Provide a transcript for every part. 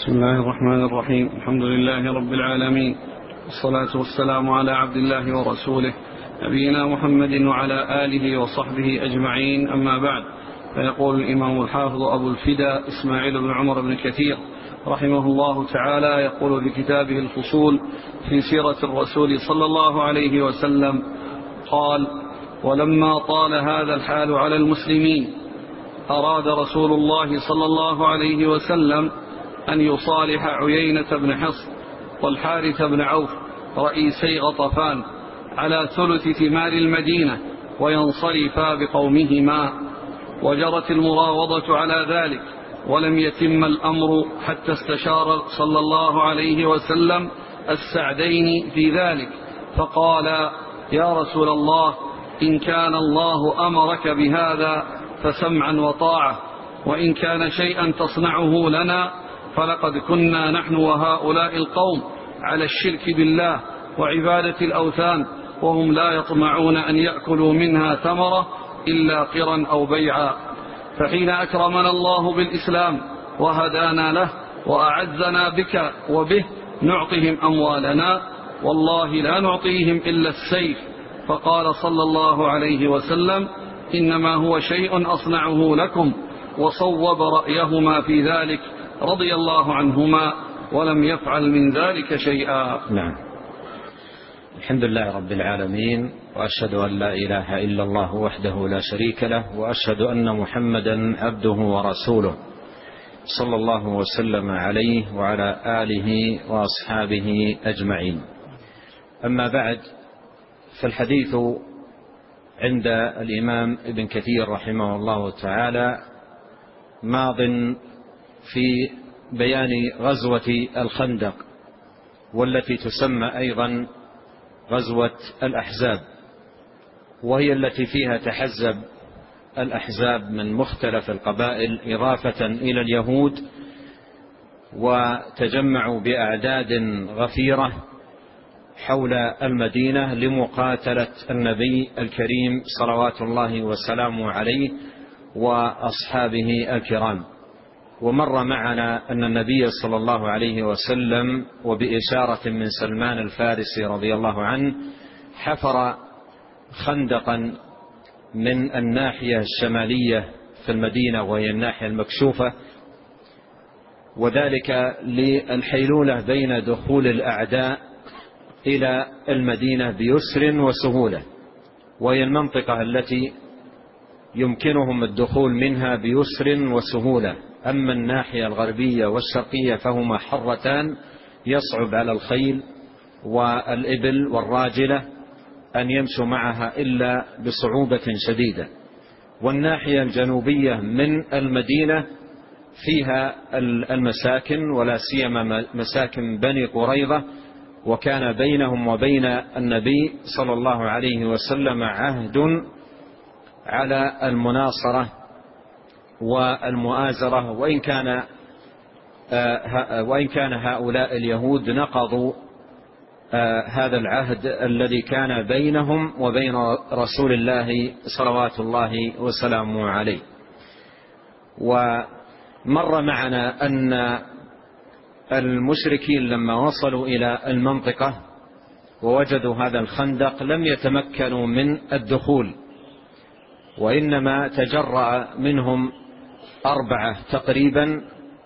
بسم الله الرحمن الرحيم. الحمد لله رب العالمين، والصلاة والسلام على عبد الله ورسوله نبينا محمد وعلى آله وصحبه أجمعين، أما بعد. فيقول الإمام الحافظ أبو الفداء إسماعيل بن عمر بن كثير رحمه الله تعالى، يقول في كتابه الفصول في سيرة الرسول صلى الله عليه وسلم قال: ولما طال هذا الحال على المسلمين أراد رسول الله صلى الله عليه وسلم أن يصالح عيينة بن حصن والحارث بن عوف رئيسي غطفان على ثلث ثمار المدينة وينصرفا بقومهما، وجرت المراوضة على ذلك، ولم يتم الأمر حتى استشار صلى الله عليه وسلم السعدين في ذلك، فقال: يا رسول الله، إن كان الله أمرك بهذا فسمعا وطاعة، وإن كان شيئا تصنعه لنا فلقد كنا نحن وهؤلاء القوم على الشرك بالله وعبادة الأوثان، وهم لا يطمعون أن يأكلوا منها ثمرة إلا قرا أو بيعا، فحين أكرمنا الله بالإسلام وهدانا له وأعزنا بك وبه نعطهم أموالنا، والله لا نعطيهم إلا السيف. فقال صلى الله عليه وسلم: إنما هو شيء أصنعه لكم، وصوب رأيهما في ذلك رضي الله عنهما، ولم يفعل من ذلك شيئا. نعم. الحمد لله رب العالمين، وأشهد أن لا إله إلا الله وحده لا شريك له، وأشهد أن محمدا عبده ورسوله صلى الله وسلم عليه وعلى آله وأصحابه أجمعين. أما بعد، فالحديث عند الإمام ابن كثير رحمه الله تعالى ماض في بيان غزوة الخندق، والتي تسمى أيضا غزوة الأحزاب، وهي التي فيها تحزب الأحزاب من مختلف القبائل إضافة إلى اليهود، وتجمعوا بأعداد غفيرة حول المدينة لمقاتلة النبي الكريم صلوات الله وسلامه عليه وأصحابه الكرام. ومر معنا أن النبي صلى الله عليه وسلم وبإشارة من سلمان الفارسي رضي الله عنه حفر خندقا من الناحية الشمالية في المدينة، وهي الناحية المكشوفة، وذلك للحيلولة بين دخول الأعداء إلى المدينة بيسر وسهولة، وهي المنطقة التي يمكنهم الدخول منها بيسر وسهولة. أما الناحية الغربية والشرقية فهما حرتان يصعب على الخيل والإبل والراجلة أن يمشوا معها إلا بصعوبة شديدة. والناحية الجنوبية من المدينة فيها المساكن، ولا سيما مساكن بني قريظة، وكان بينهم وبين النبي صلى الله عليه وسلم عهد على المناصرة والمؤازرة، وإن كان هؤلاء اليهود نقضوا هذا العهد الذي كان بينهم وبين رسول الله صلوات الله وسلامه عليه. ومر معنا أن المشركين لما وصلوا إلى المنطقة ووجدوا هذا الخندق لم يتمكنوا من الدخول، وإنما تجرأ منهم 4 تقريبا،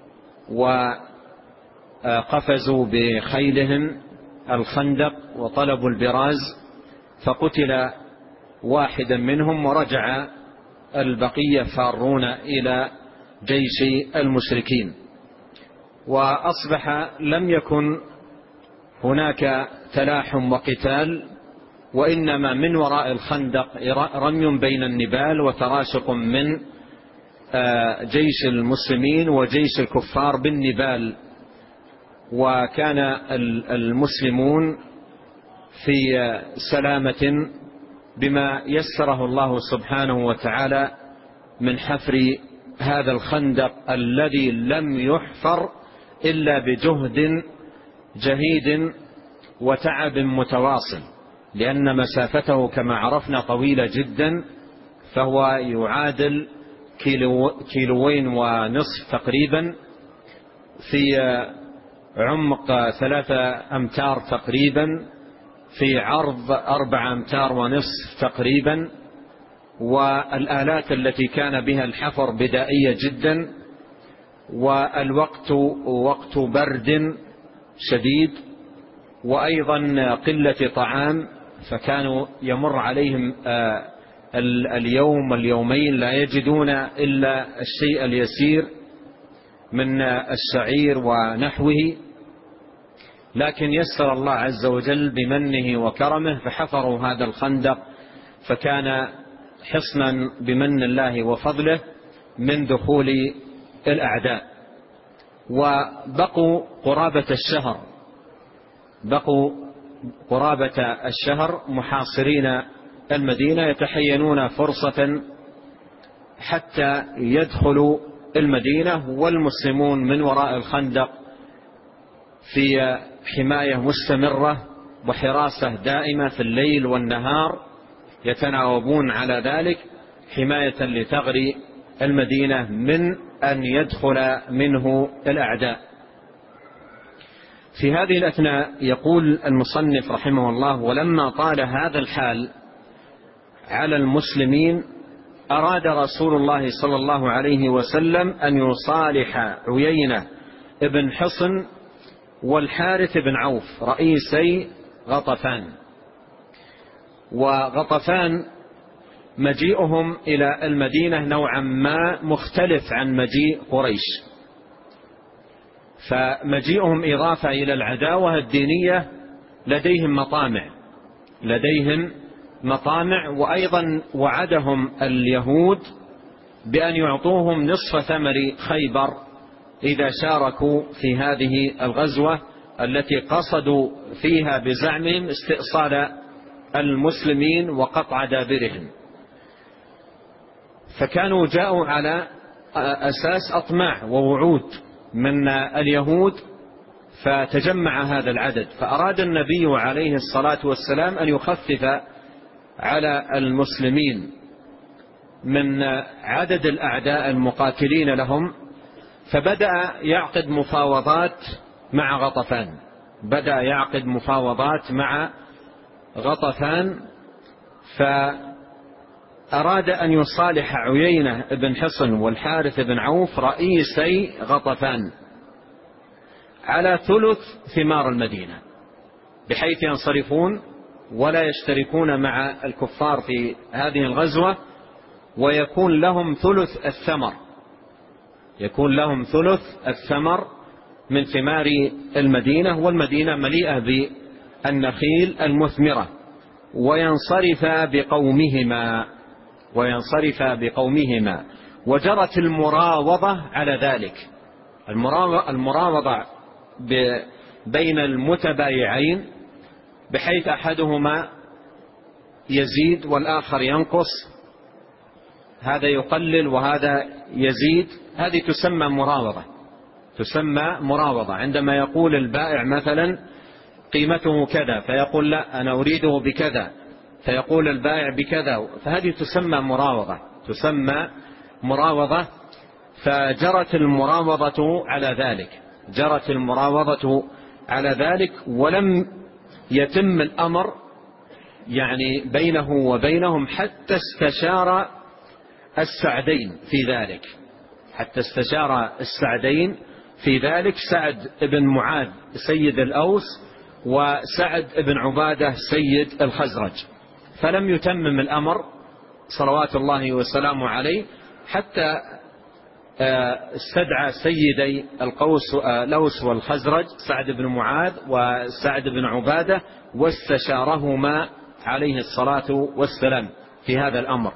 وقفزوا بخيلهم الخندق وطلبوا البراز، فقتل واحدا منهم، ورجع البقية فارون إلى جيش المشركين. وأصبح لم يكن هناك تلاحم وقتال، وإنما من وراء الخندق رمي بين النبال وتراشق من جيش المسلمين وجيش الكفار بالنبال. وكان المسلمون في سلامة بما يسره الله سبحانه وتعالى من حفر هذا الخندق الذي لم يحفر إلا بجهد جهيد وتعب متواصل، لأن مسافته كما عرفنا طويلة جدا، فهو يعادل 2.5 كيلو تقريبا، في عمق 3 أمتار تقريبا، في عرض 4 أمتار ونصف تقريبا، والآلات التي كان بها الحفر بدائية جدا، والوقت وقت برد شديد، وأيضا قلة طعام، فكانوا يمر عليهم اليوم واليومين لا يجدون إلا الشيء اليسير من الشعير ونحوه، لكن يسر الله عز وجل بمنه وكرمه فحفروا هذا الخندق، فكان حصنا بمن الله وفضله من دخول الأعداء. وبقوا قرابة الشهر محاصرين المدينة، يتحينون فرصة حتى يدخلوا المدينة، والمسلمون من وراء الخندق في حماية مستمرة وحراسة دائمة في الليل والنهار، يتناوبون على ذلك حماية لثغر المدينة من أن يدخل منه الأعداء. في هذه الأثناء يقول المصنف رحمه الله: ولما طال هذا الحال على المسلمين أراد رسول الله صلى الله عليه وسلم أن يصالح عيينة ابن حصن والحارث بن عوف رئيسي غطفان. وغطفان مجيئهم إلى المدينة نوعا ما مختلف عن مجيء قريش، فمجيئهم إضافة إلى العداوة الدينية، لديهم مطامع، وأيضا وعدهم اليهود بأن يعطوهم نصف ثمر خيبر إذا شاركوا في هذه الغزوة التي قصدوا فيها بزعمهم استئصال المسلمين وقطع دابرهم. فكانوا جاءوا على أساس أطماع ووعود من اليهود، فتجمع هذا العدد، فأراد النبي عليه الصلاة والسلام أن يخفف على المسلمين من عدد الأعداء المقاتلين لهم، فبدأ يعقد مفاوضات مع غطفان فأراد أن يصالح عيينة بن حصن والحارث بن عوف رئيسي غطفان على ثلث ثمار المدينة، بحيث ينصرفون ولا يشتركون مع الكفار في هذه الغزوة، ويكون لهم ثلث الثمر من ثمار المدينة، والمدينة مليئة بالنخيل المثمرة، وينصرف بقومهما. وجرت المراوضة على ذلك، المراوضة بين المتبايعين، بحيث أحدهما يزيد والآخر ينقص، هذا يقلل وهذا يزيد، هذه تسمى مراوضة. عندما يقول البائع مثلا قيمته كذا، فيقول لا أنا أريده بكذا، فيقول البائع بكذا، فهذه تسمى مراوضة. فجرت المراوضة على ذلك، ولم يتم الأمر يعني بينه وبينهم حتى استشار السعدين في ذلك، سعد بن معاذ سيد الأوس وسعد بن عبادة سيد الخزرج، فلم يتمم الأمر صلوات الله وسلامه عليه حتى استدعى سيدي الأوس والخزرج سعد بن معاذ وسعد بن عبادة، واستشارهما عليه الصلاة والسلام في هذا الأمر.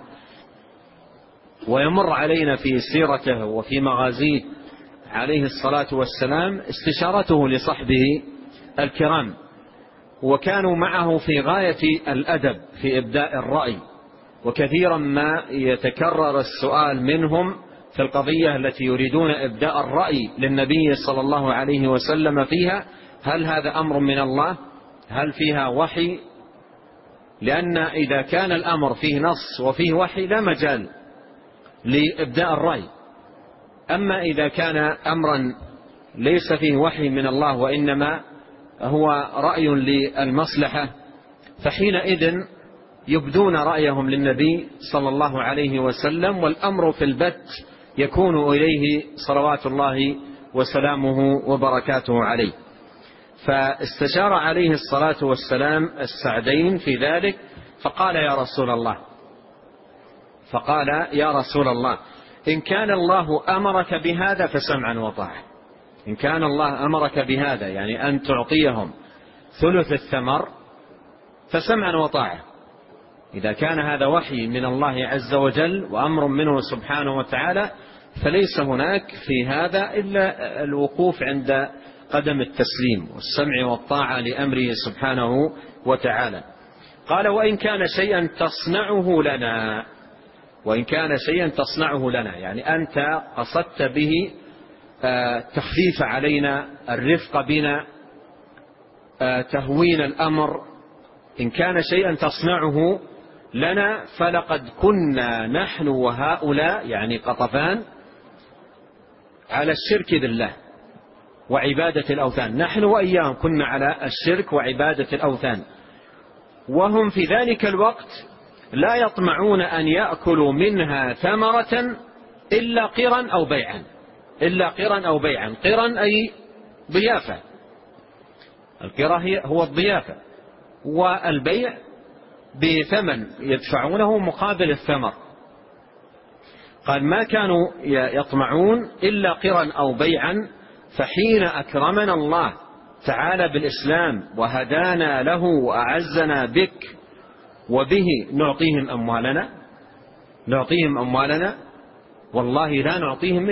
ويمر علينا في سيرته وفي مغازيه عليه الصلاة والسلام استشارته لصحبه الكرام، وكانوا معه في غاية الأدب في إبداء الرأي، وكثيرا ما يتكرر السؤال منهم في القضية التي يريدون إبداء الرأي للنبي صلى الله عليه وسلم فيها: هل هذا أمر من الله؟ هل فيها وحي؟ لأن إذا كان الأمر فيه نص وفيه وحي لا مجال لإبداء الرأي. أما إذا كان أمرا ليس فيه وحي من الله وإنما هو رأي للمصلحة، فحينئذ يبدون رأيهم للنبي صلى الله عليه وسلم، والأمر في البت يكون إليه صلوات الله وسلامه وبركاته عليه. فاستشار عليه الصلاة والسلام السعدين في ذلك، فقال يا رسول الله إن كان الله أمرك بهذا فسمعا وطاعة. إن كان الله أمرك بهذا، يعني أن تعطيهم ثلث الثمر، فسمعا وطاعة. إذا كان هذا وحي من الله عز وجل وأمر منه سبحانه وتعالى، فليس هناك في هذا إلا الوقوف عند قدم التسليم والسمع والطاعة لأمره سبحانه وتعالى. قال وإن كان شيئا تصنعه لنا، يعني أنت قصدت به تخفيف علينا، الرفق بنا، تهوين الأمر. إن كان شيئا تصنعه لنا فلقد كنا نحن وهؤلاء، يعني قطفان، على الشرك بالله وعبادة الأوثان. نحن وإياهم كنا على الشرك وعبادة الأوثان، وهم في ذلك الوقت لا يطمعون أن يأكلوا منها ثمرة إلا قرا أو بيعا. قرا أي ضيافة، القرا هو الضيافة، والبيع بثمن يدفعونه مقابل الثمر. قال ما كانوا يطمعون إلا قرا أو بيعا، فحين أكرمنا الله تعالى بالإسلام وهدانا له وأعزنا بك وبه نعطيهم أموالنا، والله لا نعطيهم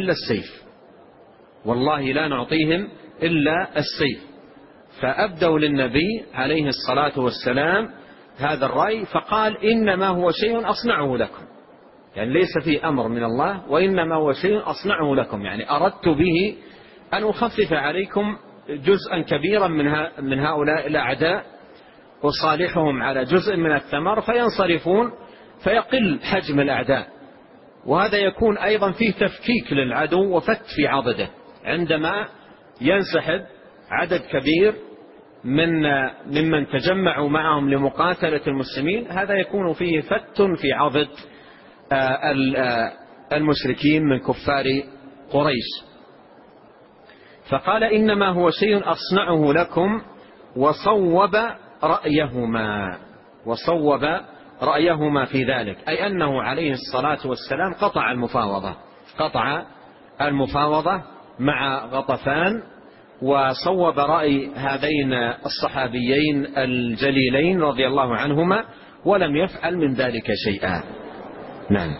إلا السيف. فأبدوا للنبي عليه الصلاة والسلام هذا الرأي، فقال إنما هو شيء أصنعه لكم، يعني ليس فيه أمر من الله، وإنما هو شيء أصنعه لكم، يعني أردت به أن أخفف عليكم جزءا كبيرا من هؤلاء الأعداء، أصالحهم على جزء من الثمر فينصرفون فيقل حجم الأعداء. وهذا يكون أيضا فيه تفكيك للعدو وفت في عضده، عندما ينسحب عدد كبير ممن تجمعوا معهم لمقاتلة المسلمين، هذا يكون فيه فت في عضد المشركين من كفار قريش. فقال إنما هو شيء أصنعه لكم، وصوب رأيهما في ذلك، أي أنه عليه الصلاة والسلام قطع المفاوضة مع غطفان، وصوب رأي هذين الصحابيين الجليلين رضي الله عنهما، ولم يفعل من ذلك شيئا. نعم.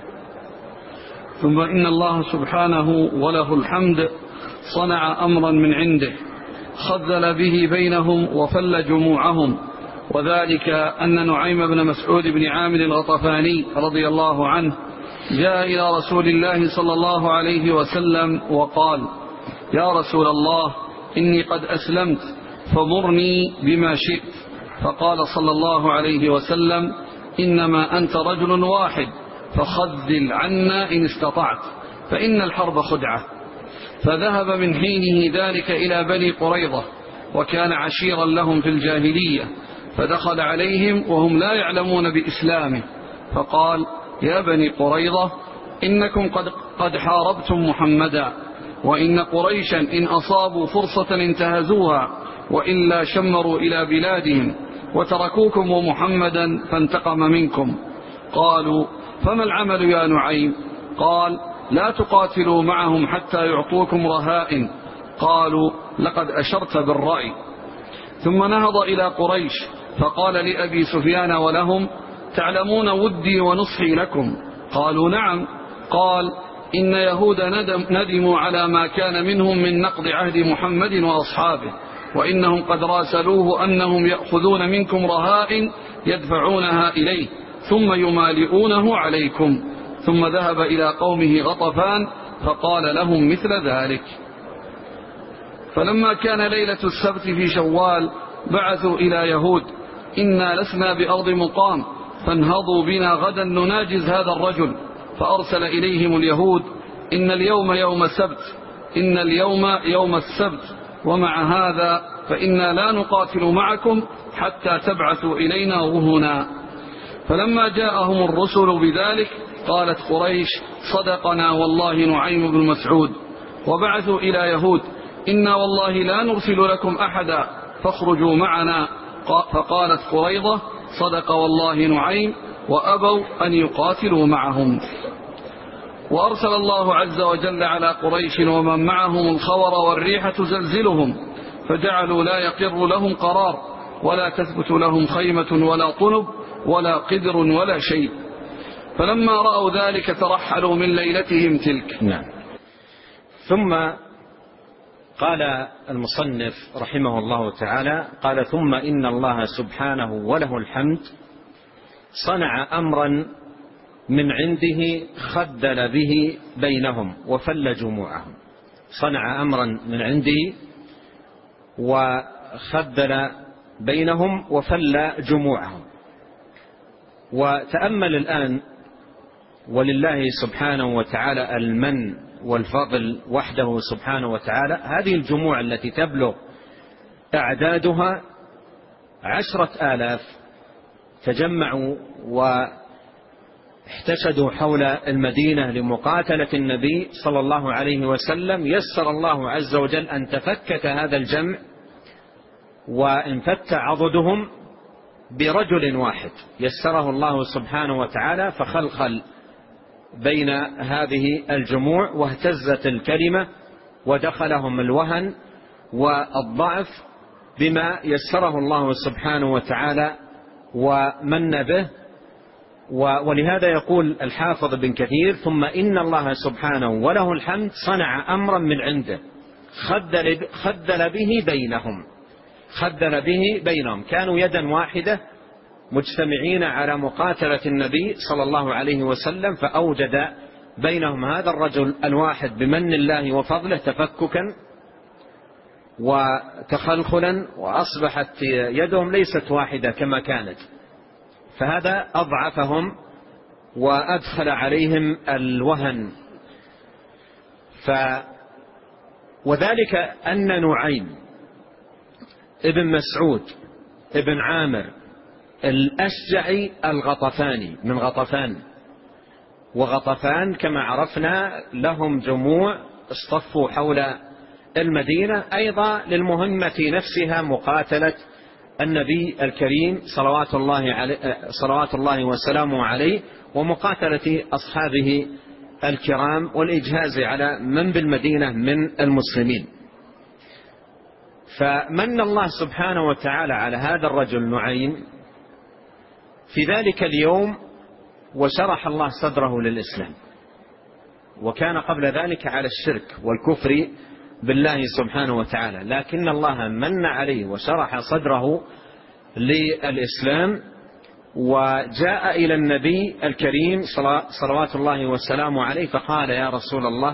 ثم إن الله سبحانه وله الحمد صنع أمرا من عنده خذل به بينهم وفل جموعهم، وذلك أن نعيم بن مسعود بن عامر الغطفاني رضي الله عنه جاء إلى رسول الله صلى الله عليه وسلم وقال: يا رسول الله إني قد أسلمت فمرني بما شئت. فقال صلى الله عليه وسلم: إنما أنت رجل واحد فخذل عنا إن استطعت، فإن الحرب خدعة. فذهب من حينه ذلك إلى بني قريظة، وكان عشيرا لهم في الجاهلية، فدخل عليهم وهم لا يعلمون بإسلامه، فقال: يا بني قريظة إنكم قد حاربتم محمدا، وإن قريشا إن أصابوا فرصة انتهزوها، وإلا شمروا إلى بلادهم وتركوكم ومحمدا فانتقم منكم. قالوا: فما العمل يا نعيم؟ قال: لا تقاتلوا معهم حتى يعطوكم رهائن. قالوا: لقد أشرت بالرأي. ثم نهض إلى قريش فقال لأبي سفيان ولهم: تعلمون ودي ونصحي لكم؟ قالوا: نعم. قال: إن يهود ندموا على ما كان منهم من نقض عهد محمد وأصحابه، وإنهم قد راسلوه أنهم يأخذون منكم رهائن يدفعونها إليه ثم يمالئونه عليكم. ثم ذهب إلى قومه غطفان فقال لهم مثل ذلك. فلما كان ليلة السبت في شوال بعثوا إلى يهود: إنا لسنا بأرض مقام، فانهضوا بنا غدا نناجز هذا الرجل. فأرسل إليهم اليهود: إن اليوم يوم سبت، إن اليوم يوم السبت، ومع هذا فإنا لا نقاتل معكم حتى تبعثوا إلينا رهنا. فلما جاءهم الرسل بذلك قالت قريش صدقنا والله نعيم بن مسعود. وبعثوا إلى يهود إنا والله لا نرسل لكم أحدا فاخرجوا معنا. فقالت قريظة صدق والله نعيم، وأبوا أن يقاتلوا معهم. وأرسل الله عز وجل على قريش ومن معهم الخور والريح تزلزلهم، فجعلوا لا يقر لهم قرار، ولا تثبت لهم خيمة ولا طنب ولا قدر ولا شيء. فلما رأوا ذلك ترحلوا من ليلتهم تلك. نعم. ثم قال المصنف رحمه الله تعالى قال ثم إن الله سبحانه وله الحمد صنع أمرا من عنده خدل به بينهم وفل جموعهم. صنع أمرا من عنده وخدل بينهم وفل جموعهم. وتأمل الآن، ولله سبحانه وتعالى المن والفضل وحده سبحانه وتعالى، هذه الجموع التي تبلغ أعدادها 10,000 تجمعوا واحتشدوا حول المدينة لمقاتلة النبي صلى الله عليه وسلم. يسر الله عز وجل أن تفكك هذا الجمع وانفك عضدهم برجل واحد، يسره الله سبحانه وتعالى فخلخل بين هذه الجموع واهتزت الكلمة ودخلهم الوهن والضعف بما يسره الله سبحانه وتعالى ومن به. ولهذا يقول الحافظ بن كثير ثم إن الله سبحانه وله الحمد صنع أمرا من عنده خدل به بينهم. كانوا يدا واحدة مجتمعين على مقاتلة النبي صلى الله عليه وسلم، فأوجد بينهم هذا الرجل الواحد بمن الله وفضله تفككا وتخلخلا، وأصبحت يدهم ليست واحدة كما كانت، فهذا أضعفهم وأدخل عليهم الوهن. وذلك أن نعيم ابن مسعود ابن عامر الأشجعي الغطفاني من غطفان، وغطفان كما عرفنا لهم جموع اصطفوا حول المدينة أيضا للمهمة نفسها مقاتلة النبي الكريم صلوات الله وسلامه عليه ومقاتلة أصحابه الكرام والإجهاز على من بالمدينة من المسلمين. فمن الله سبحانه وتعالى على هذا الرجل نعيم في ذلك اليوم وشرح الله صدره للإسلام، وكان قبل ذلك على الشرك والكفر بالله سبحانه وتعالى، لكن الله من عليه وشرح صدره للإسلام وجاء إلى النبي الكريم صلوات الله وسلامه عليه فقال يا رسول الله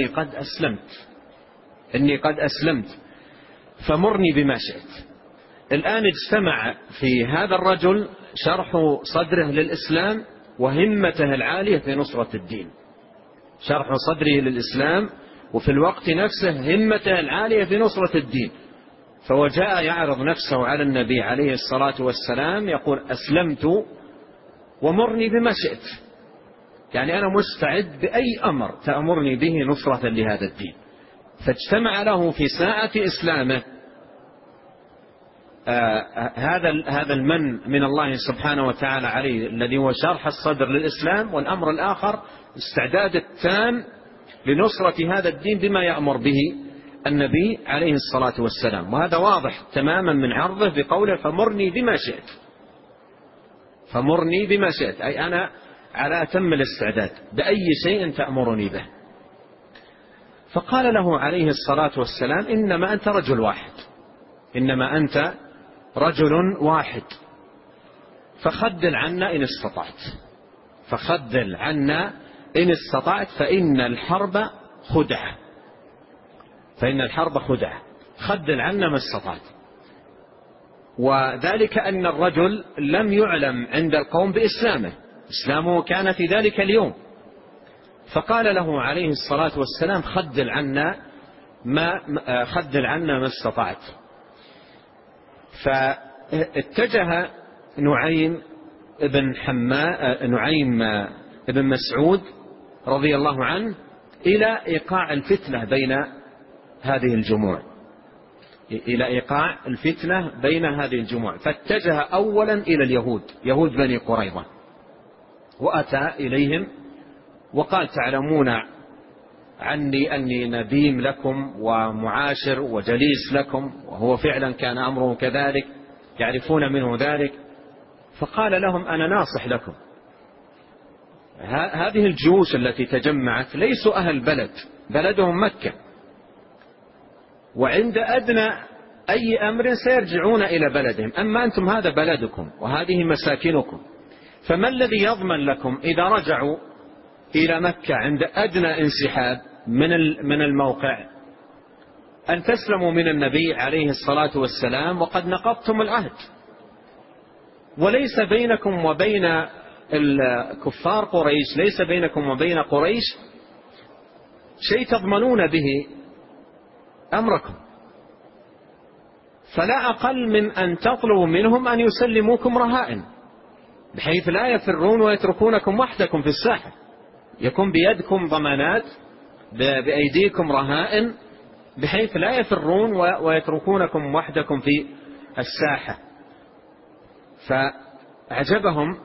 إني قد أسلمت فمرني بما شئت. الآن اجتمع في هذا الرجل شرح صدره للإسلام وهمته العالية في نصرة الدين، شرح صدره للإسلام وفي الوقت نفسه همته العالية في نصرة الدين. فوجاء يعرض نفسه على النبي عليه الصلاة والسلام يقول أسلمت ومرني بما شئت، يعني أنا مستعد بأي أمر تأمرني به نصرة لهذا الدين. فاجتمع له في ساعة إسلامه هذا المن من الله سبحانه وتعالى عليه الذي هو شرح الصدر للإسلام، والأمر الآخر استعداد التام لنصرة هذا الدين بما يأمر به النبي عليه الصلاة والسلام. وهذا واضح تماما من عرضه بقوله فمرني بما شئت، أي أنا على أتم الاستعداد بأي شيء تأمرني به. فقال له عليه الصلاة والسلام إنما أنت رجل واحد فخذل عنا إن استطعت فإن الحرب خدعة، خذل عنا ما استطعت. وذلك أن الرجل لم يعلم عند القوم إسلامه كان في ذلك اليوم. فقال له عليه الصلاة والسلام خذل عنا ما خذل عنا ما استطعت. فاتجه نعيم ابن مسعود رضي الله عنه إلى إيقاع الفتنة بين هذه الجموع، فاتجه أولا إلى اليهود، يهود بني قريظة، وأتى إليهم وقال: تعلمون عني أني نديم لكم ومعاشر وجليس لكم، وهو فعلا كان أمره كذلك، يعرفون منه ذلك. فقال لهم: أنا ناصح لكم. هذه الجيوش التي تجمعت ليسوا أهل بلدهم مكة، وعند أدنى أي أمر سيرجعون إلى بلدهم، أما أنتم هذا بلدكم وهذه مساكنكم، فما الذي يضمن لكم إذا رجعوا إلى مكة عند أدنى انسحاب من الموقع أن تسلموا من النبي عليه الصلاة والسلام وقد نقضتم العهد، وليس بينكم وبين الكفار قريش، ليس بينكم وبين قريش شيء تضمنون به أمركم، فلا أقل من أن تطلبوا منهم أن يسلموكم رهائن، بحيث لا يفرون ويتركونكم وحدكم في الساحة، يكون بيدكم ضمانات، بأيديكم رهائن، بحيث لا يفرون ويتركونكم وحدكم في الساحة. فأعجبهم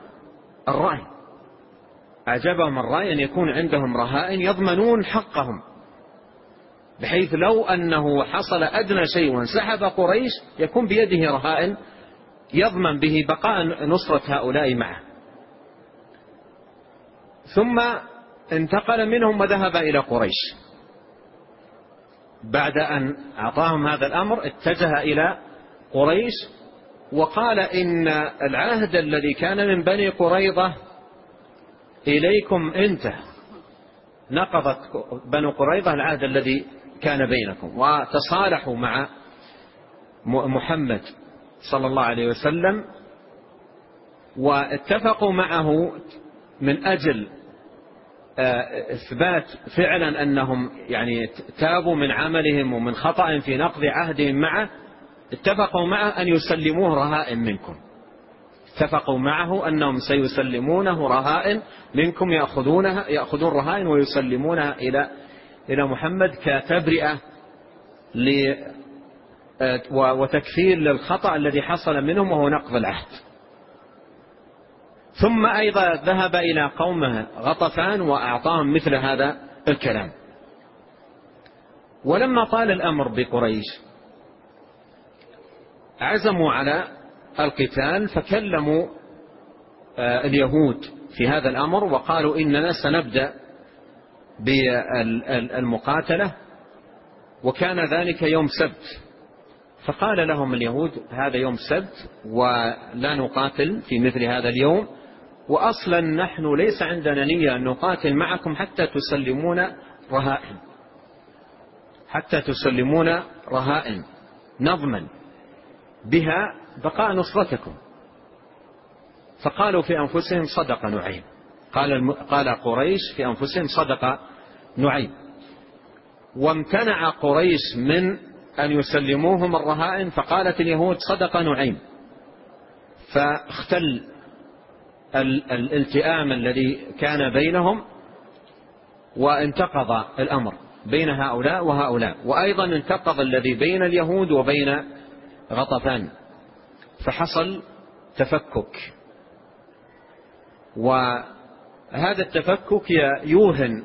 الرأي أن يكون عندهم رهائن يضمنون حقهم، بحيث لو أنه حصل أدنى شيء وانسحب قريش يكون بيده رهائن يضمن به بقاء نصرة هؤلاء معه. ثم انتقل منهم وذهب إلى قريش. بعد أن أعطاهم هذا الأمر اتجه إلى قريش وقال: إن العهد الذي كان من بني قريظة إليكم انتهى، نقضت بنو قريظة العهد الذي كان بينكم، وتصالحوا مع محمد صلى الله عليه وسلم، واتفقوا معه من أجل إثبات فعلا أنهم يعني تابوا من عملهم ومن خطأ في نقض عهدهم معه. اتفقوا معه أن يسلموه رهائن منكم، اتفقوا معه أنهم سيسلمونه رهائن منكم، يأخذون رهائن ويسلمونها إلى محمد كتبرئة وتكفير للخطأ الذي حصل منهم وهو نقض العهد. ثم أيضا ذهب إلى قومه غطفان وأعطاهم مثل هذا الكلام. ولما طال الأمر بقريش عزموا على القتال، فكلموا اليهود في هذا الأمر وقالوا: إننا سنبدأ بالمقاتلة، وكان ذلك يوم سبت. فقال لهم اليهود: هذا يوم سبت ولا نقاتل في مثل هذا اليوم، وأصلا نحن ليس عندنا نية أن نقاتل معكم حتى تسلمون رهائن نضمن بها بقاء نصرتكم. فقالوا في أنفسهم: صدق نعيم. قال قريش في أنفسهم: صدق نعيم. وامتنع قريش من أن يسلموهم الرهائن، فقالت اليهود: صدق نعيم. فاختل الالتئام الذي كان بينهم، وانتقض الأمر بين هؤلاء وهؤلاء، وأيضا انتقض الذي بين اليهود وبين غطفان، فحصل تفكك. وهذا التفكك يوهن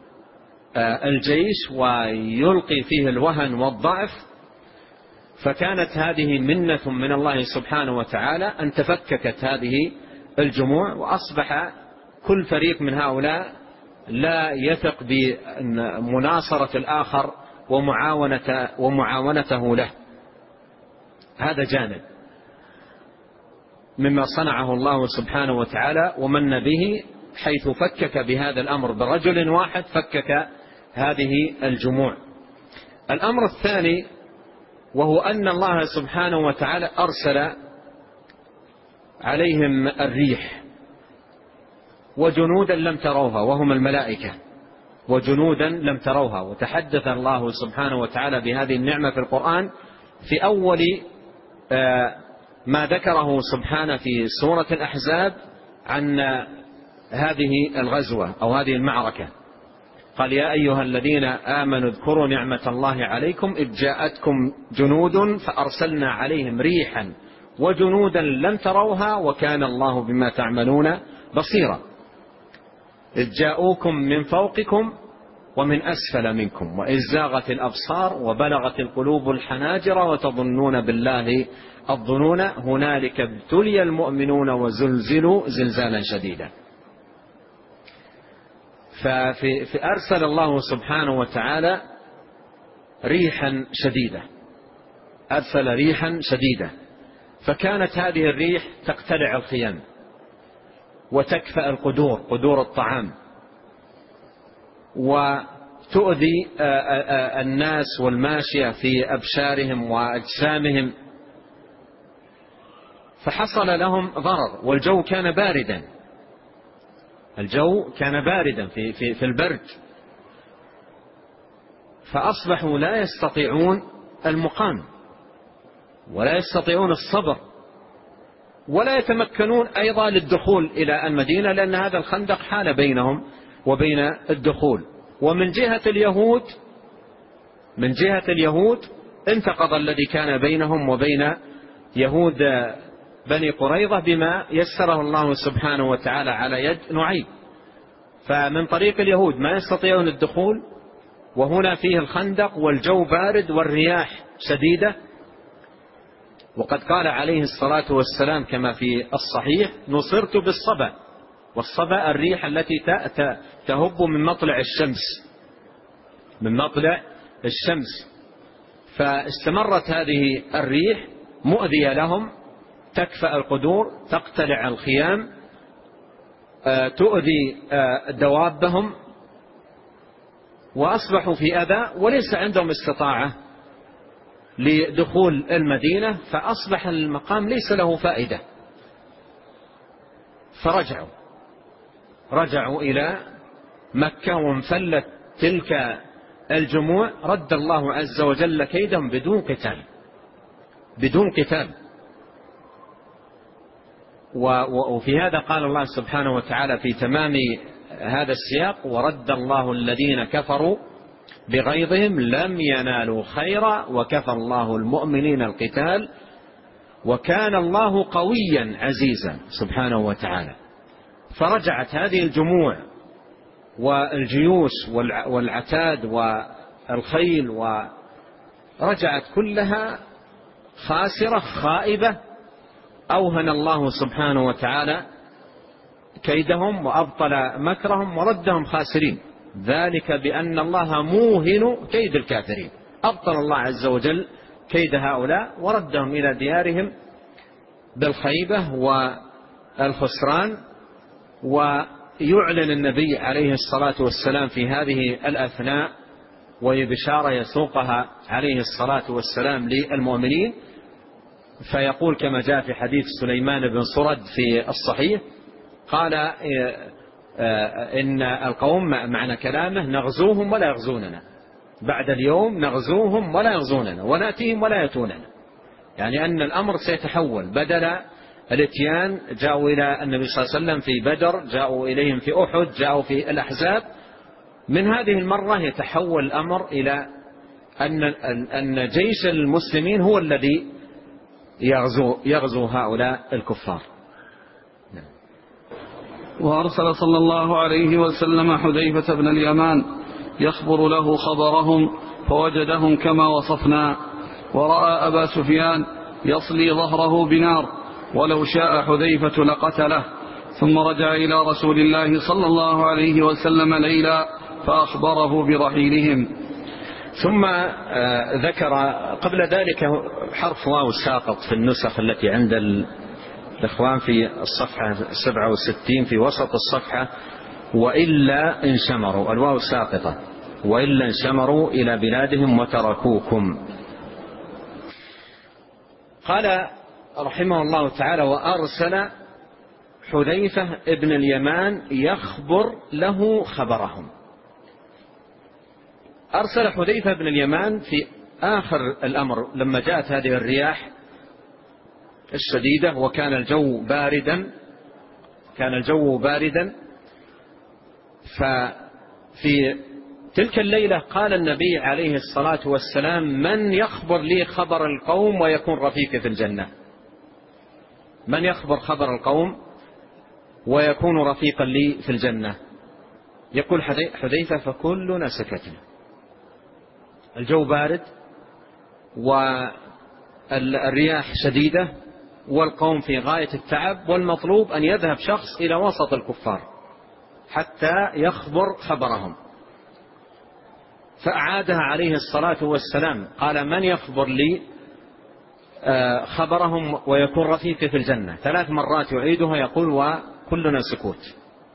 الجيش ويلقي فيه الوهن والضعف، فكانت هذه منة من الله سبحانه وتعالى أن تفككت هذه الجموع، وأصبح كل فريق من هؤلاء لا يثق بمناصرة الآخر ومعاونته له. هذا جانب مما صنعه الله سبحانه وتعالى ومن به، حيث فكك بهذا الأمر برجل واحد فكك هذه الجموع. الأمر الثاني وهو أن الله سبحانه وتعالى أرسل عليهم الريح وجنودا لم تروها وهم الملائكة، وجنودا لم تروها. وتحدث الله سبحانه وتعالى بهذه النعمة في القرآن في أول ما ذكره سبحانه في سورة الأحزاب عن هذه الغزوة أو هذه المعركة. قال: يا أيها الذين آمنوا اذكروا نعمة الله عليكم إذ جاءتكم جنود فأرسلنا عليهم ريحا وجنودا لم تروها وكان الله بما تعملون بصيرا. إذ جاءوكم من فوقكم ومن أسفل منكم وإذ زاغت الأبصار وبلغت القلوب الحناجر وتظنون بالله الظنون هنالك ابتلي المؤمنون وزلزلوا زلزالا شديدا. فأرسل الله سبحانه وتعالى ريحا شديدة، أرسل ريحا شديدة، فكانت هذه الريح تقتلع الخيام وتكفأ القدور، قدور الطعام، وتؤذي الناس والماشية في أبشارهم وأجسامهم، فحصل لهم ضرر. والجو كان باردا، الجو كان باردا في البرد، فأصبحوا لا يستطيعون المقام ولا يستطيعون الصبر ولا يتمكنون أيضا للدخول إلى المدينة، لأن هذا الخندق حال بينهم وبين الدخول. ومن جهة اليهود انتقض الذي كان بينهم وبين يهود بني قريظة بما يسره الله سبحانه وتعالى على يد نعيم. فمن طريق اليهود ما يستطيعون الدخول، وهنا فيه الخندق والجو بارد والرياح شديدة. وقد قال عليه الصلاة والسلام كما في الصحيح: نصرت بالصبا. والصبا الريح التي تهب من مطلع الشمس، فاستمرت هذه الريح مؤذية لهم، تكفأ القدور، تقتلع الخيام، تؤذي دوابهم، وأصبحوا في أذى وليس عندهم استطاعة لدخول المدينة، فأصبح المقام ليس له فائدة. فرجعوا إلى مكة، وانفلت تلك الجموع. رد الله عز وجل كيدهم بدون قتال. وفي هذا قال الله سبحانه وتعالى في تمام هذا السياق: ورد الله الذين كفروا بغيظهم لم ينالوا خيرا وكفى الله المؤمنين القتال وكان الله قويا عزيزا سبحانه وتعالى. فرجعت هذه الجموع والجيوش والعتاد والخيل ورجعت كلها خاسرة خائبة. أوهن الله سبحانه وتعالى كيدهم وأبطل مكرهم وردهم خاسرين، ذلك بأن الله موهن كيد الكافرين. أبطل الله عز وجل كيد هؤلاء وردهم إلى ديارهم بالخيبة والخسران. ويعلن النبي عليه الصلاة والسلام في هذه الأثناء، وهي بشارة يسوقها عليه الصلاة والسلام للمؤمنين، فيقول كما جاء في حديث سليمان بن صرد في الصحيح، قال: إن القوم معنى كلامه نغزوهم ولا يغزوننا، بعد اليوم نغزوهم ولا يغزوننا ونأتيهم ولا يأتوننا. يعني أن الأمر سيتحول، بدل الاتيان جاءوا إلى النبي صلى الله عليه وسلم في بدر، جاءوا إليهم في أحد، جاءوا في الأحزاب. من هذه المرة يتحول الأمر إلى أن جيش المسلمين هو الذي يغزو هؤلاء الكفار. وأرسل صلى الله عليه وسلم حذيفة بن اليمان يخبر له خبرهم فوجدهم كما وصفنا، ورأى أبا سفيان يصلي ظهره بنار، ولو شاء حذيفة لقتله. ثم رجع إلى رسول الله صلى الله عليه وسلم ليلا فأخبره برحيلهم. ثم ذكر قبل ذلك حرف واو ساقط في النسخ التي عند الإخوان في الصفحة 67 في وسط الصفحة: وإلا انشمروا، الواو ساقطة، وإلا انشمروا إلى بلادهم وتركوكم. قال رحمه الله تعالى: وأرسل حذيفة ابن اليمان يخبر له خبرهم. أرسل حذيفة بن اليمان في آخر الأمر لما جاءت هذه الرياح الشديدة وكان الجو باردا، ففي تلك الليلة قال النبي عليه الصلاة والسلام: من يخبر لي خبر القوم ويكون رفيقي في الجنة؟ من يخبر خبر القوم ويكون رفيقا لي في الجنة؟ يقول حذيفة: فكلنا سكتنا. الجو بارد والرياح شديدة والقوم في غاية التعب، والمطلوب أن يذهب شخص إلى وسط الكفار حتى يخبر خبرهم. فأعادها عليه الصلاة والسلام، قال: من يخبر لي خبرهم ويكون رفيقي في الجنة؟ 3 مرات يعيدها يقول: وكلنا سكوت.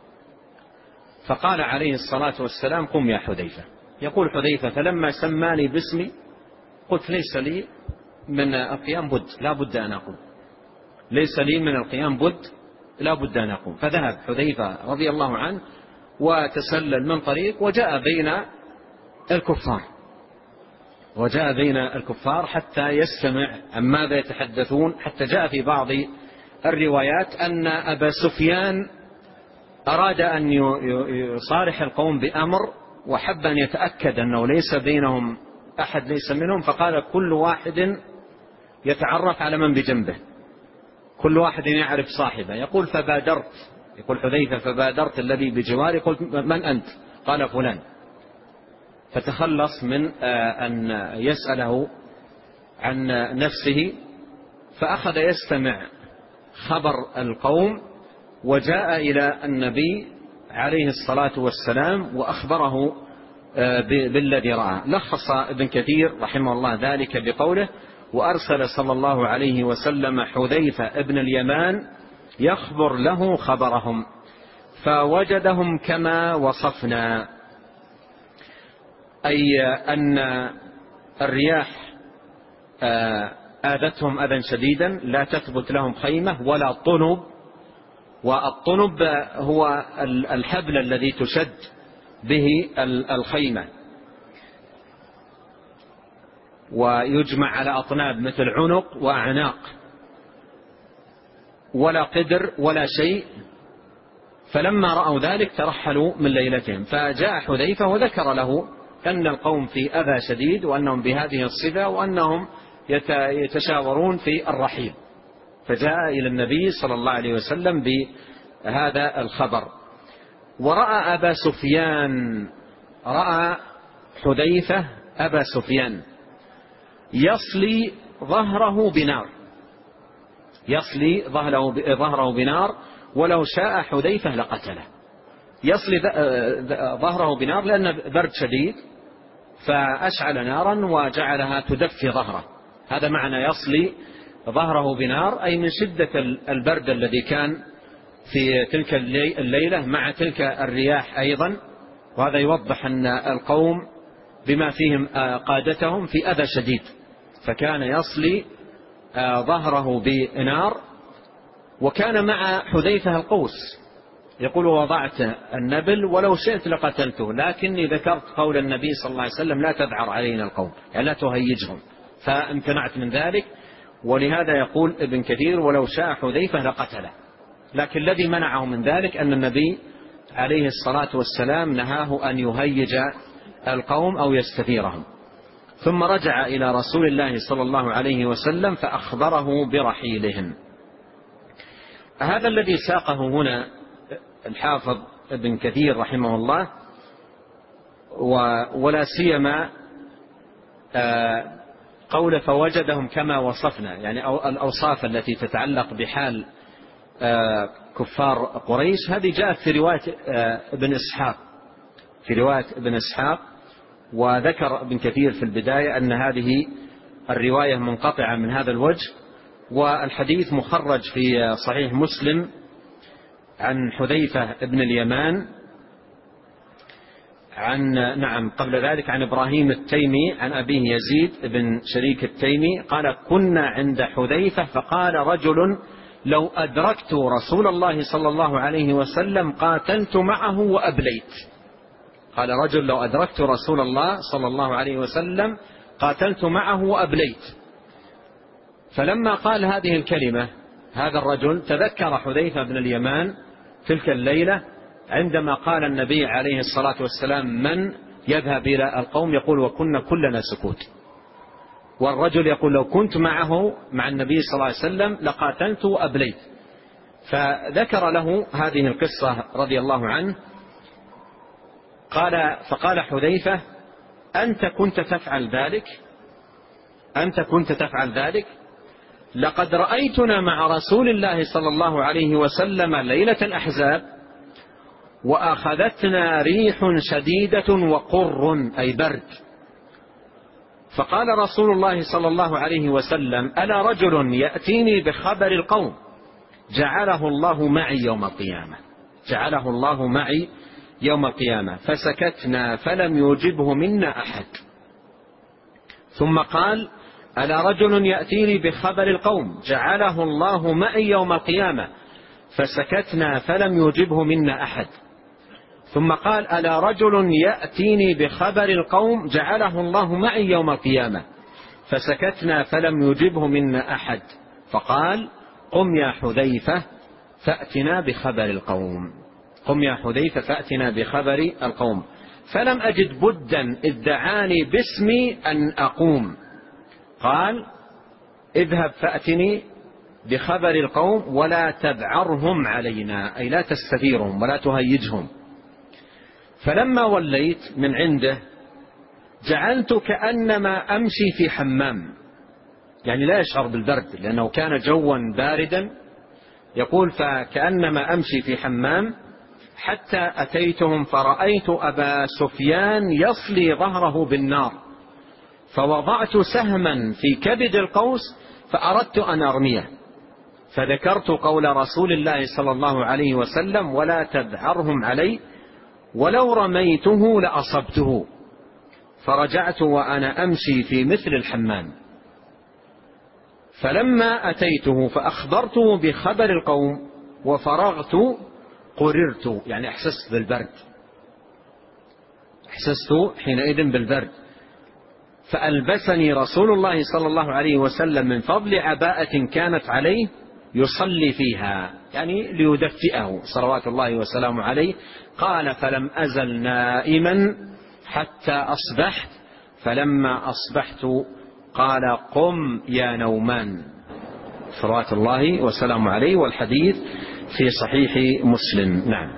فقال عليه الصلاة والسلام: قم يا حذيفة. يقول حذيفة: فلما سماني باسمي قلت: ليس لي من القيام بد، لا بد أن أقوم، ليس لي من القيام بد، لا بد أن أقوم. فذهب حذيفة رضي الله عنه وتسلل من طريق وجاء بين الكفار حتى يستمع عن ماذا يتحدثون، حتى جاء في بعض الروايات أن أبا سفيان أراد أن يصارح القوم بأمر وحب أن يتأكد أنه ليس بينهم أحد ليس منهم، فقال: كل واحد يتعرف على من بجنبه، كل واحد يعرف صاحبه. يقول: يقول حذيفة: فبادرت الذي بجواري قلت: من أنت؟ قال: فلان. فتخلص من أن يسأله عن نفسه، فأخذ يستمع خبر القوم، وجاء إلى النبي عليه الصلاة والسلام وأخبره بالذي رأى. لخص ابن كثير رحمه الله ذلك بقوله: وأرسل صلى الله عليه وسلم حذيفة بن اليمان يخبر له خبرهم فوجدهم كما وصفنا، أي أن الرياح آذتهم أذى شديدا، لا تثبت لهم خيمة ولا طنب، والطنب هو الحبل الذي تشد به الخيمة، ويجمع على أطناب مثل عنق وأعناق، ولا قدر ولا شيء. فلما رأوا ذلك ترحلوا من ليلتهم، فجاء حذيفة وذكر له أن القوم في أذى شديد وأنهم بهذه الصفة وأنهم يتشاورون في الرحيل، فجاء إلى النبي صلى الله عليه وسلم بهذا الخبر. ورأى حذيفة أبا سفيان يصلي ظهره بنار، ولو شاء حذيفة لقتله. يصلي ظهره بنار لأن برد شديد، فأشعل نارا وجعلها تدفي ظهره. هذا معنى يصلي ظهره بنار، أي من شدة البرد الذي كان في تلك الليلة مع تلك الرياح أيضا. وهذا يوضح أن القوم بما فيهم قادتهم في أذى شديد، فكان يصلي ظهره بنار. وكان مع حذيفة القوس، يقول: وضعت النبل ولو شئت لقتلته، لكني ذكرت قول النبي صلى الله عليه وسلم: لا تذعر علينا القوم، يعني لا تهيجهم، فامتنعت من ذلك. ولهذا يقول ابن كثير: ولو شاء حذيفة لقتله، لكن الذي منعه من ذلك أن النبي عليه الصلاة والسلام نهاه أن يهيج القوم أو يستثيرهم. ثم رجع إلى رسول الله صلى الله عليه وسلم فأخبره برحيلهم. هذا الذي ساقه هنا الحافظ ابن كثير رحمه الله، ولا سيما قول فوجدهم كما وصفنا، يعني الأوصاف التي تتعلق بحال كفار قريش، هذه جاءت في رواية ابن إسحاق، وذكر ابن كثير في البداية أن هذه الرواية منقطعة من هذا الوجه، والحديث مخرج في صحيح مسلم عن حذيفة بن اليمان قبل ذلك عن إبراهيم التيمي عن أبيه يزيد بن شريك التيمي قال: كنا عند حذيفة فقال رجل: لو أدركت رسول الله صلى الله عليه وسلم قاتلت معه وأبليت. قال رجل لو أدركت رسول الله صلى الله عليه وسلم قاتلت معه وأبليت. فلما قال هذه الكلمة هذا الرجل تذكر حذيفة بن اليمان تلك الليلة عندما قال النبي عليه الصلاة والسلام من يذهب إلى القوم، يقول وكنا كلنا سكوت، والرجل يقول لو كنت معه مع النبي صلى الله عليه وسلم لقاتلت وأبليت. فذكر له هذه القصة رضي الله عنه. فقال حذيفة أنت كنت تفعل ذلك لقد رأيتنا مع رسول الله صلى الله عليه وسلم ليلة الأحزاب وأخذتنا ريح شديدة وقر أي برد، فقال رسول الله صلى الله عليه وسلم ألا رجل يأتيني بخبر القوم جعله الله معي يوم القيامة، فسكتنا فلم يجبه منا أحد. ثم قال ألا رجل يأتيني بخبر القوم جعله الله معي يوم القيامة، فسكتنا فلم يجبه منا أحد. ثم قال ألا رجل يأتيني بخبر القوم جعله الله معي يوم القيامة، فسكتنا فلم يجبه منا أحد. فقال قم يا حذيفة فأتنا بخبر القوم. فلم أجد بدا إذ دعاني باسمي أن أقوم. قال اذهب فأتني بخبر القوم ولا تبعرهم علينا، أي لا تستثيرهم ولا تهيجهم. فلما وليت من عنده جعلت كأنما أمشي في حمام، يعني لا يشعر بالبرد لأنه كان جوا باردا. يقول فكأنما أمشي في حمام حتى أتيتهم فرأيت أبا سفيان يصلي ظهره بالنار، فوضعت سهما في كبد القوس فأردت أن أرميه، فذكرت قول رسول الله صلى الله عليه وسلم ولا تبعرهم علي ولو رميته لأصبته، فرجعت وأنا أمشي في مثل الحمام. فلما أتيته فأخبرته بخبر القوم وفرغت قررت، يعني أحسست حينئذ بالبرد. فألبسني رسول الله صلى الله عليه وسلم من فضل عباءة كانت عليه يصلي فيها، يعني ليدفئه صلوات الله وسلامه عليه. قال فلم أزل نائما حتى أصبحت، فلما أصبحت قال قم يا نومان صلوات الله وسلامه عليه. والحديث في صحيح مسلم. نعم.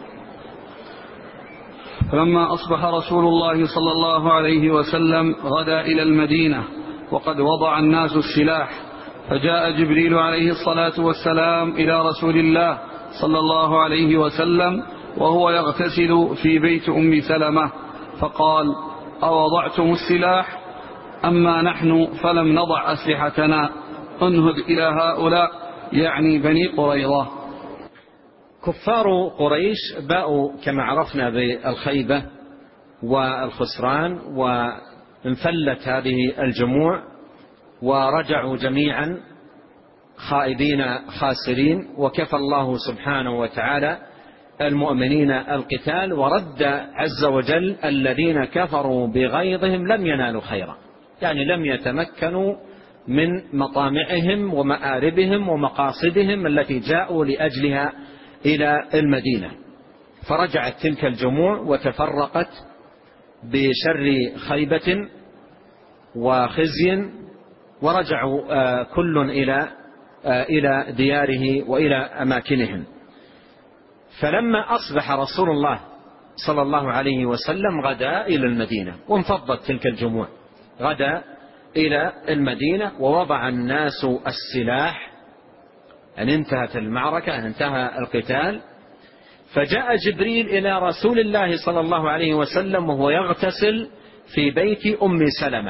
فلما أصبح رسول الله صلى الله عليه وسلم غدا إلى المدينة وقد وضع الناس السلاح، فجاء جبريل عليه الصلاة والسلام إلى رسول الله صلى الله عليه وسلم وهو يغتسل في بيت أم سلمة، فقال أوضعتم السلاح؟ أما نحن فلم نضع أسلحتنا، انهد إلى هؤلاء، يعني بني قريظة. كفار قريش باءوا كما عرفنا بالخيبة والخسران، وانفلت هذه الجموع ورجعوا جميعا خائبين خاسرين، وكفى الله سبحانه وتعالى المؤمنين القتال، ورد عز وجل الذين كفروا بغيظهم لم ينالوا خيرا، يعني لم يتمكنوا من مطامعهم ومآربهم ومقاصدهم التي جاءوا لأجلها إلى المدينة. فرجعت تلك الجموع وتفرقت بشر خيبة وخزي، ورجعوا كل إلى دياره وإلى أماكنهم. فلما أصبح رسول الله صلى الله عليه وسلم غدا إلى المدينة، وانفضت تلك الجموع، غدا إلى المدينة ووضع الناس السلاح، أن انتهت المعركة، أن انتهى القتال. فجاء جبريل إلى رسول الله صلى الله عليه وسلم وهو يغتسل في بيت أم سلمة،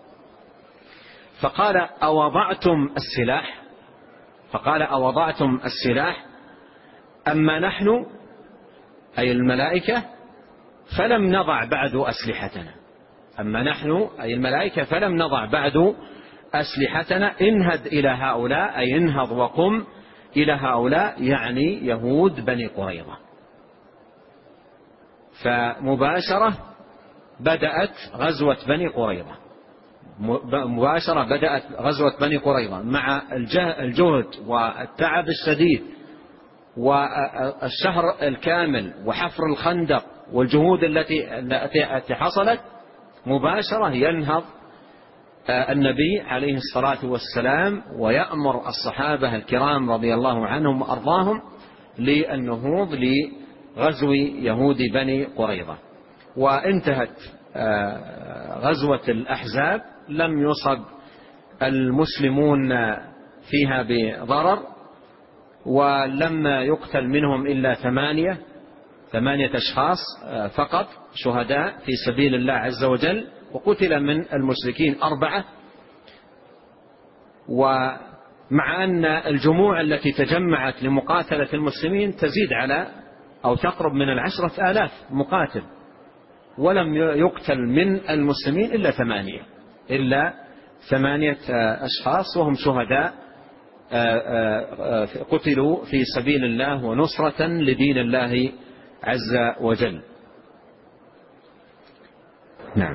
فقال أوضعتم السلاح؟ أما نحن أي الملائكة فلم نضع بعد أسلحتنا، أما نحن أي الملائكة فلم نضع بعد أسلحتنا، انهد إلى هؤلاء أي انهض وقم إلى هؤلاء، يعني يهود بني قريظة. فمباشرة بدأت غزوة بني قريظة، مباشرة بدأت غزوة بني قريظة مع الجهد والتعب الشديد والشهر الكامل وحفر الخندق والجهود التي حصلت. مباشرة ينهض النبي عليه الصلاة والسلام ويأمر الصحابة الكرام رضي الله عنهم وأرضاهم للنهوض لغزو يهود بني قريظة. وانتهت غزوة الأحزاب، لم يصب المسلمون فيها بضرر، ولم يقتل منهم إلا 8 أشخاص فقط شهداء في سبيل الله عز وجل، وقتل من المشركين 4. ومع أن الجموع التي تجمعت لمقاتلة المسلمين تزيد على أو تقرب من 10,000 مقاتل، ولم يقتل من المسلمين إلا 8 أشخاص، وهم شهداء قتلوا في سبيل الله ونصرة لدين الله عز وجل. نعم.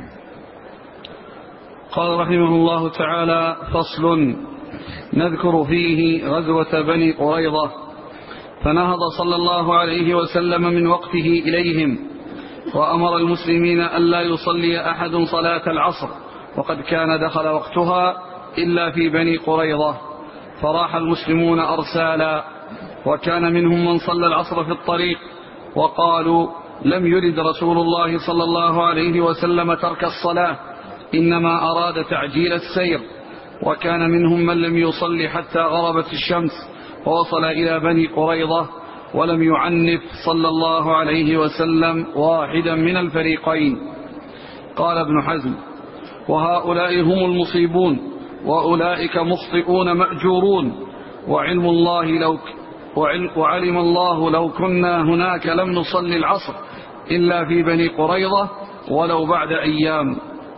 قال رحمه الله تعالى: فصل، نذكر فيه غزوة بني قريظة. فنهض صلى الله عليه وسلم من وقته إليهم، وأمر المسلمين ألا يصلي أحد صلاة العصر، وقد كان دخل وقتها إلا في بني قريظة، فراح المسلمون أرسالا، وكان منهم من صلى العصر في الطريق، وقالوا: لم يرد رسول الله صلى الله عليه وسلم ترك الصلاة، إنما أراد تعجيل السير. وكان منهم من لم يصلي حتى غربت الشمس، ووصل إلى بني قريظة ولم يعنف صلى الله عليه وسلم واحدا من الفريقين. قال ابن حزم: وهؤلاء هم المصيبون، وأولئك مخطئون مأجورون، وعلم الله لو كنا هناك لم نصلي العصر إلا في بني قريظة ولو بعد أيام.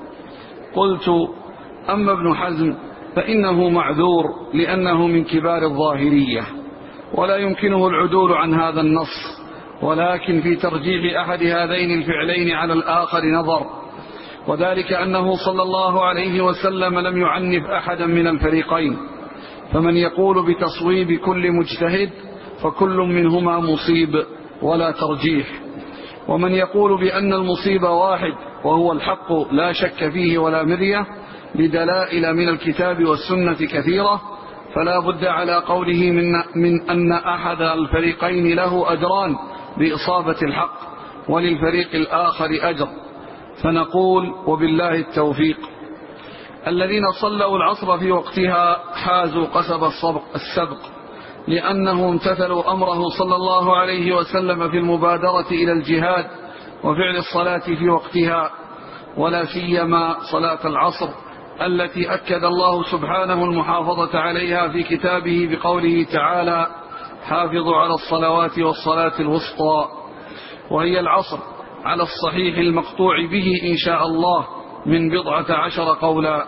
قلت: أما ابن حزم فإنه معذور، لأنه من كبار الظاهرية، ولا يمكنه العدول عن هذا النص، ولكن في ترجيح أحد هذين الفعلين على الآخر نظر، وذلك أنه صلى الله عليه وسلم لم يعنف أحدا من الفريقين، فمن يقول بتصويب كل مجتهد فكل منهما مصيب ولا ترجيح، ومن يقول بأن المصيب واحد وهو الحق لا شك فيه ولا مرية بدلائل من الكتاب والسنة كثيرة، فلا بد على قوله من أن أحد الفريقين له أجران بإصابة الحق، وللفريق الآخر أجر. فنقول: وبالله التوفيق. الذين صلوا العصر في وقتها حازوا قصب السبق، لأنهم امتثلوا أمره صلى الله عليه وسلم في المبادرة إلى الجهاد وفعل الصلاة في وقتها، ولا سيما صلاة العصر التي أكد الله سبحانه المحافظة عليها في كتابه بقوله تعالى: حافظوا على الصلوات والصلاة الوسطى، وهي العصر على الصحيح المقطوع به إن شاء الله من 14 قولا،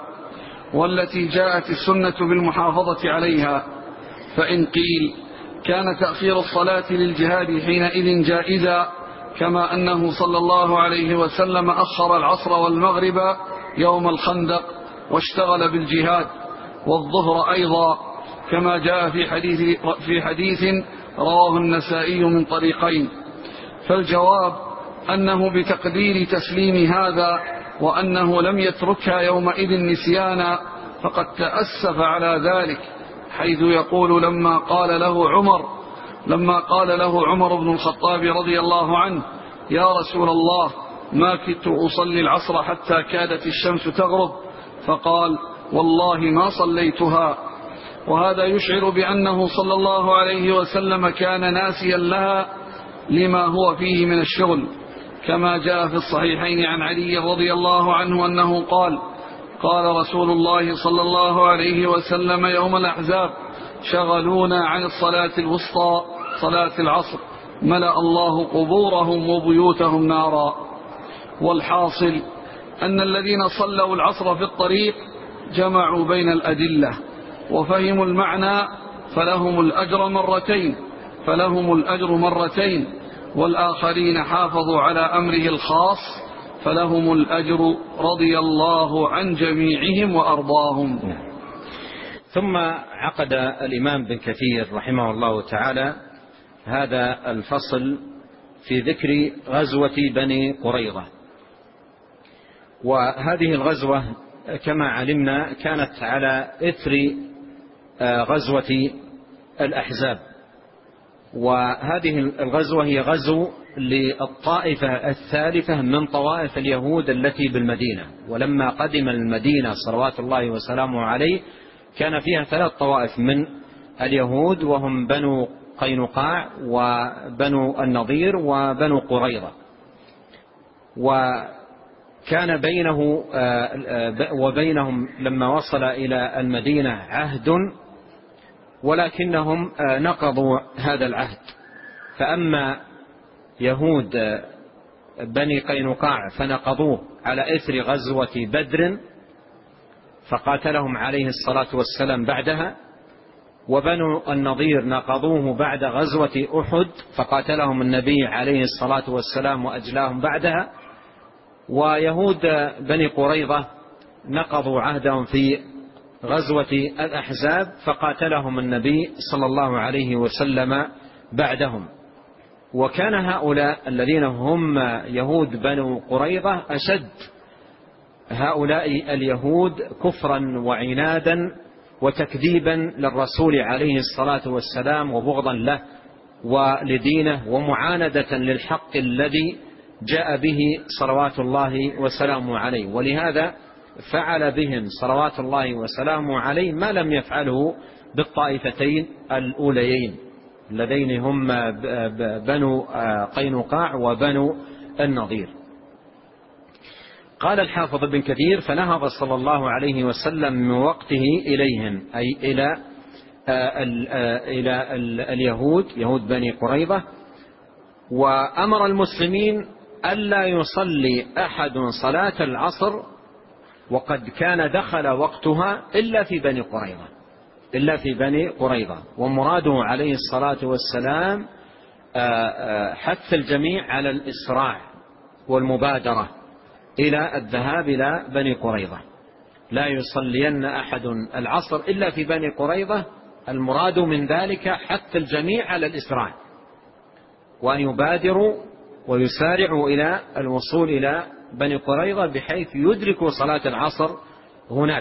والتي جاءت السنة بالمحافظة عليها. فإن قيل كان تأخير الصلاة للجهاد حينئذ جائزا، كما أنه صلى الله عليه وسلم أخر العصر والمغرب يوم الخندق واشتغل بالجهاد، والظهر أيضا، كما جاء في حديث رواه النسائي من طريقين. فالجواب أنه بتقدير تسليم هذا، وأنه لم يتركها يومئذ نسيانا، فقد تأسف على ذلك، حيث يقول: لما قال له عمر بن الخطاب رضي الله عنه: يا رسول الله، ما كدت أصلي العصر حتى كادت الشمس تغرب، فقال: والله ما صليتها. وهذا يشعر بأنه صلى الله عليه وسلم كان ناسيا لها لما هو فيه من الشغل، كما جاء في الصحيحين عن علي رضي الله عنه أنه قال: قال رسول الله صلى الله عليه وسلم يوم الأحزاب: شغلونا عن الصلاة الوسطى صلاة العصر، ملأ الله قبورهم وبيوتهم نارا. والحاصل أن الذين صلوا العصر في الطريق جمعوا بين الأدلة وفهموا المعنى، فلهم الأجر مرتين، والآخرين حافظوا على أمره الخاص فلهم الأجر رضي الله عن جميعهم وأرضاهم. ثم عقد الإمام بن كثير رحمه الله تعالى هذا الفصل في ذكر غزوة بني قريظة. وهذه الغزوة كما علمنا كانت على إثر غزوة الأحزاب، وهذه الغزوة هي غزو للطائفة الثالثة من طوائف اليهود التي بالمدينة. ولما قدم المدينة صلوات الله وسلامه عليه كان فيها 3 طوائف من اليهود، وهم بنو قينقاع وبنو النضير وبنو قريظة. وكان بينه وبينهم لما وصل إلى المدينة عهد، ولكنهم نقضوا هذا العهد. فأما يهود بني قينقاع فنقضوه على إثر غزوة بدر فقاتلهم عليه الصلاة والسلام بعدها، وبنو النضير نقضوه بعد غزوة أحد فقاتلهم النبي عليه الصلاة والسلام وأجلاهم بعدها، ويهود بني قريظة نقضوا عهدهم في غزوة الأحزاب فقاتلهم النبي صلى الله عليه وسلم بعدهم. وكان هؤلاء الذين هم يهود بنو قريظة أشد هؤلاء اليهود كفرا وعنادا وتكذيبا للرسول عليه الصلاة والسلام وبغضا له ولدينه ومعاندة للحق الذي جاء به صلوات الله وسلامه عليه. ولهذا فعل بهم صلوات الله وسلامه عليه ما لم يفعله بالطائفتين الأوليين اللذين هم بنو قينقاع وبنو النضير. قال الحافظ ابن كثير: فنهض صلى الله عليه وسلم من وقته إليهم، أي إلى اليهود يهود بني قريظة، وأمر المسلمين ألا يصلي أحد صلاة العصر وقد كان دخل وقتها إلا في بني قريظة. ومراده عليه الصلاة والسلام حث الجميع على الإسراع والمبادرة إلى الذهاب إلى بني قريظة. لا يصلين أحد العصر إلا في بني قريظة، المراد من ذلك حث الجميع على الإسراع وأن يبادروا ويسارعوا إلى الوصول إلى بني قريظة بحيث يدركوا صلاة العصر هناك.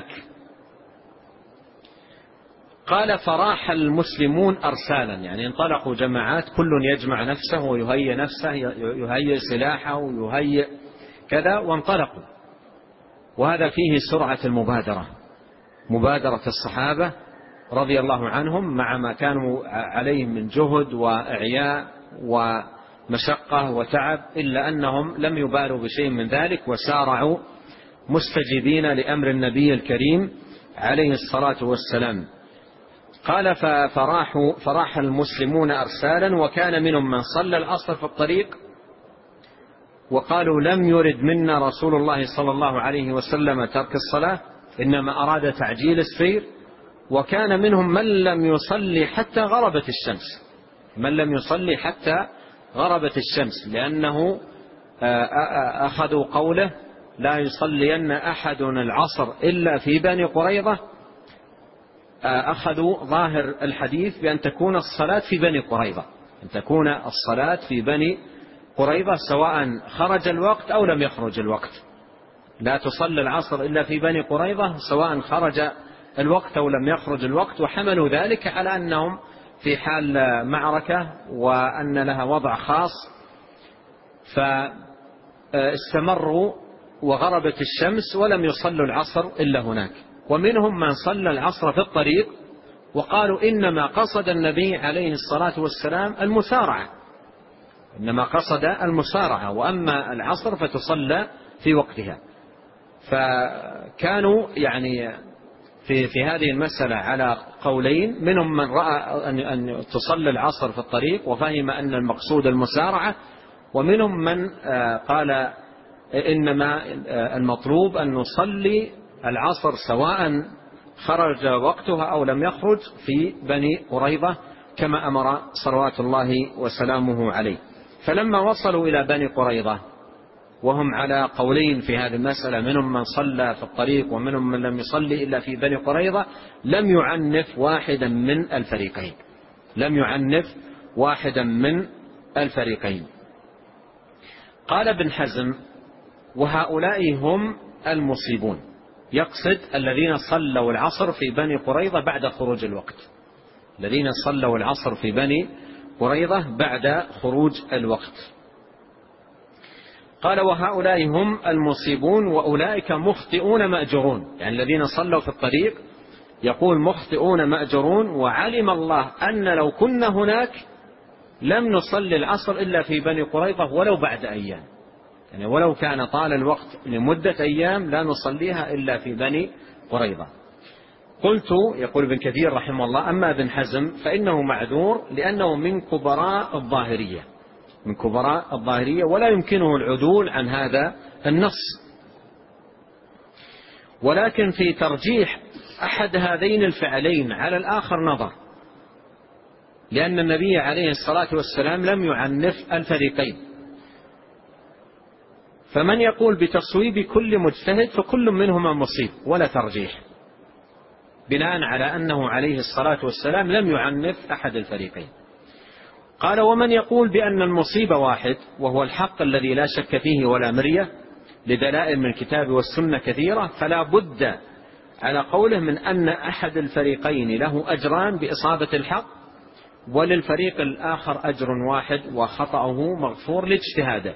قال: فراح المسلمون أرسالا، يعني انطلقوا جماعات كل يجمع نفسه ويهيئ نفسه، يهيئ سلاحه ويهيئ كذا، وانطلقوا. وهذا فيه سرعة المبادرة، مبادرة الصحابة رضي الله عنهم مع ما كانوا عليه من جهد وإعياء ومشقة وتعب، إلا أنهم لم يبالوا بشيء من ذلك وسارعوا مستجيبين لأمر النبي الكريم عليه الصلاة والسلام. قال: فراح المسلمون أرسالا، وكان منهم من صلى العصر في الطريق وقالوا: لم يرد منا رسول الله صلى الله عليه وسلم ترك الصلاة، إنما أراد تعجيل السير. وكان منهم من لم يصلي حتى غربت الشمس، لأنه أخذوا قوله: لا يصلين أحد العصر إلا في بني قريظة. أخذوا ظاهر الحديث بأن تكون الصلاة في بني قريظة سواء خرج الوقت أو لم يخرج الوقت. لا تصلي العصر إلا في بني قريظة سواء خرج الوقت أو لم يخرج الوقت. وحملوا ذلك على أنهم في حال معركة وأن لها وضع خاص، فاستمروا وغربت الشمس ولم يصلوا العصر إلا هناك. ومنهم من صلى العصر في الطريق وقالوا: إنما قصد النبي عليه الصلاة والسلام المسارعة، وأما العصر فتصلى في وقتها. فكانوا يعني في هذه المسألة على قولين: منهم من رأى أن تصلي العصر في الطريق وفهم أن المقصود المسارعة، ومنهم من قال إنما المطلوب أن نصلي العصر سواء خرج وقتها أو لم يخرج في بني قريظة كما أمر صلوات الله وسلامه عليه. فلما وصلوا إلى بني قريظة وهم على قولين في هذه المسألة، منهم من صلى في الطريق ومنهم من لم يصلي إلا في بني قريظة، لم يعنف واحدا من الفريقين، لم يعنف واحدا من الفريقين. قال ابن حزم: وهؤلاء هم المصيبون، يقصد الذين صلوا العصر في بني قريظة بعد خروج الوقت، الذين صلوا العصر في بني قريظة بعد خروج الوقت. قال: وهؤلاء هم المصيبون وأولئك مخطئون مأجرون، يعني الذين صلوا في الطريق يقول مخطئون مأجرون، وعلم الله أن لو كنا هناك لم نصلي العصر إلا في بني قريظة ولو بعد أيام، يعني ولو كان طال الوقت لمدة أيام لا نصليها إلا في بني قريظة. قلت، يقول ابن كثير رحمه الله: أما ابن حزم فإنه معذور لأنه من كبراء الظاهرية، من كبراء الظاهرية، ولا يمكنه العدول عن هذا النص. ولكن في ترجيح أحد هذين الفعلين على الآخر نظر، لأن النبي عليه الصلاة والسلام لم يعنف الفريقين، فمن يقول بتصويب كل مجتهد فكل منهما مصيب ولا ترجيح، بناء على أنه عليه الصلاة والسلام لم يعنف أحد الفريقين. قال: ومن يقول بأن المصيب واحد وهو الحق الذي لا شك فيه ولا مرية لدلائل من الكتاب والسنة كثيرة، فلا بد على قوله من أن أحد الفريقين له أجران بإصابة الحق، وللفريق الآخر أجر واحد وخطأه مغفور لاجتهاده.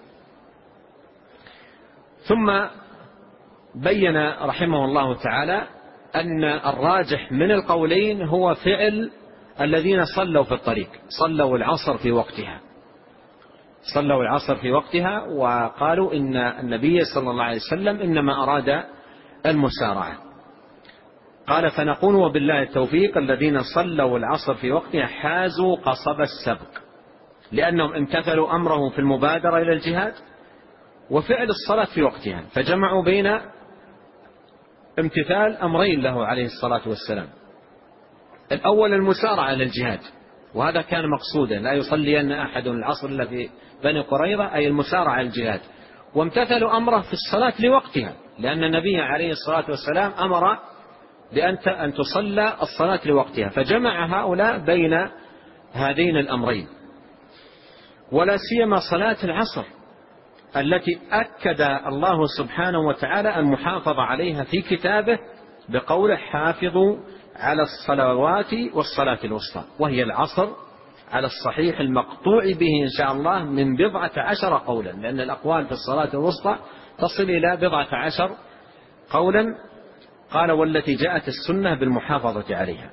ثم بين رحمه الله تعالى أن الراجح من القولين هو فعل الذين صلوا في الطريق، صلوا العصر في وقتها، صلوا العصر في وقتها، وقالوا إن النبي صلى الله عليه وسلم إنما أراد المسارعة. قال: فنقول وبالله التوفيق الذين صلوا العصر في وقتها حازوا قصب السبق، لأنهم امتثلوا أمره في المبادرة إلى الجهاد وفعل الصلاة في وقتها، فجمعوا بين امتثال أمرين له عليه الصلاة والسلام: الأول المسارعة إلى الجهاد، وهذا كان مقصودا، لا يصلين أحد العصر إلا في بني قريظة، أي المسارعة إلى الجهاد، وامتثلوا أمره في الصلاة لوقتها، لأن النبي عليه الصلاة والسلام أمر بأن تصلى الصلاة لوقتها، فجمع هؤلاء بين هذين الأمرين. ولا سيما صلاة العصر التي أكد الله سبحانه وتعالى المحافظة عليها في كتابه بقوله: حافظوا على الصلوات والصلاة الوسطى، وهي العصر على الصحيح المقطوع به إن شاء الله من 12 قولا، لأن الأقوال في الصلاة الوسطى تصل إلى 12 قولا. قال: والتي جاءت السنة بالمحافظة عليها.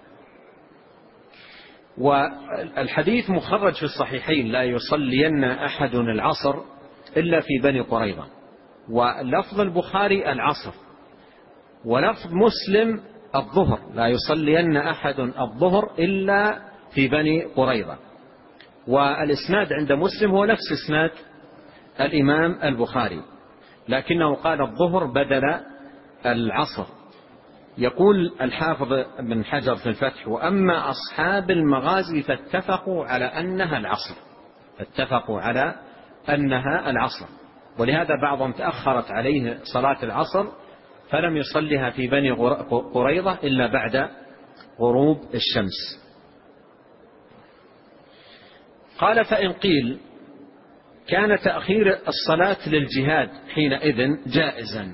والحديث مخرج في الصحيحين: لا يصلين أحد العصر إلا في بني قريظة، ولفظ البخاري العصر، ولفظ مسلم الظهر، لا يصلين أحد الظهر إلا في بني قريظة. والإسناد عند مسلم هو نفس إسناد الإمام البخاري، لكنه قال الظهر بدل العصر. يقول الحافظ ابن حجر في الفتح: وأما أصحاب المغازي فاتفقوا على أنها العصر، اتفقوا على أنها العصر، ولهذا بعضهم تأخرت عليه صلاة العصر فلم يصلها في بني قريظة إلا بعد غروب الشمس. قال: فإن قيل كان تأخير الصلاة للجهاد حينئذ جائزا،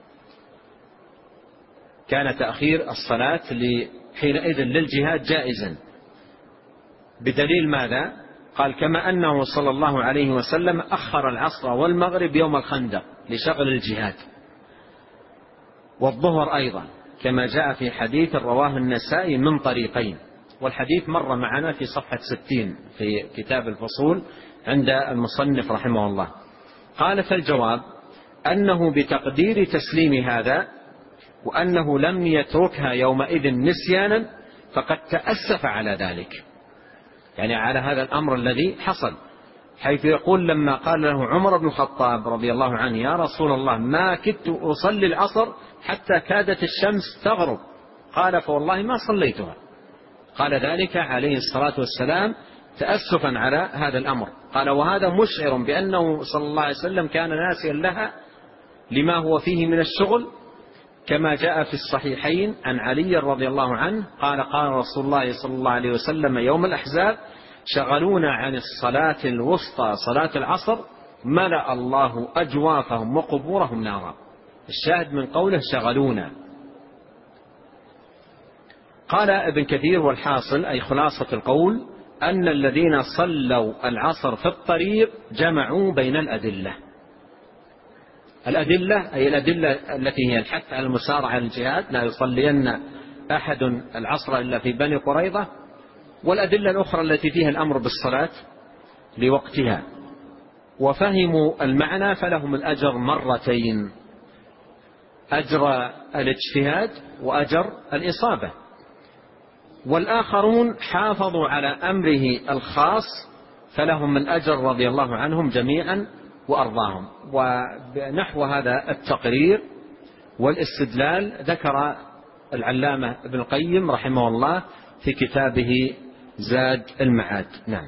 كان تأخير الصلاة حينئذ للجهاد جائزا، بدليل ماذا؟ قال: كما أنه صلى الله عليه وسلم أخر العصر والمغرب يوم الخندق لشغل الجهاد، والظهر أيضا، كما جاء في حديث رواه النسائي من طريقين، والحديث مر معنا في صفحة 60 في كتاب الفصول عند المصنف رحمه الله. قال: فالجواب أنه بتقدير تسليم هذا، وأنه لم يتركها يومئذ نسيانا، فقد تأسف على ذلك، يعني على هذا الأمر الذي حصل، حيث يقول: لما قال له عمر بن الخطاب رضي الله عنه: يا رسول الله ما كدت أصلي العصر حتى كادت الشمس تغرب، قال: فوالله ما صليتها. قال ذلك عليه الصلاة والسلام تأسفا على هذا الأمر. قال وهذا مشعر بأنه صلى الله عليه وسلم كان ناسيا لها لما هو فيه من الشغل، كما جاء في الصحيحين عن علي رضي الله عنه قال قال رسول الله صلى الله عليه وسلم يوم الأحزاب شغلونا عن الصلاة الوسطى صلاة العصر ملأ الله أجوافهم وقبورهم نارا. الشاهد من قوله شغلونا. قال ابن كثير والحاصل أي خلاصة القول أن الذين صلوا العصر في الطريق جمعوا بين الأدلة. الأدلة أي الأدلة التي هي الحث على المسارعة للجهاد، لا يصلين أحد العصر إلا في بني قريظة، والأدلة الأخرى التي فيها الأمر بالصلاة لوقتها. وفهموا المعنى فلهم الأجر مرتين، أجر الاجتهاد وأجر الإصابة. والآخرون حافظوا على أمره الخاص فلهم الأجر رضي الله عنهم جميعا وأرضاهم. ونحو هذا التقرير والاستدلال ذكر العلامة ابن القيم رحمه الله في كتابه زاد المعاد. نعم.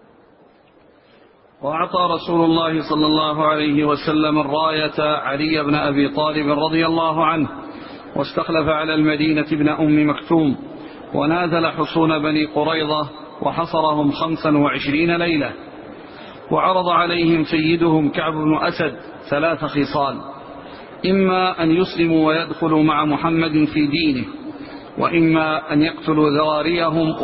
وأعطى رسول الله صلى الله عليه وسلم الراية علي بن أبي طالب رضي الله عنه، واستخلف على المدينة ابن أم مكتوم، ونازل حصون بني قريظة وحصرهم 25 ليلة، وعرض عليهم سيدهم كعب بن أسد 3 خصال: إما أن يسلموا ويدخلوا مع محمد في دينه، وإما أن يقتلوا ذراريهم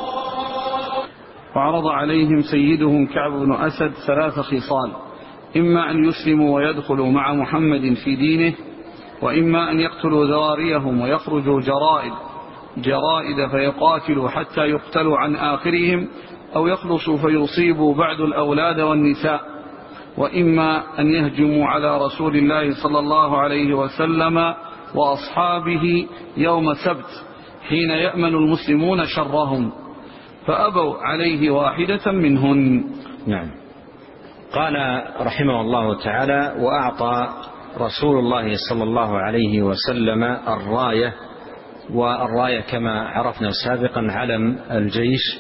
وعرض عليهم سيدهم كعب بن أسد 3 خصال: إما أن يسلموا ويدخلوا مع محمد في دينه، وإما أن يقتلوا ذراريهم ويخرجوا جرائد فيقاتلوا حتى يقتلوا عن آخرهم، أو يخلصوا فيصيبوا بعد الأولاد والنساء، وإما أن يهجموا على رسول الله صلى الله عليه وسلم وأصحابه يوم سبت حين يأمن المسلمون شرهم، فأبوا عليه واحدة منهن. نعم. قال رحمه الله تعالى: وأعطى رسول الله صلى الله عليه وسلم الراية، والراية كما عرفنا سابقا علم الجيش.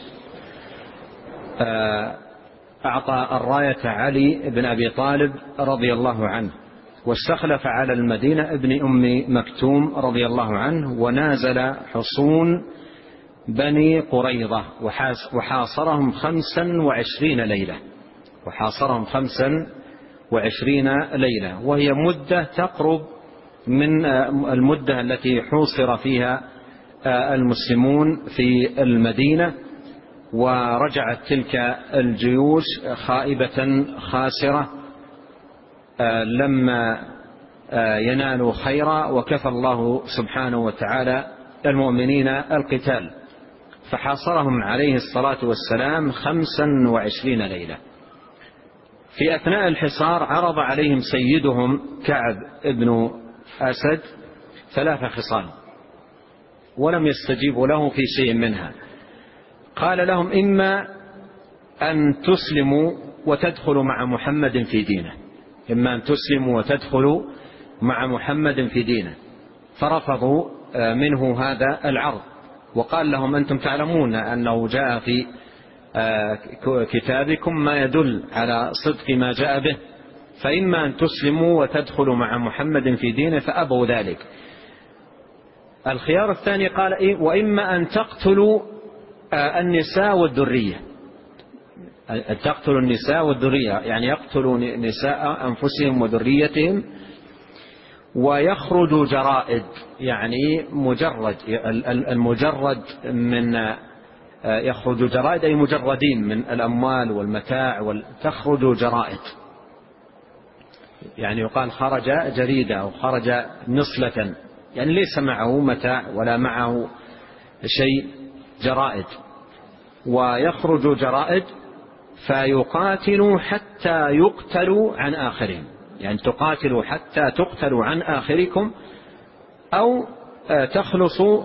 أعطى الراية علي بن أبي طالب رضي الله عنه، واستخلف على المدينة ابن أم مكتوم رضي الله عنه، ونازل حصون بني قريظة وحاصرهم 25 ليلة، وحاصرهم 25 ليلة، وهي مدة تقرب من المدة التي حوصر فيها المسلمون في المدينة. ورجعت تلك الجيوش خائبة خاسرة لما ينالوا خيرا، وكفى الله سبحانه وتعالى المؤمنين القتال، فحاصرهم عليه الصلاة والسلام 25 ليلة. في أثناء الحصار عرض عليهم سيدهم كعب ابن أسد 3 خصال، ولم يستجيبوا له في شيء منها. قال لهم: إما أن تسلموا وتدخلوا مع محمد في دينه، إما أن تسلموا وتدخلوا مع محمد في دينه. فرفضوا منه هذا العرض، وقال لهم: أنتم تعلمون أنه جاء في كتابكم ما يدل على صدق ما جاء به، فإما أن تسلموا وتدخلوا مع محمد في دينه، فأبوا ذلك. الخيار الثاني قال: وإما أن تقتلوا النساء والذرية، أن تقتلوا النساء والذرية، يعني يقتلوا نساء أنفسهم وذريتهم، ويخرج جرائد، يعني مجرد، المجرد من يخرج جرائد أي مجردين من الأموال والمتاع، تخرج جرائد، يعني يقال خرج جريدة أو خرج نصلة، يعني ليس معه متاع ولا معه شيء، جرائد. ويخرج جرائد فيقاتلوا حتى يقتلوا عن آخرهم، يعني تقاتلوا حتى تقتلوا عن آخركم، أو تخلصوا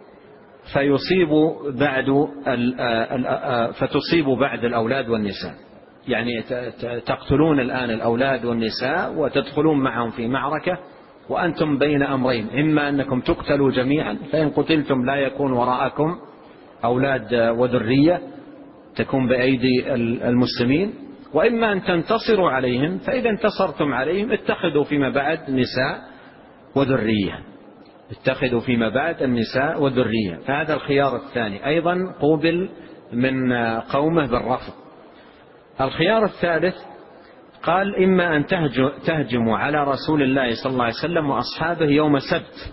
فتصيبوا بعد الأولاد والنساء، يعني تقتلون الآن الأولاد والنساء وتدخلون معهم في معركة وأنتم بين أمرين: إما أنكم تقتلوا جميعا، فإن قتلتم لا يكون وراءكم أولاد وذرية، تكون بأيدي المسلمين، وإما أن تنتصروا عليهم، فإذا انتصرتم عليهم اتخذوا فيما بعد نساء وذرية، اتخذوا فيما بعد النساء والذرية. فهذا الخيار الثاني أيضا قوبل من قومه بالرفض. الخيار الثالث قال إما أن تهجموا على رسول الله صلى الله عليه وسلم وأصحابه يوم السبت،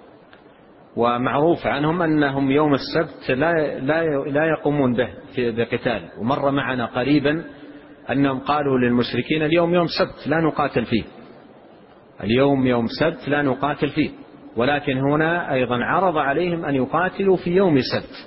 ومعروف عنهم أنهم يوم السبت لا يقومون به بقتال. ومر معنا قريبا أنهم قالوا للمشركين اليوم يوم سبت لا نقاتل فيه، اليوم يوم سبت لا نقاتل فيه، ولكن هنا أيضا عرض عليهم أن يقاتلوا في يوم سبت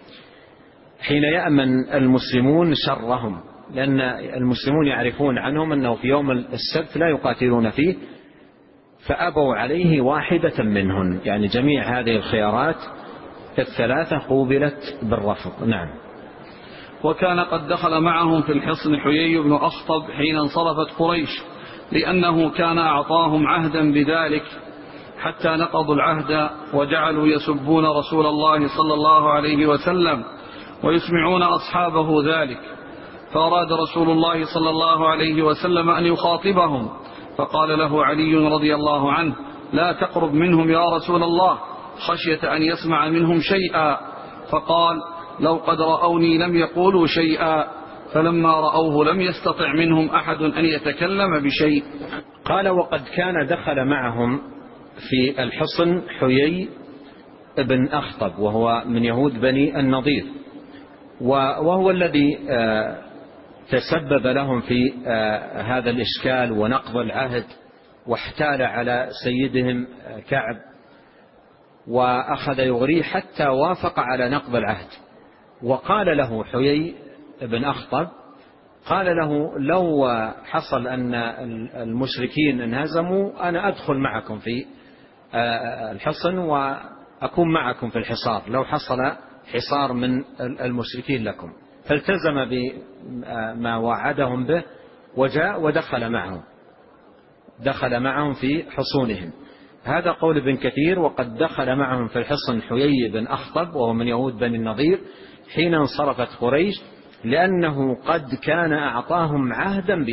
حين يأمن المسلمون شرهم، لأن المسلمون يعرفون عنهم أنه في يوم السبت لا يقاتلون فيه، فأبوا عليه واحدة منهن. يعني جميع هذه الخيارات الثلاثة قوبلت بالرفض. نعم. وكان قد دخل معهم في الحصن حيي بن أخطب حين انصرفت قريش، لأنه كان أعطاهم عهدا بذلك حتى نقضوا العهد وجعلوا يسبون رسول الله صلى الله عليه وسلم ويسمعون أصحابه ذلك، فأراد رسول الله صلى الله عليه وسلم أن يخاطبهم، فقال له علي رضي الله عنه: لا تقرب منهم يا رسول الله، خشية أن يسمع منهم شيئا. فقال: لو قد رأوني لم يقولوا شيئا، فلما رأوه لم يستطع منهم أحد أن يتكلم بشيء. قال: وقد كان دخل معهم في الحصن حيي بن أخطب، وهو من يهود بني النضير، وهو الذي تسبب لهم في هذا الإشكال ونقض العهد، واحتال على سيدهم كعب وأخذ يغريه حتى وافق على نقض العهد. وقال له حيي بن أخطب، قال له: لو حصل أن المشركين انهزموا أنا أدخل معكم في الحصن وأكون معكم في الحصار، لو حصل حصار من المشركين لكم. فالتزم بما وعدهم به وجاء ودخل معهم في حصونهم. هذا قول ابن كثير: وقد دخل معهم في الحصن حيي بن أخطب وهو من يهود بني النضير حين انصرفت قريش، لأنه قد كان أعطاهم عهدا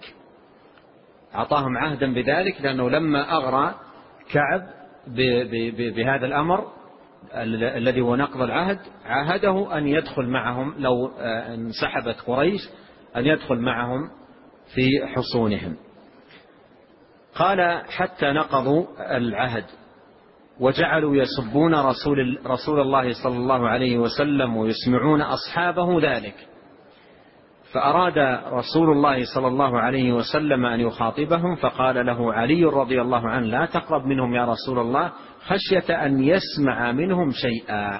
بذلك، لأنه لما أغرى كعب بهذا الأمر الذي هو نقض العهد عاهده أن يدخل معهم لو انسحبت قريش، أن يدخل معهم في حصونهم. قال: حتى نقضوا العهد وجعلوا يسبون رسول الله صلى الله عليه وسلم ويسمعون أصحابه ذلك، فأراد رسول الله صلى الله عليه وسلم أن يخاطبهم، فقال له علي رضي الله عنه: لا تقرب منهم يا رسول الله، خشية أن يسمع منهم شيئا،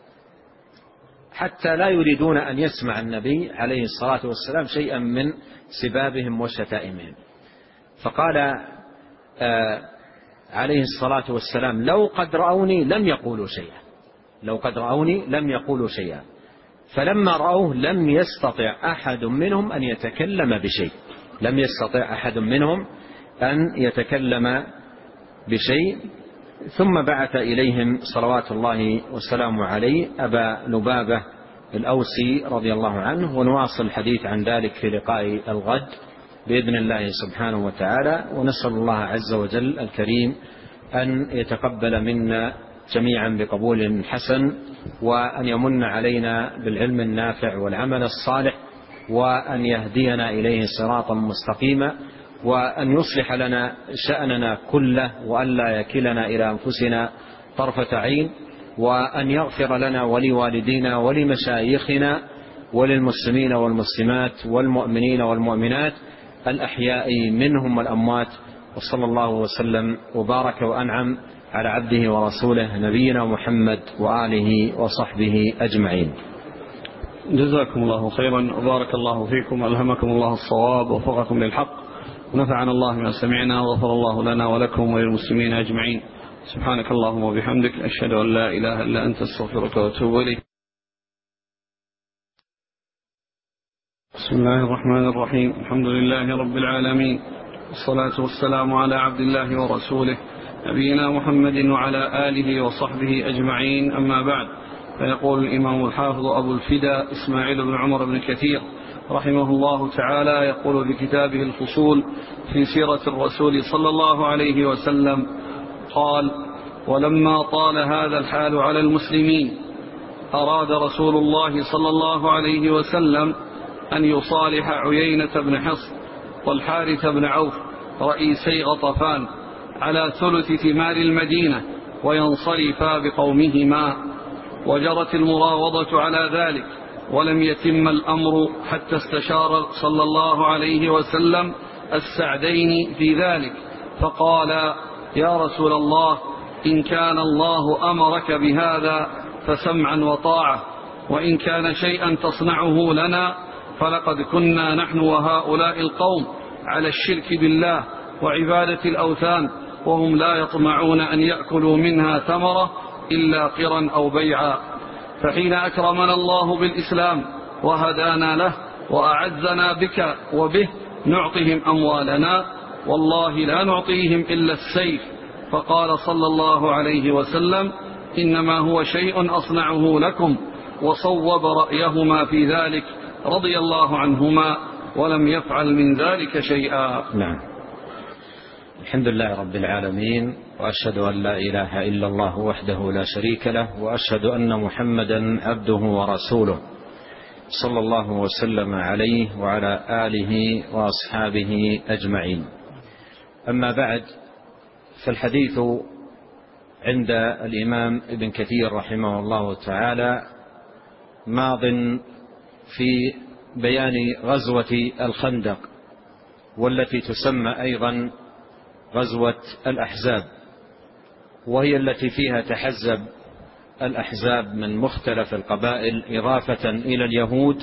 حتى لا يريدون أن يسمع النبي عليه الصلاة والسلام شيئا من سبابهم وشتائمهم. فقال عليه الصلاة والسلام: لو قد رأوني لم يقولوا شيئا، فلما رأوه لم يستطع أحد منهم أن يتكلم بشيء. ثم بعث إليهم صلوات الله وسلامه عليه أبا لبابة الأوسي رضي الله عنه، ونواصل الحديث عن ذلك في لقاء الغد بإذن الله سبحانه وتعالى. ونسأل الله عز وجل الكريم أن يتقبل منا جميعا بقبول حسن، وأن يمن علينا بالعلم النافع والعمل الصالح، وأن يهدينا إليه صراطا مستقيما، وأن يصلح لنا شأننا كله، وأن لا يكلنا إلى أنفسنا طرفة عين، وأن يغفر لنا ولوالدينا ولمشايخنا وللمسلمين والمسلمات والمؤمنين والمؤمنات الأحياء منهم والأموات. وصلى الله وسلم وبارك وأنعم على عبده ورسوله نبينا محمد وآله وصحبه أجمعين. جزاكم الله خيرا وبارك الله فيكم، ألهمكم الله الصواب ووفقكم للحق، ونفعنا الله ما سمعنا، وغفر الله لنا ولكم وللمسلمين أجمعين. سبحانك اللهم وبحمدك، أشهد أن لا إله إلا أنت، استغفرك وأتوب إليك. بسم الله الرحمن الرحيم، الحمد لله رب العالمين، والصلاة والسلام على عبد الله ورسوله نبينا محمد وعلى آله وصحبه أجمعين، أما بعد. فيقول الإمام الحافظ أبو الفداء إسماعيل بن عمر بن كثير رحمه الله تعالى يقول في كتابه الفصول في سيرة الرسول صلى الله عليه وسلم قال: ولما طال هذا الحال على المسلمين أراد رسول الله صلى الله عليه وسلم أن يصالح عيينة بن حصن والحارث بن عوف رئيسي غطفان على ثلث ثمار المدينة وينصرفا بقومهما، وجرت المراوضة على ذلك، ولم يتم الأمر حتى استشار صلى الله عليه وسلم السعدين في ذلك، فقال: يا رسول الله، إن كان الله أمرك بهذا فسمعا وطاعة، وإن كان شيئا تصنعه لنا فلقد كنا نحن وهؤلاء القوم على الشرك بالله وعبادة الأوثان، وهم لا يطمعون أن يأكلوا منها ثمرة إلا قرا أو بيعا، فحين أكرمنا الله بالإسلام وهدانا له وأعزنا بك وبه نعطهم أموالنا، والله لا نعطيهم إلا السيف. فقال صلى الله عليه وسلم: إنما هو شيء أصنعه لكم، وصوب رأيهما في ذلك رضي الله عنهما، ولم يفعل من ذلك شيئا. نعم. الحمد لله رب العالمين، وأشهد أن لا إله إلا الله وحده لا شريك له، وأشهد أن محمدا عبده ورسوله صلى الله وسلم عليه وعلى آله وأصحابه أجمعين. أما بعد، فالحديث عند الإمام ابن كثير رحمه الله تعالى ماض في بيان غزوة الخندق، والتي تسمى أيضا غزوة الأحزاب، وهي التي فيها تحزب الأحزاب من مختلف القبائل إضافة إلى اليهود،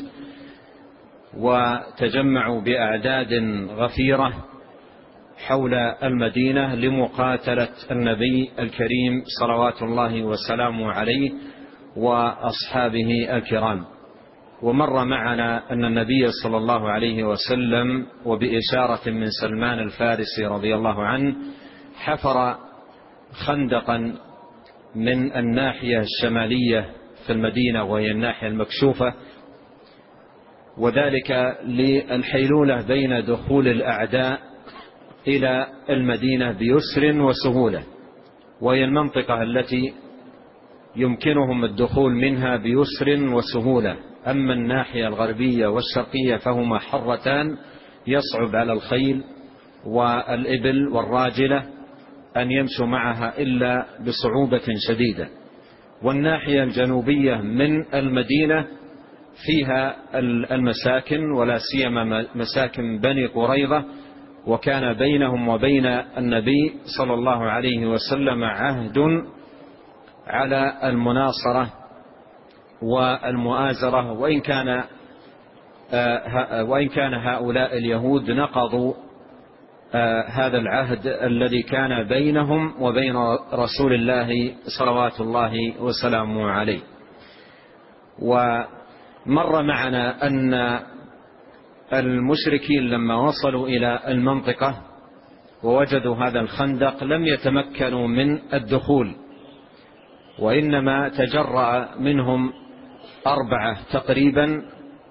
وتجمعوا بأعداد غفيرة حول المدينة لمقاتلة النبي الكريم صلوات الله وسلامه عليه وأصحابه الكرام. ومر معنا أن النبي صلى الله عليه وسلم وبإشارة من سلمان الفارسي رضي الله عنه حفر خندقا من الناحية الشمالية في المدينة، وهي الناحية المكشوفة، وذلك للحيلولة بين دخول الأعداء إلى المدينة بيسر وسهولة، وهي المنطقة التي يمكنهم الدخول منها بيسر وسهولة. أما الناحية الغربية والشرقية فهما حرتان يصعب على الخيل والإبل والراجلة أن يمشوا معها إلا بصعوبة شديدة. والناحية الجنوبية من المدينة فيها المساكن، ولا سيما مساكن بني قريظة، وكان بينهم وبين النبي صلى الله عليه وسلم عهد على المناصرة والمؤازرة، وإن كان هؤلاء اليهود نقضوا هذا العهد الذي كان بينهم وبين رسول الله صلوات الله وسلامه عليه. ومر معنا أن المشركين لما وصلوا إلى المنطقة ووجدوا هذا الخندق لم يتمكنوا من الدخول، وإنما تجرأ منهم 4 تقريبا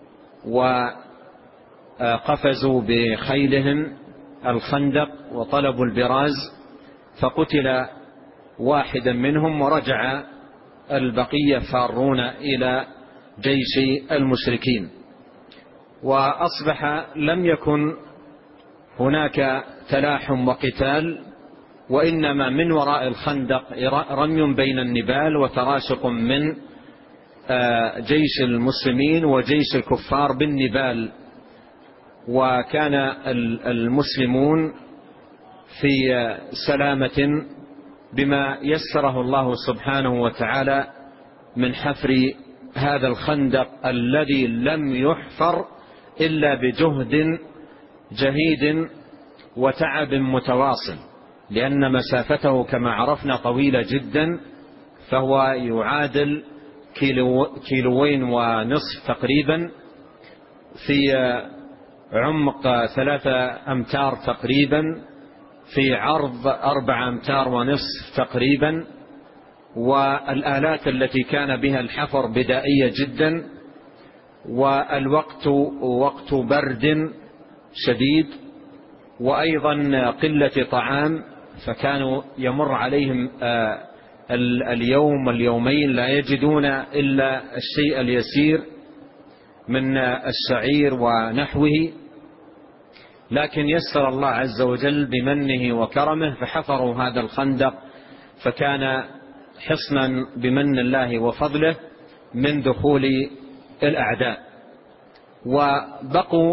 وقفزوا بخيلهم الخندق وطلبوا البراز، فقتل واحدا منهم، ورجع البقية فارون إلى جيش المشركين. وأصبح لم يكن هناك تلاحم وقتال، وإنما من وراء الخندق رمي بين النبال وتراشق من جيش المسلمين وجيش الكفار بالنبال. وكان المسلمون في سلامة بما يسره الله سبحانه وتعالى من حفر هذا الخندق الذي لم يحفر إلا بجهد جهيد وتعب متواصل، لأن مسافته كما عرفنا طويلة جدا، فهو يعادل 2.5 كيلو تقريبا، في عمق 3 أمتار تقريبا، في عرض 4.5 أمتار تقريبا، والآلات التي كان بها الحفر بدائية جدا، والوقت وقت برد شديد، وأيضا قلة طعام، فكانوا يمر عليهم اليوم واليومين لا يجدون إلا الشيء اليسير من الشعير ونحوه، لكن يسر الله عز وجل بمنه وكرمه فحفروا هذا الخندق، فكان حصنا بمن الله وفضله من دخول الأعداء. وبقوا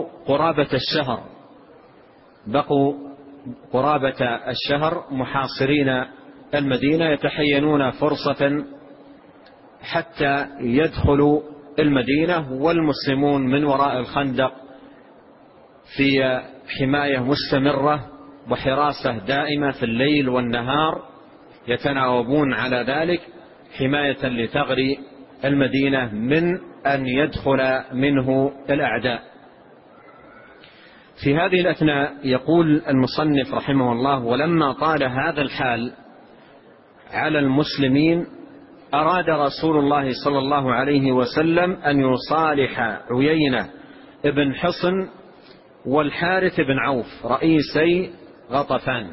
قرابة الشهر محاصرين المدينة، يتحينون فرصة حتى يدخلوا المدينة، والمسلمون من وراء الخندق في حماية مستمرة وحراسة دائمة في الليل والنهار، يتناوبون على ذلك حماية لثغر المدينة من أن يدخل منه الأعداء. في هذه الأثناء يقول المصنف رحمه الله: ولما طال هذا الحال على المسلمين أراد رسول الله صلى الله عليه وسلم أن يصالح عيينة ابن حصن والحارث بن عوف رئيسي غطفان.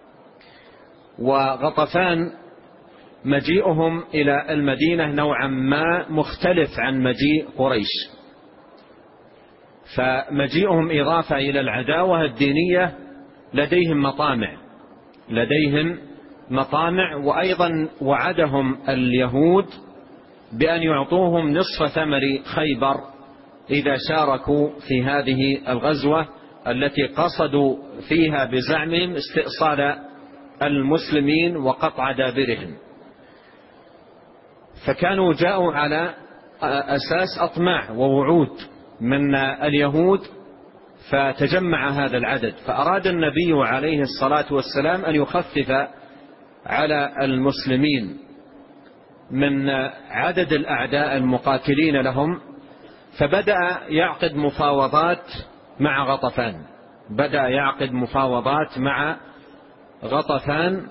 وغطفان مجيئهم إلى المدينة نوعا ما مختلف عن مجيء قريش، فمجيئهم إضافة إلى العداوة الدينية، لديهم مطامع، وأيضا وعدهم اليهود بأن يعطوهم نصف ثمر خيبر إذا شاركوا في هذه الغزوة التي قصدوا فيها بزعمهم استئصال المسلمين وقطع دابرهم. فكانوا جاءوا على أساس أطماع ووعود من اليهود، فتجمع هذا العدد، فأراد النبي عليه الصلاة والسلام أن يخفف على المسلمين من عدد الأعداء المقاتلين لهم، فبدأ يعقد مفاوضات مع غطفان،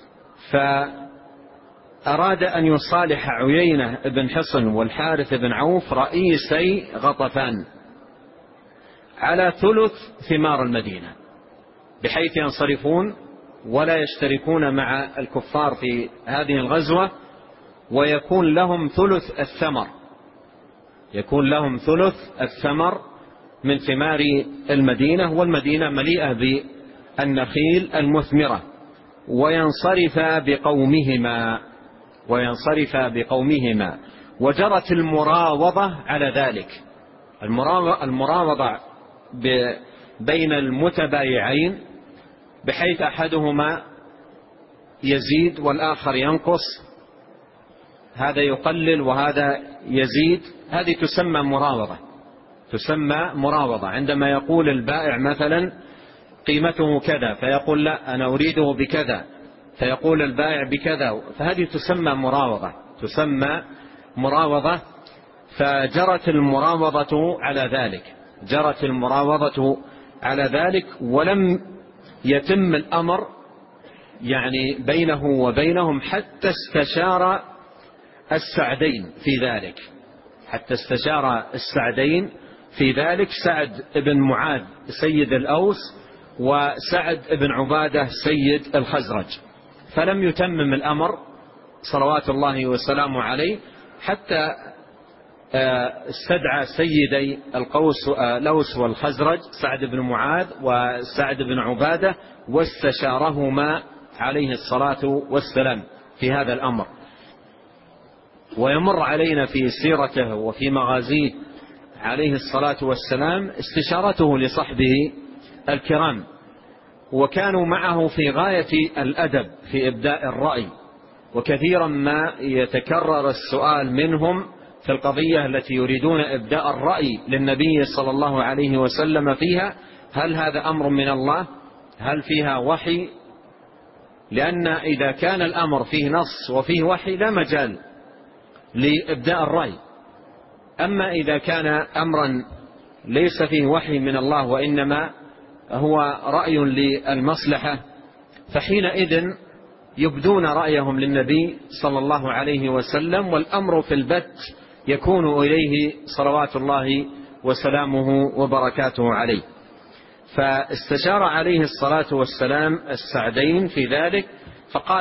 فأراد أن يصالح عيينة بن حصن والحارث بن عوف رئيسي غطفان على ثلث ثمار المدينة، بحيث ينصرفون ولا يشتركون مع الكفار في هذه الغزوة، ويكون لهم ثلث الثمر من ثمار المدينة، والمدينة مليئة بالنخيل المثمرة، وينصرف بقومهما. وجرت المراوضة على ذلك، المراوضة بين المتبايعين، بحيث أحدهما يزيد والآخر ينقص، هذا يقلل وهذا يزيد، هذه تسمى مراوضة. عندما يقول البائع مثلا قيمته كذا، فيقول لا أنا أريده بكذا، فيقول البائع بكذا، فهذه تسمى مراوضة. فجرت المراوضة على ذلك، ولم يتم الأمر يعني بينه وبينهم حتى استشار السعدين في ذلك، سعد بن معاذ سيد الأوس، وسعد بن عبادة سيد الخزرج، فلم يتمم الأمر صلوات الله وسلامه عليه حتى استدعى سيدي الأوس والخزرج سعد بن معاذ وسعد بن عبادة، واستشارهما عليه الصلاة والسلام في هذا الأمر. ويمر علينا في سيرته وفي مغازيه عليه الصلاة والسلام استشارته لصحبه الكرام، وكانوا معه في غاية الأدب في إبداء الرأي، وكثيرا ما يتكرر السؤال منهم في القضية التي يريدون إبداء الرأي للنبي صلى الله عليه وسلم فيها: هل هذا أمر من الله؟ هل فيها وحي؟ لأن إذا كان الأمر فيه نص وفيه وحي لا مجال لإبداء الرأي. أما إذا كان أمرا ليس فيه وحي من الله وإنما هو رأي للمصلحة، فحينئذ يبدون رأيهم للنبي صلى الله عليه وسلم، والأمر في البت يكون إليه صلوات الله وسلامه وبركاته عليه. فاستشار عليه الصلاة والسلام السعدين في ذلك، فقال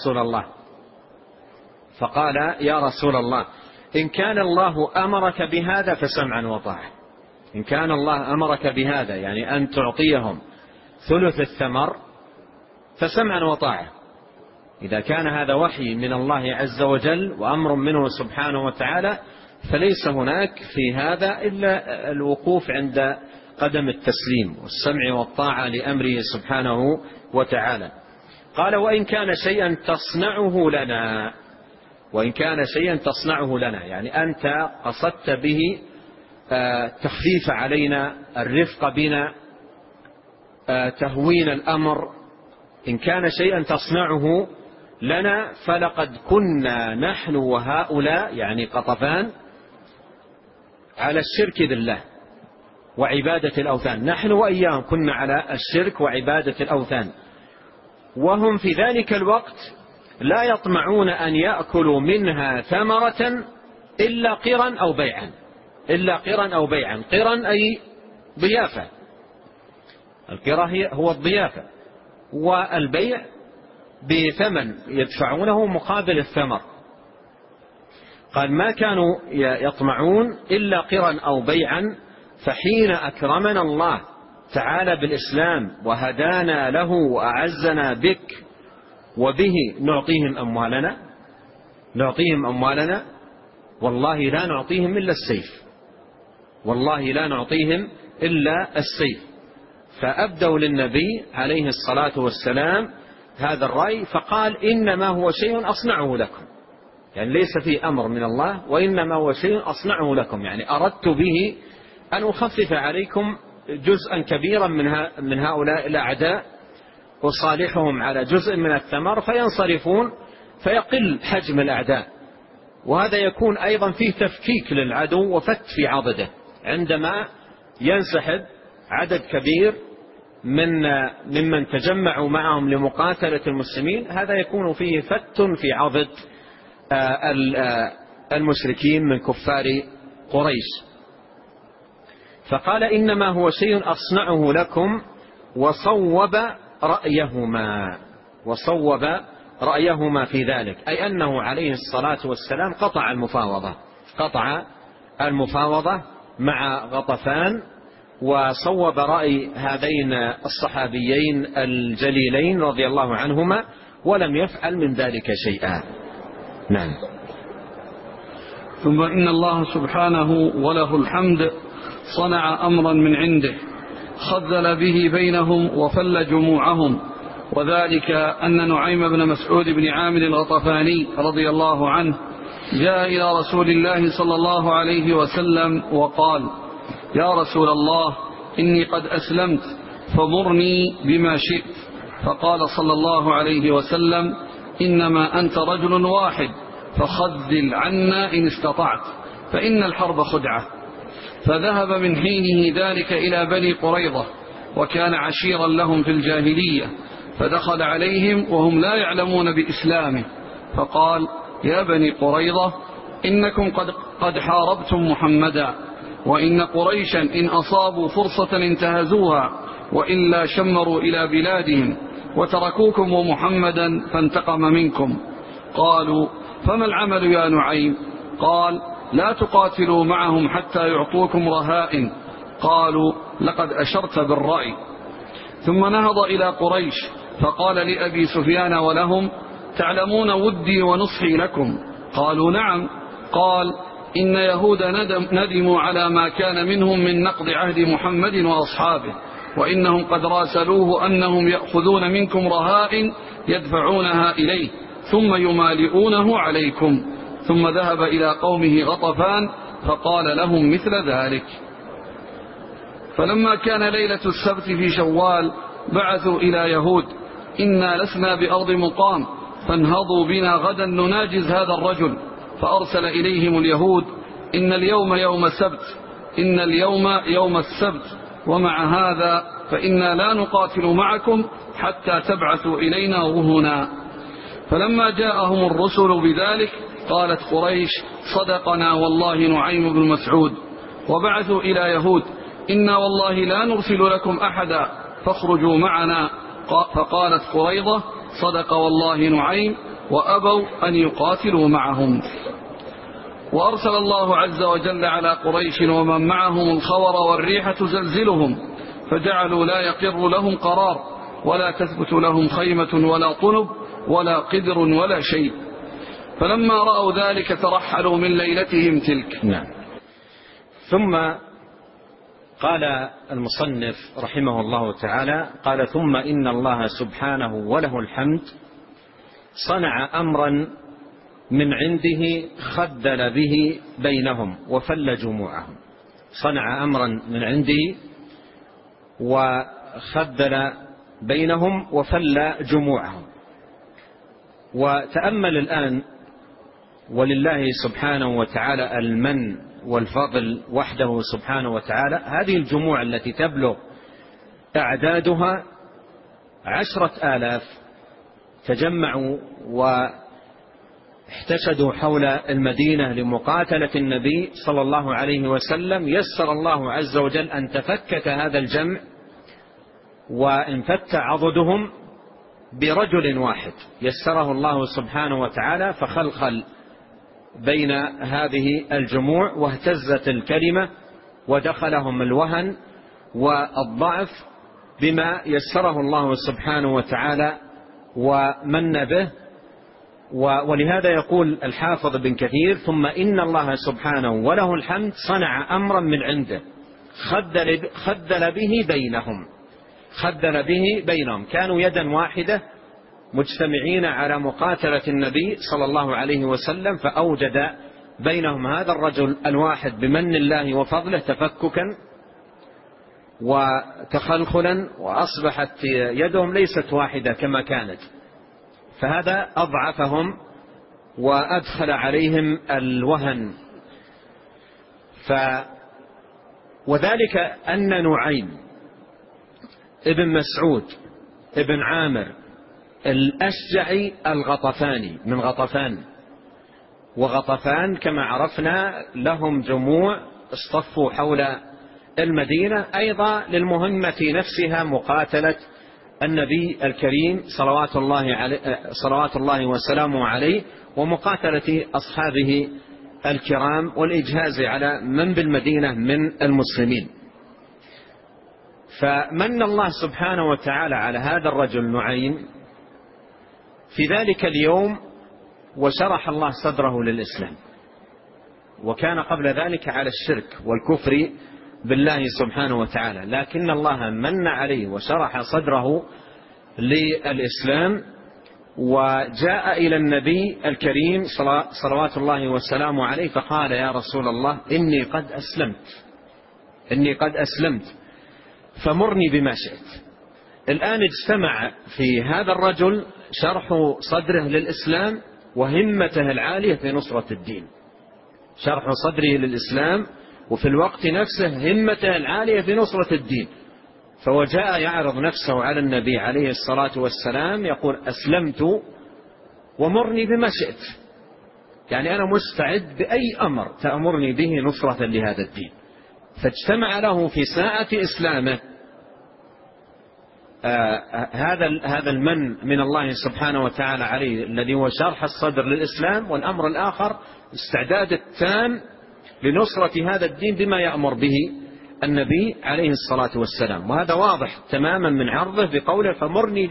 يا رسول الله إن كان الله أمرك بهذا فسمعا وطاعة. إن كان الله أمرك بهذا، يعني أن تعطيهم ثلث الثمر، فسمعا وطاعة. إذا كان هذا وحي من الله عز وجل وأمر منه سبحانه وتعالى، فليس هناك في هذا إلا الوقوف عند قدم التسليم والسمع والطاعة لأمره سبحانه وتعالى. قال وإن كان شيئا تصنعه لنا، يعني أنت قصدت به تخفيف علينا، الرفق بنا، تهوين الأمر. إن كان شيئا تصنعه لنا فلقد كنا نحن وهؤلاء، يعني قطفان، على الشرك بالله وعبادة الأوثان. نحن وإياهم كنا على الشرك وعبادة الأوثان، وهم في ذلك الوقت لا يطمعون أن يأكلوا منها ثمرة إلا قرا أو بيعا. قرا أي ضيافة، القرا هو الضيافة، والبيع بثمن يدفعونه مقابل الثمر. قال ما كانوا يطمعون إلا قرا أو بيعا، فحين أكرمنا الله تعالى بالإسلام وهدانا له وأعزنا بك وبه نعطيهم أموالنا، والله لا نعطيهم إلا السيف. فأبدوا للنبي عليه الصلاة والسلام هذا الرأي، فقال إنما هو شيء أصنعه لكم، يعني ليس فيه أمر من الله، وإنما هو شيء أصنعه لكم، يعني أردت به أن أخفف عليكم جزءا كبيرا من هؤلاء الأعداء، وصالحهم على جزء من الثمر فينصرفون فيقل حجم الأعداء. وهذا يكون أيضا فيه تفكيك للعدو وفت في عضده، عندما ينسحب عدد كبير ممن تجمعوا معهم لمقاتلة المسلمين، هذا يكون فيه فت في عضد المشركين من كفار قريش. فقال إنما هو شيء أصنعه لكم، وصوب رأيهما في ذلك، أي أنه عليه الصلاة والسلام قطع المفاوضة مع غطفان، وصوب رأي هذين الصحابيين الجليلين رضي الله عنهما، ولم يفعل من ذلك شيئا. نعم. ثم إن الله سبحانه وله الحمد صنع أمرا من عنده خذل به بينهم وفل جموعهم، وذلك أن نعيم بن مسعود بن عامر الغطفاني رضي الله عنه جاء إلى رسول الله صلى الله عليه وسلم وقال: يا رسول الله إني قد أسلمت فمرني بما شئت. فقال صلى الله عليه وسلم: إنما أنت رجل واحد فخذل عنا إن استطعت، فإن الحرب خدعة. فذهب من حينه ذلك إلى بني قريظة، وكان عشيرا لهم في الجاهلية، فدخل عليهم وهم لا يعلمون بإسلامه، فقال: يا بني قريظة إنكم قد حاربتم محمدا، وإن قريشا إن أصابوا فرصة انتهزوها، وإلا شمروا إلى بلادهم وتركوكم ومحمدا فانتقم منكم. قالوا: فما العمل يا نعيم؟ قال: لا تقاتلوا معهم حتى يعطوكم رهائن. قالوا: لقد أشرت بالرأي. ثم نهض إلى قريش فقال لأبي سفيان ولهم: تعلمون ودي ونصحي لكم؟ قالوا: نعم. قال: إن يهود ندموا على ما كان منهم من نقض عهد محمد وأصحابه، وإنهم قد راسلوه أنهم يأخذون منكم رهائن يدفعونها إليه ثم يمالئونه عليكم. ثم ذهب إلى قومه غطفان فقال لهم مثل ذلك. فلما كان ليلة السبت في شوال بعثوا إلى يهود: إنا لسنا بأرض مقام، فانهضوا بنا غدا نناجز هذا الرجل. فأرسل إليهم اليهود: إن اليوم يوم السبت، ومع هذا فإنا لا نقاتل معكم حتى تبعثوا إلينا رهنا. فلما جاءهم الرسل بذلك قالت قريش صدقنا والله نعيم بن مسعود. وبعثوا إلى يهود إنا والله لا نرسل لكم أحدا فاخرجوا معنا. فقالت قريظة صدق والله نعيم، وأبوا أن يقاتلوا معهم. وأرسل الله عز وجل على قريش ومن معهم الخور والريح تزلزلهم، فجعلوا لا يقر لهم قرار ولا تثبت لهم خيمة ولا طنب ولا قدر ولا شيء. فلما رأوا ذلك ترحلوا من ليلتهم تلك. نعم. ثم قال المصنف رحمه الله تعالى قال ثم إن الله سبحانه وله الحمد صنع أمرا من عنده خدل به بينهم وفل جموعهم. صنع أمرا من عنده وخدل بينهم وفل جموعهم. وتأمل الآن، ولله سبحانه وتعالى المن والفضل وحده سبحانه وتعالى، هذه الجموع التي تبلغ أعدادها 10,000 تجمعوا واحتشدوا حول المدينة لمقاتلة النبي صلى الله عليه وسلم. يسر الله عز وجل أن تفكك هذا الجمع وانفك عضدهم برجل واحد، يسره الله سبحانه وتعالى فخلخل بين هذه الجموع واهتزت الكلمة ودخلهم الوهن والضعف بما يسره الله سبحانه وتعالى ومن به. ولهذا يقول الحافظ بن كثير ثم إن الله سبحانه وله الحمد صنع أمرا من عنده خدل به بينهم. كانوا يدا واحدة مجتمعين على مقاتلة النبي صلى الله عليه وسلم، فأوجد بينهم هذا الرجل الواحد بمن الله وفضله تفككا وتخلخلا، وأصبحت يدهم ليست واحدة كما كانت، فهذا أضعفهم وأدخل عليهم الوهن. وذلك أن نعيم ابن مسعود ابن عامر الأشجعي الغطفاني من غطفان، وغطفان كما عرفنا لهم جموع اصطفوا حول المدينة أيضا للمهمة نفسها مقاتلة النبي الكريم صلوات الله وسلامه عليه ومقاتلة أصحابه الكرام والإجهاز على من بالمدينة من المسلمين. فمن الله سبحانه وتعالى على هذا الرجل نعيم في ذلك اليوم وشرح الله صدره للإسلام، وكان قبل ذلك على الشرك والكفر بالله سبحانه وتعالى، لكن الله من عليه وشرح صدره للإسلام وجاء إلى النبي الكريم صلوات الله وسلامه عليه فقال يا رسول الله إني قد أسلمت فمرني بما شئت. الآن اجتمع في هذا الرجل شرح صدره للإسلام وهمته العالية في نصرة الدين، شرح صدره للإسلام وفي الوقت نفسه همته العالية في نصرة الدين. فوجاء يعرض نفسه على النبي عليه الصلاة والسلام يقول أسلمت ومرني بما شئت، يعني أنا مستعد بأي أمر تأمرني به نصرة لهذا الدين. فاجتمع له في ساعة إسلامه هذا المن من الله سبحانه وتعالى عليه الذي هو شرح الصدر للإسلام، والأمر الآخر استعداد التام لنصرة هذا الدين بما يأمر به النبي عليه الصلاة والسلام. وهذا واضح تماما من عرضه بقوله فمرني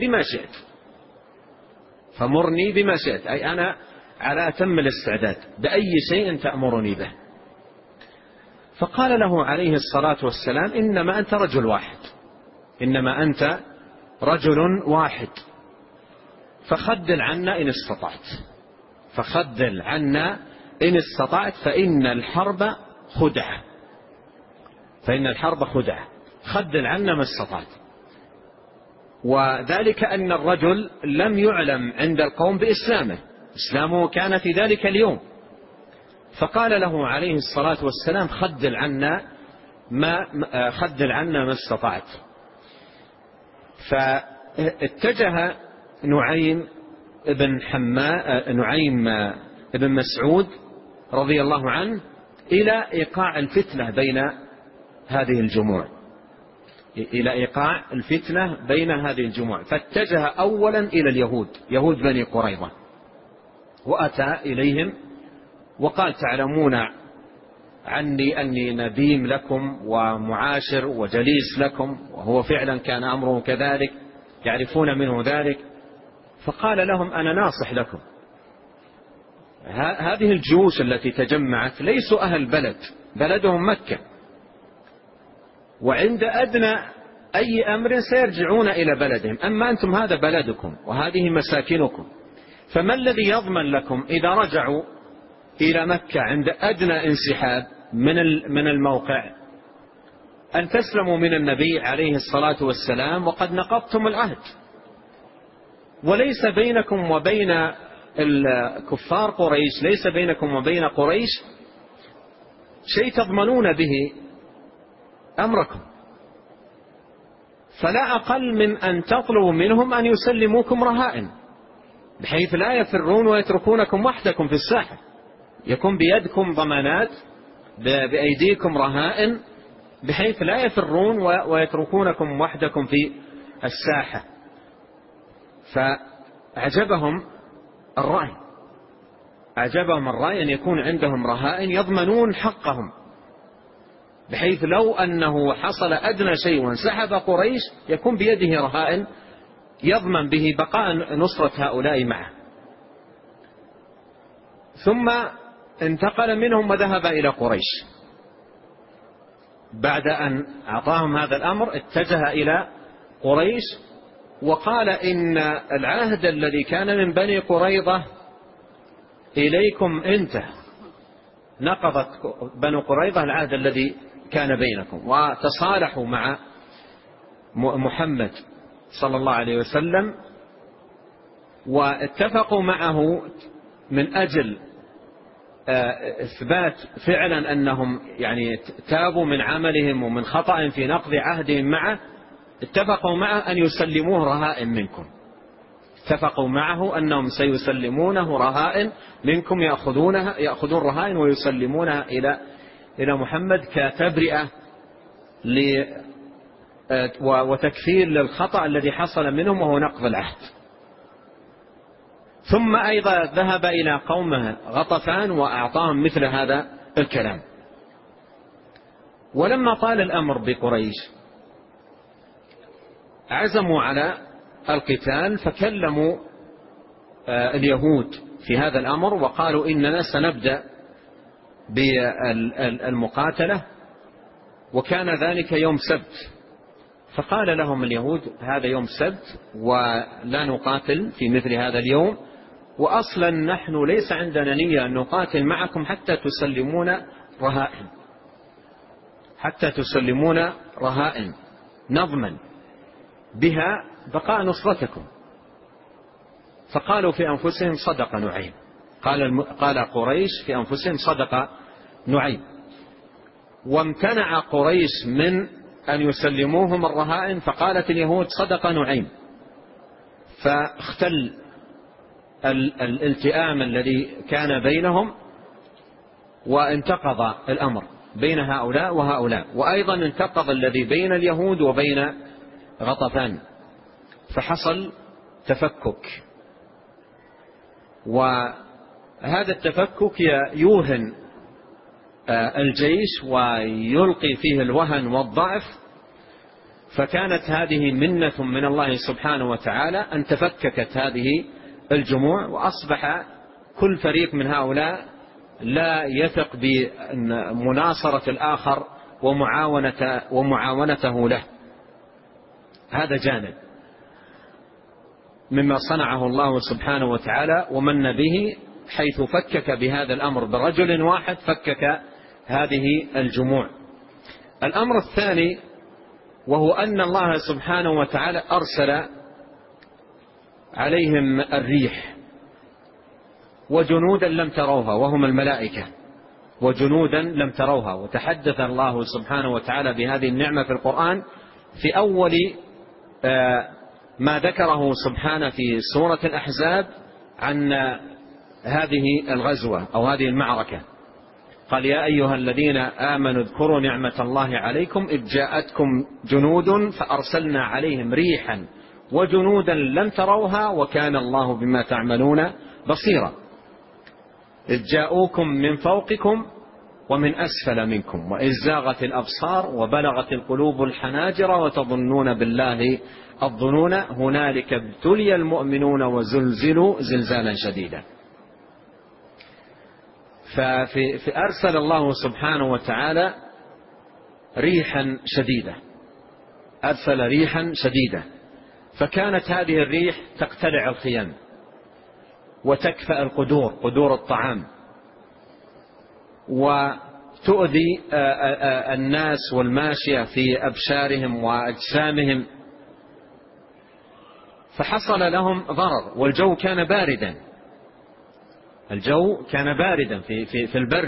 بما شئت، أي أنا على أتم الاستعداد بأي شيء تأمرني به. فقال له عليه الصلاة والسلام إنما أنت رجل واحد فخذل عنا إن استطعت فإن الحرب خدعة خذل عنا ما استطعت. وذلك أن الرجل لم يعلم عند القوم بإسلامه، إسلامه كان في ذلك اليوم. فقال له عليه الصلاة والسلام خذل عنا ما استطعت. فاتجه نعيم نعيم بن مسعود رضي الله عنه إلى إيقاع الفتنة بين هذه الجموع، إلى إيقاع الفتنة بين هذه الجموع. فاتجه أولا إلى اليهود، يهود بني قريظة، وأتى إليهم وقال: تعلمون عني أني نديم لكم ومعاشر وجليس لكم، وهو فعلا كان أمره كذلك، يعرفون منه ذلك. فقال لهم: أنا ناصح لكم. هذه الجيوش التي تجمعت ليسوا أهل بلد، بلدهم مكة، وعند أدنى أي أمر سيرجعون إلى بلدهم، أما أنتم هذا بلدكم وهذه مساكنكم، فما الذي يضمن لكم إذا رجعوا إلى مكة عند أدنى انسحاب من الموقع أن تسلموا من النبي عليه الصلاة والسلام وقد نقضتم العهد، وليس بينكم وبين الكفار قريش، ليس بينكم وبين قريش شيء تضمنون به أمركم، فلا أقل من أن تطلبوا منهم أن يسلموكم رهائن، بحيث لا يفرون ويتركونكم وحدكم في الساحة، يكون بيدكم ضمانات، بأيديكم رهائن، بحيث لا يفرون ويتركونكم وحدكم في الساحة. فأعجبهم الرأي، أعجبهم الرأي أن يكون عندهم رهائن يضمنون حقهم، بحيث لو أنه حصل أدنى شيء وانسحب قريش يكون بيده رهائن يضمن به بقاء نصرة هؤلاء معه. ثم انتقل منهم وذهب إلى قريش. بعد أن أعطاهم هذا الأمر اتجه إلى قريش وقال: إن العهد الذي كان من بني قريظة إليكم انتهى، نقضت بنو قريظة العهد الذي كان بينكم، وتصالحوا مع محمد صلى الله عليه وسلم، واتفقوا معه من أجل إثبات فعلا أنهم يعني تابوا من عملهم ومن خطأ في نقض عهدهم معه. اتفقوا معه أن يسلموه رهائن منكم، اتفقوا معه أنهم سيسلمونه رهائن منكم، يأخذون رهائن ويسلمونها إلى محمد كتبرئة وتكفير للخطأ الذي حصل منهم وهو نقض العهد. ثم أيضا ذهب إلى قومه غطفان وأعطاهم مثل هذا الكلام. ولما طال الأمر بقريش عزموا على القتال، فكلموا اليهود في هذا الأمر وقالوا: إننا سنبدأ بالمقاتلة، وكان ذلك يوم سبت. فقال لهم اليهود: هذا يوم سبت ولا نقاتل في مثل هذا اليوم، وأصلا نحن ليس عندنا نية أن نقاتل معكم حتى تسلمون رهائن نضمن بها بقاء نصرتكم. فقالوا في أنفسهم: صدق نعيم. قال قريش في أنفسهم: صدق نعيم. وامتنع قريش من أن يسلموهم الرهائن، فقالت اليهود: صدق نعيم. فاختل الالتئام الذي كان بينهم، وانتقض الأمر بين هؤلاء وهؤلاء، وأيضا انتقض الذي بين اليهود وبين غطفان، فحصل تفكك. وهذا التفكك يوهن الجيش ويلقي فيه الوهن والضعف، فكانت هذه منة من الله سبحانه وتعالى أن تفككت هذه الجموع، وأصبح كل فريق من هؤلاء لا يثق بمناصرة الآخر ومعاونته له. هذا جانب مما صنعه الله سبحانه وتعالى ومن به، حيث فكك بهذا الأمر برجل واحد، فكك هذه الجموع. الأمر الثاني وهو أن الله سبحانه وتعالى أرسل عليهم الريح وجنودا لم تروها، وهم الملائكة، وجنودا لم تروها. وتحدث الله سبحانه وتعالى بهذه النعمة في القرآن في أول ما ذكره سبحانه في سورة الأحزاب عن هذه الغزوة أو هذه المعركة. قال: يا أيها الذين آمنوا اذكروا نعمة الله عليكم إذ جاءتكم جنود فأرسلنا عليهم ريحا وجنودا لم تروها وكان الله بما تعملون بصيرا. إذ جاءوكم من فوقكم ومن أسفل منكم وإذ زاغت الأبصار وبلغت القلوب الحناجر وتظنون بالله الظنون هنالك ابتلي المؤمنون وزلزلوا زلزالا شديدا. فأرسل الله سبحانه وتعالى ريحا شديدة، أرسل ريحا شديدة، فكانت هذه الريح تقتلع الخيام وتكفأ القدور، قدور الطعام، وتؤذي الناس والماشية في أبشارهم وأجسامهم، فحصل لهم ضرر. والجو كان باردا، الجو كان باردا في البرد،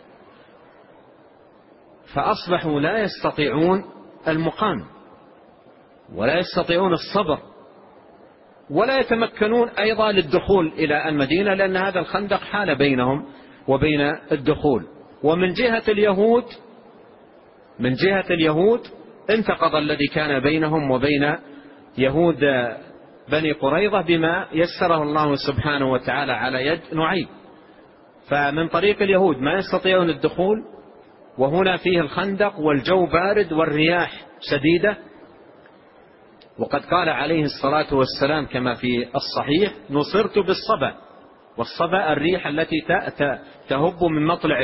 فأصبحوا لا يستطيعون المقام ولا يستطيعون الصبر ولا يتمكنون أيضا للدخول إلى المدينة، لأن هذا الخندق حال بينهم وبين الدخول. ومن جهة اليهود انتقض الذي كان بينهم وبين يهود بني قريظة بما يسره الله سبحانه وتعالى على يد نعيم. فمن طريق اليهود ما يستطيعون الدخول، وهنا فيه الخندق والجو بارد والرياح شديدة. وقد قال عليه الصلاة والسلام كما في الصحيح: نصرت بالصبا. والصبا الريح التي تهب من مطلع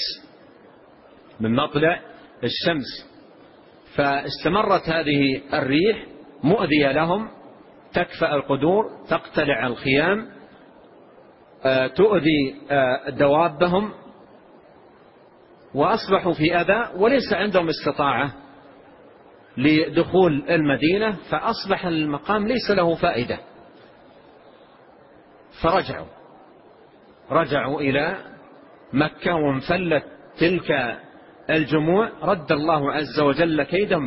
الشمس، فاستمرت هذه الريح مؤذية لهم، تكفأ القدور، تقتلع الخيام، تؤذي دوابهم، وأصبحوا في أذى وليس عندهم استطاعة لدخول المدينة، فأصبح المقام ليس له فائدة. فرجعوا إلى مكة، وانفلت تلك الجموع. رد الله عز وجل كيدهم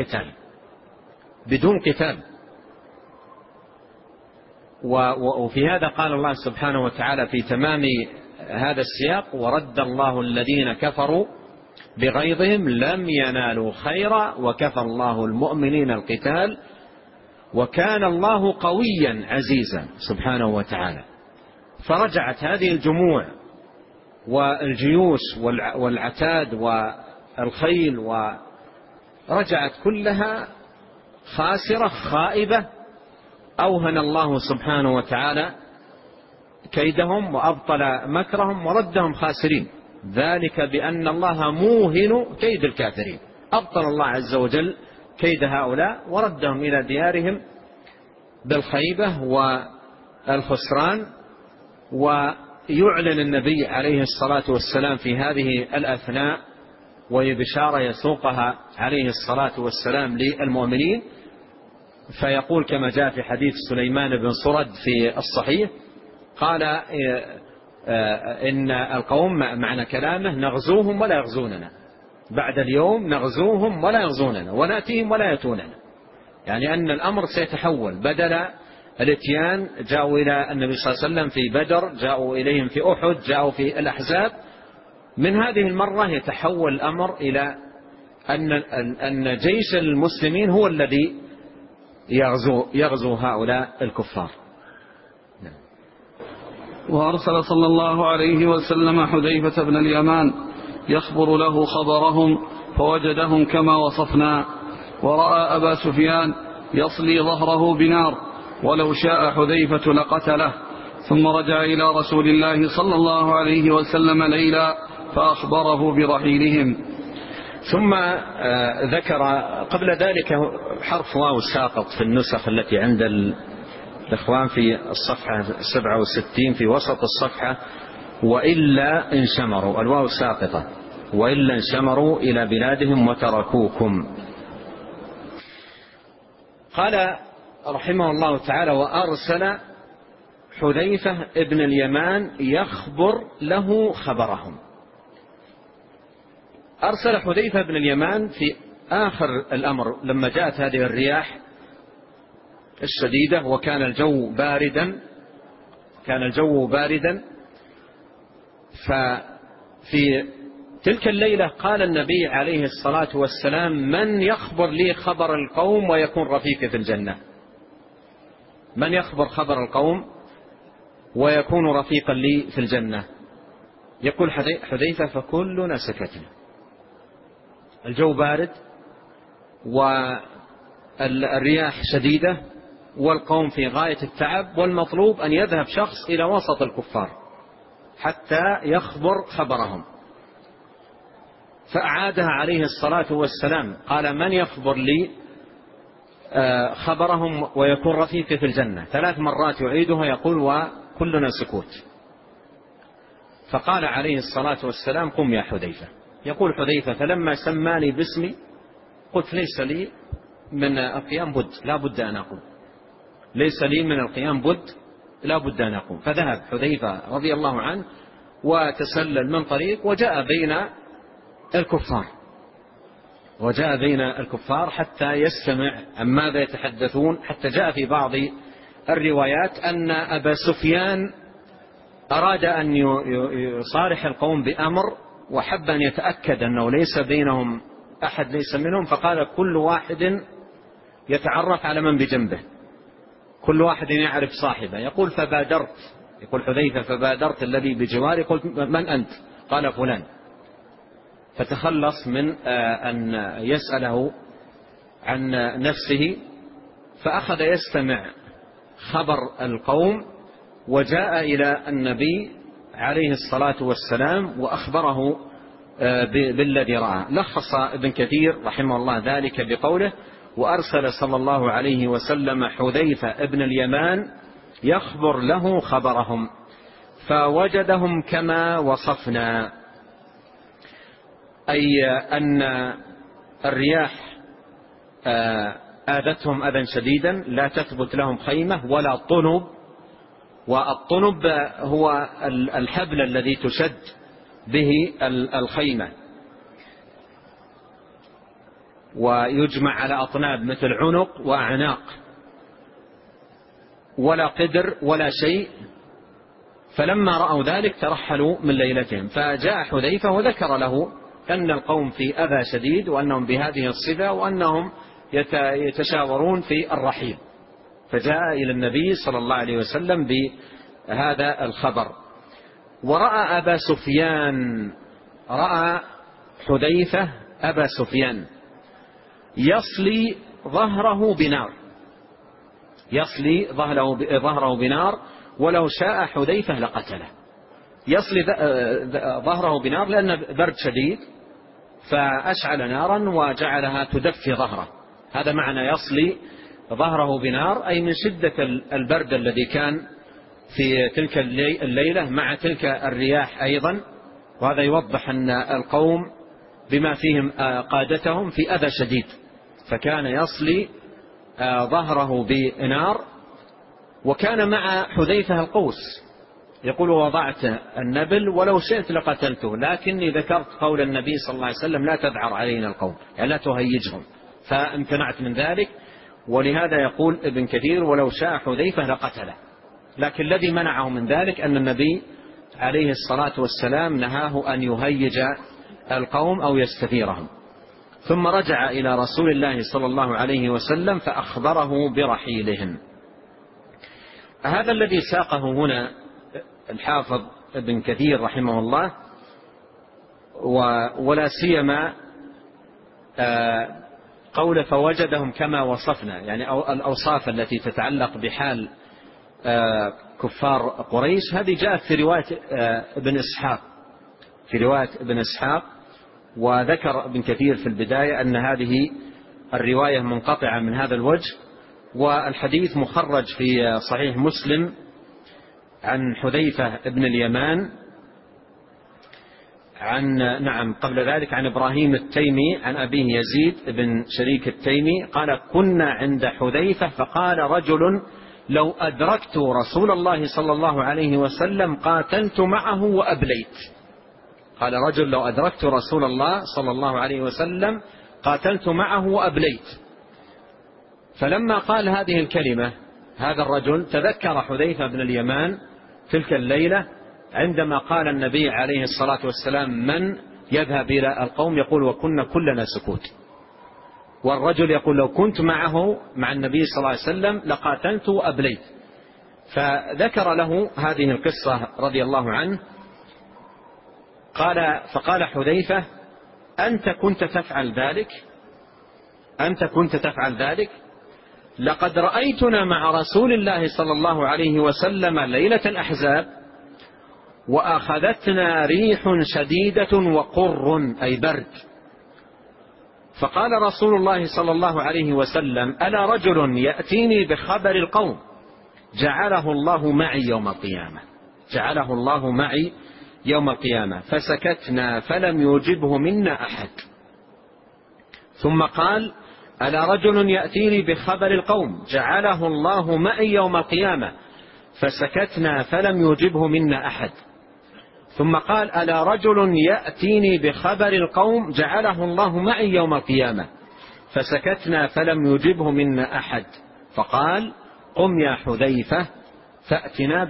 بدون قتال. وفي هذا قال الله سبحانه وتعالى في تمام هذا السياق: ورد الله الذين كفروا بغيظهم لم ينالوا خيرا وكفى الله المؤمنين القتال وكان الله قويا عزيزا سبحانه وتعالى. فرجعت هذه الجموع والجيوش والعتاد والخيل ورجعت كلها خاسرة خائبة. أوهن الله سبحانه وتعالى كيدهم وأبطل مكرهم وردهم خاسرين، ذلك بأن الله موهن كيد الكافرين. أبطل الله عز وجل كيد هؤلاء وردهم إلى ديارهم بالخيبة والخسران. ويعلن النبي عليه الصلاة والسلام في هذه الأثناء، وهي بشارة يسوقها عليه الصلاة والسلام للمؤمنين، فيقول كما جاء في حديث سليمان بن صرد في الصحيح، قال: إن القوم معنى كلامه نغزوهم ولا يغزوننا، بعد اليوم نغزوهم ولا يغزوننا ونأتيهم ولا يأتوننا. يعني أن الأمر سيتحول، بدل الاتيان جاءوا إلى النبي صلى الله عليه وسلم في بدر، جاءوا إليهم في أحد، جاءوا في الأحزاب. من هذه المرة يتحول الأمر إلى أن جيش المسلمين هو الذي يغزو هؤلاء الكفار. وأرسل صلى الله عليه وسلم حذيفة بن اليمان يخبر له خبرهم فوجدهم كما وصفنا، ورأى أبا سفيان يصلي ظهره بنار، ولو شاء حذيفة لقتله. ثم رجع إلى رسول الله صلى الله عليه وسلم ليلا فأخبره برحيلهم. ثم ذكر قبل ذلك حرف واو ساقط في النسخ التي عند الإخوان في الصفحة 67 في وسط الصفحة: وإلا انشمروا، الواو ساقطة، وإلا انشمروا إلى بلادهم وتركوكم. قال رحمه الله تعالى: وأرسل حذيفة ابن اليمان يخبر له خبرهم. أرسل حذيفة بن اليمان في آخر الأمر لما جاءت هذه الرياح الشديدة وكان الجو باردا، كان الجو باردا. ففي تلك الليلة قال النبي عليه الصلاة والسلام: من يخبر لي خبر القوم ويكون رفيقي في الجنة؟ من يخبر خبر القوم ويكون رفيقا لي في الجنة؟ يقول حذيفة: فكلنا سكتنا. الجو بارد والرياح شديدة والقوم في غاية التعب، والمطلوب أن يذهب شخص إلى وسط الكفار حتى يخبر خبرهم. فأعادها عليه الصلاة والسلام، قال: من يخبر لي خبرهم ويكون رفيقي في الجنة؟ 3 مرات يعيدها يقول: وكلنا سكوت. فقال عليه الصلاة والسلام: قم يا حذيفة. يقول حذيفة: فلما سماني باسمي قلت: ليس لي من القيام بد، لا بد أن أقوم، ليس لي من القيام بد، لا بد أن أقوم. فذهب حذيفة رضي الله عنه وتسلل من طريق وجاء بين الكفار حتى يستمع عن ماذا يتحدثون، حتى جاء في بعض الروايات أن أبا سفيان أراد أن يصارح القوم بأمر وحب أن يتأكد أنه ليس بينهم أحد ليس منهم، فقال: كل واحد يتعرف على من بجنبه، كل واحد يعرف صاحبه. يقول: فبادرت، يقول حذيفة: فبادرت الذي بجواري قلت: من أنت؟ قال: فلان. فتخلص من أن يسأله عن نفسه، فأخذ يستمع خبر القوم، وجاء إلى النبي عليه الصلاة والسلام وأخبره بالذي رأى. لخص ابن كثير رحمه الله ذلك بقوله: وأرسل صلى الله عليه وسلم حذيفة ابن اليمان يخبر له خبرهم فوجدهم كما وصفنا، أي أن الرياح آذتهم أذى شديدا، لا تثبت لهم خيمة ولا طنب. والطنب هو الحبل الذي تشد به الخيمة، ويجمع على أطناب مثل عنق وأعناق، ولا قدر ولا شيء. فلما رأوا ذلك ترحلوا من ليلتهم. فجاء حذيفة وذكر له أن القوم في أذى شديد، وأنهم بهذه الصفة، وأنهم يتشاورون في الرحيل. فجاء إلى النبي صلى الله عليه وسلم بهذا الخبر. ورأى أبا سفيان، رأى حذيفة أبا سفيان يصلي ظهره بنار، يصلي ظهره بنار، ولو شاء حذيفة لقتله. يصلي ظهره بنار لأن برد شديد، فأشعل نارا وجعلها تدفي ظهره. هذا معنى يصلي ظهره بنار، أي من شدة البرد الذي كان في تلك الليلة مع تلك الرياح أيضا. وهذا يوضح أن القوم بما فيهم قادتهم في أذى شديد، فكان يصلي ظهره بنار. وكان مع حذيفة القوس، يقول: وضعت النبل ولو شئت لقتلته، لكني ذكرت قول النبي صلى الله عليه وسلم: لا تذعر علينا القوم، يعني لا تهيجهم، فامتنعت من ذلك. ولهذا يقول ابن كثير: ولو شاء حذيفة لقتله. لكن الذي منعه من ذلك أن النبي عليه الصلاة والسلام نهاه أن يهيج القوم أو يستثيرهم. ثم رجع إلى رسول الله صلى الله عليه وسلم فأخبره برحيلهم. هذا الذي ساقه هنا الحافظ ابن كثير رحمه الله، ولا سيما قول فوجدهم كما وصفنا، يعني الأوصاف التي تتعلق بحال كفار قريش، هذه جاءت في رواية ابن إسحاق، وذكر ابن كثير في البداية أن هذه الرواية منقطعة من هذا الوجه، والحديث مخرج في صحيح مسلم عن حذيفة ابن اليمان قبل ذلك عن إبراهيم التيمي عن أبيه يزيد بن شريك التيمي قال: كنا عند حذيفة فقال رجل: لو أدركت رسول الله صلى الله عليه وسلم قاتلت معه وأبليت. قال رجل: لو أدركت رسول الله صلى الله عليه وسلم قاتلت معه وأبليت. فلما قال هذه الكلمة هذا الرجل تذكر حذيفة بن اليمان تلك الليلة عندما قال النبي عليه الصلاة والسلام: من يذهب إلى القوم؟ يقول: وكنا كلنا سكوت. والرجل يقول: لو كنت معه مع النبي صلى الله عليه وسلم لقاتلت وأبليت. فذكر له هذه القصة رضي الله عنه. فقال حذيفة: أنت كنت تفعل ذلك؟ لقد رأيتنا مع رسول الله صلى الله عليه وسلم ليلة الأحزاب وأخذتنا ريح شديدة وقر أي برد. فقال رسول الله صلى الله عليه وسلم: ألا رجل يأتيني بخبر القوم جعله الله معي يوم القيامة. فسكتنا فلم يجبه منا أحد. ثم قال: ألا رجل يأتيني بخبر القوم جعله الله معي يوم القيامة. فسكتنا فلم يجبه منا أحد. ثم قال: ألا رجل يأتيني بخبر القوم جعله الله معي يوم القيامة. فسكتنا فلم يجبه منا أحد. فقال: قم يا حذيفة فأتنا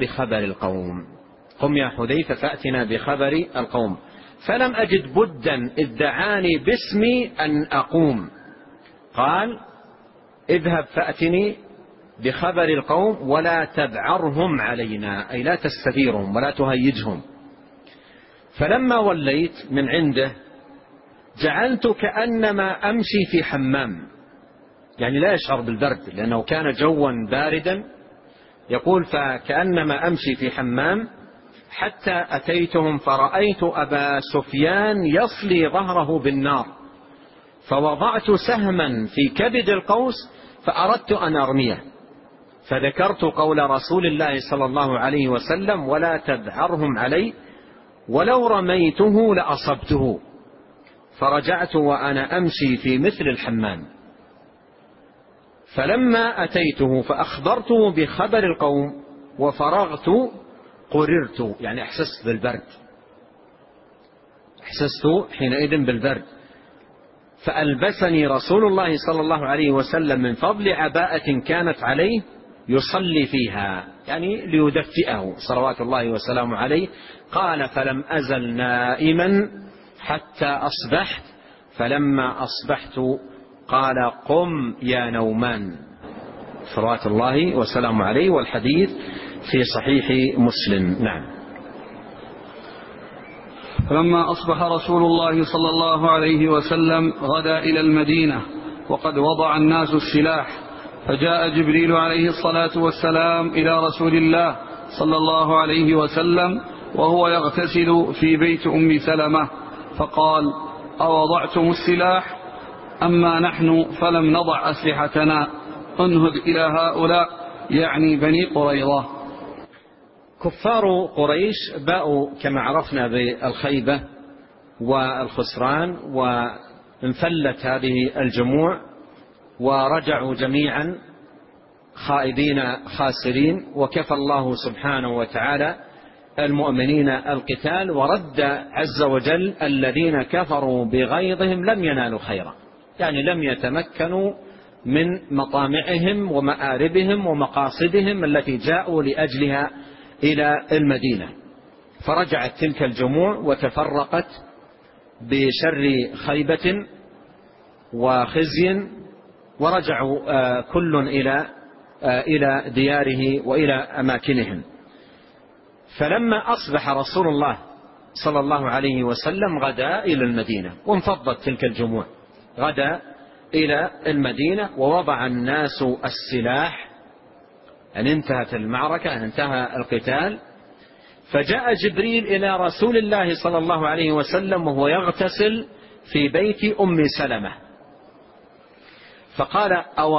بخبر القوم. فلم أجد بدا إذ دعاني باسمي أن أقوم. قال: اذهب فأتني بخبر القوم ولا تبعرهم علينا، أي لا تستثيرهم ولا تهيجهم. فلما وليت من عنده جعلت كأنما أمشي في حمام، يعني لا يشعر بالبرد لأنه كان جوا باردا. يقول: فكأنما أمشي في حمام حتى أتيتهم فرأيت أبا سفيان يصلي ظهره بالنار، فوضعت سهما في كبد القوس فأردت أن أرميه، فذكرت قول رسول الله صلى الله عليه وسلم: ولا تبعرهم علي، ولو رميته لأصبته. فرجعت وأنا أمشي في مثل الحمام. فلما أتيته فأخبرته بخبر القوم وفرغت قررت، يعني أحسست حينئذ بالبرد. فألبسني رسول الله صلى الله عليه وسلم من فضل عباءة كانت عليه يصلي فيها، يعني ليدفئه صلوات الله وسلامه عليه. قال: فلم أزل نائما حتى أصبحت، فلما أصبحت قال: قم يا نومان، صلوات الله وسلامه عليه. والحديث في صحيح مسلم. نعم. فلما أصبح رسول الله صلى الله عليه وسلم غدا إلى المدينة وقد وضع الناس السلاح، فجاء جبريل عليه الصلاة والسلام إلى رسول الله صلى الله عليه وسلم وهو يغتسل في بيت أم سلمة، فقال: أوضعتم السلاح؟ أما نحن فلم نضع أسلحتنا، انهد إلى هؤلاء، يعني بني قريظة. كفار قريش باءوا كما عرفنا بالخيبة والخسران، وانفلت هذه الجموع ورجعوا جميعا خائبين خاسرين، وكفى الله سبحانه وتعالى المؤمنين القتال، ورد عز وجل الذين كفروا بغيظهم لم ينالوا خيرا، يعني لم يتمكنوا من مطامعهم ومآربهم ومقاصدهم التي جاءوا لأجلها إلى المدينة. فرجعت تلك الجموع وتفرقت بشر خيبة وخزي، ورجعوا كل إلى دياره وإلى أماكنهم. فلما أصبح رسول الله صلى الله عليه وسلم غدا إلى المدينة، وانفضت تلك الجموع، غدا إلى المدينة ووضع الناس السلاح، أن انتهت المعركة، أن انتهى القتال. فجاء جبريل إلى رسول الله صلى الله عليه وسلم وهو يغتسل في بيت أم سلمة، فقال: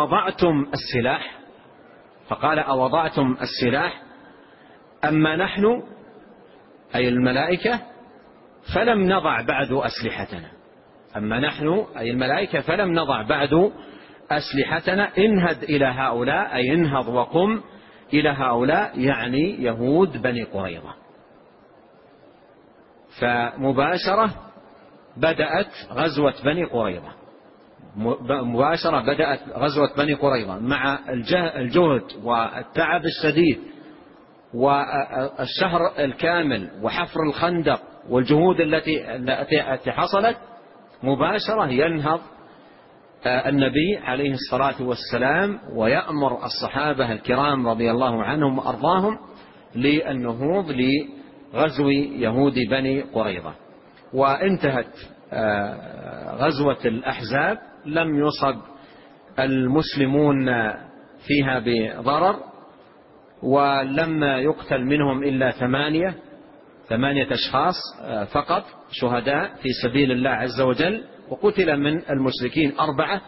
أوضعتم السلاح؟ أما نحن أي الملائكة فلم نضع بعد أسلحتنا. أما نحن أي الملائكة فلم نضع بعد أسلحتنا، انهد إلى هؤلاء، أي انهض وقم إلى هؤلاء، يعني يهود بني قريظة. فمباشرة بدأت غزوة بني قريظة مع الجهد والتعب الشديد والشهر الكامل وحفر الخندق والجهود التي حصلت مباشرة ينهض النبي عليه الصلاة والسلام ويأمر الصحابة الكرام رضي الله عنهم وأرضاهم للنهوض لغزو يهود بني قريظة. وانتهت غزوة الأحزاب، لم يصب المسلمون فيها بضرر، ولم يقتل منهم إلا 8 أشخاص فقط شهداء في سبيل الله عز وجل، وقتل من المشركين 4.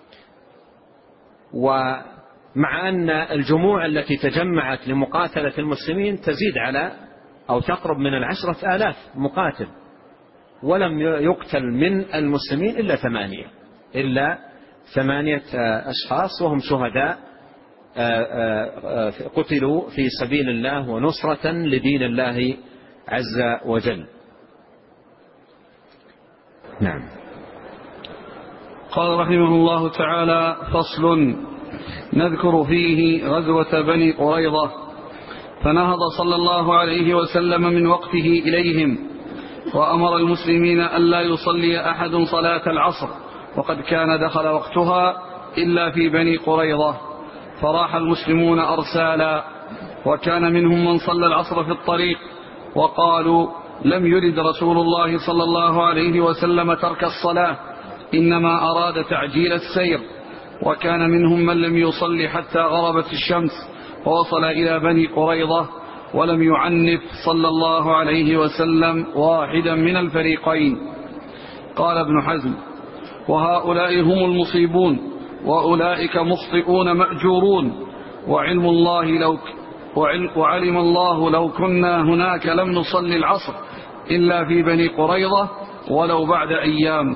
ومع أن الجموع التي تجمعت لمقاتلة المسلمين تزيد على أو تقرب من 10,000 مقاتل، ولم يقتل من المسلمين إلا 8 أشخاص، وهم شهداء قتلوا في سبيل الله ونصرة لدين الله عز وجل. نعم. قال رحمه الله تعالى: فصل، نذكر فيه غزوة بني قريظة. فنهض صلى الله عليه وسلم من وقته إليهم، وأمر المسلمين ألا يصلي أحد صلاة العصر، وقد كان دخل وقتها إلا في بني قريظة، فراح المسلمون أرسالا، وكان منهم من صلى العصر في الطريق، وقالوا: لم يرد رسول الله صلى الله عليه وسلم ترك الصلاة، إنما أراد تعجيل السير. وكان منهم من لم يصلي حتى غربت الشمس، ووصل إلى بني قريظة، ولم يعنف صلى الله عليه وسلم واحدا من الفريقين. قال ابن حزم: وهؤلاء هم المصيبون، وأولئك مخطئون مأجورون، وعلم الله لو كنا هناك لم نصلي العصر إلا في بني قريظة ولو بعد أيام.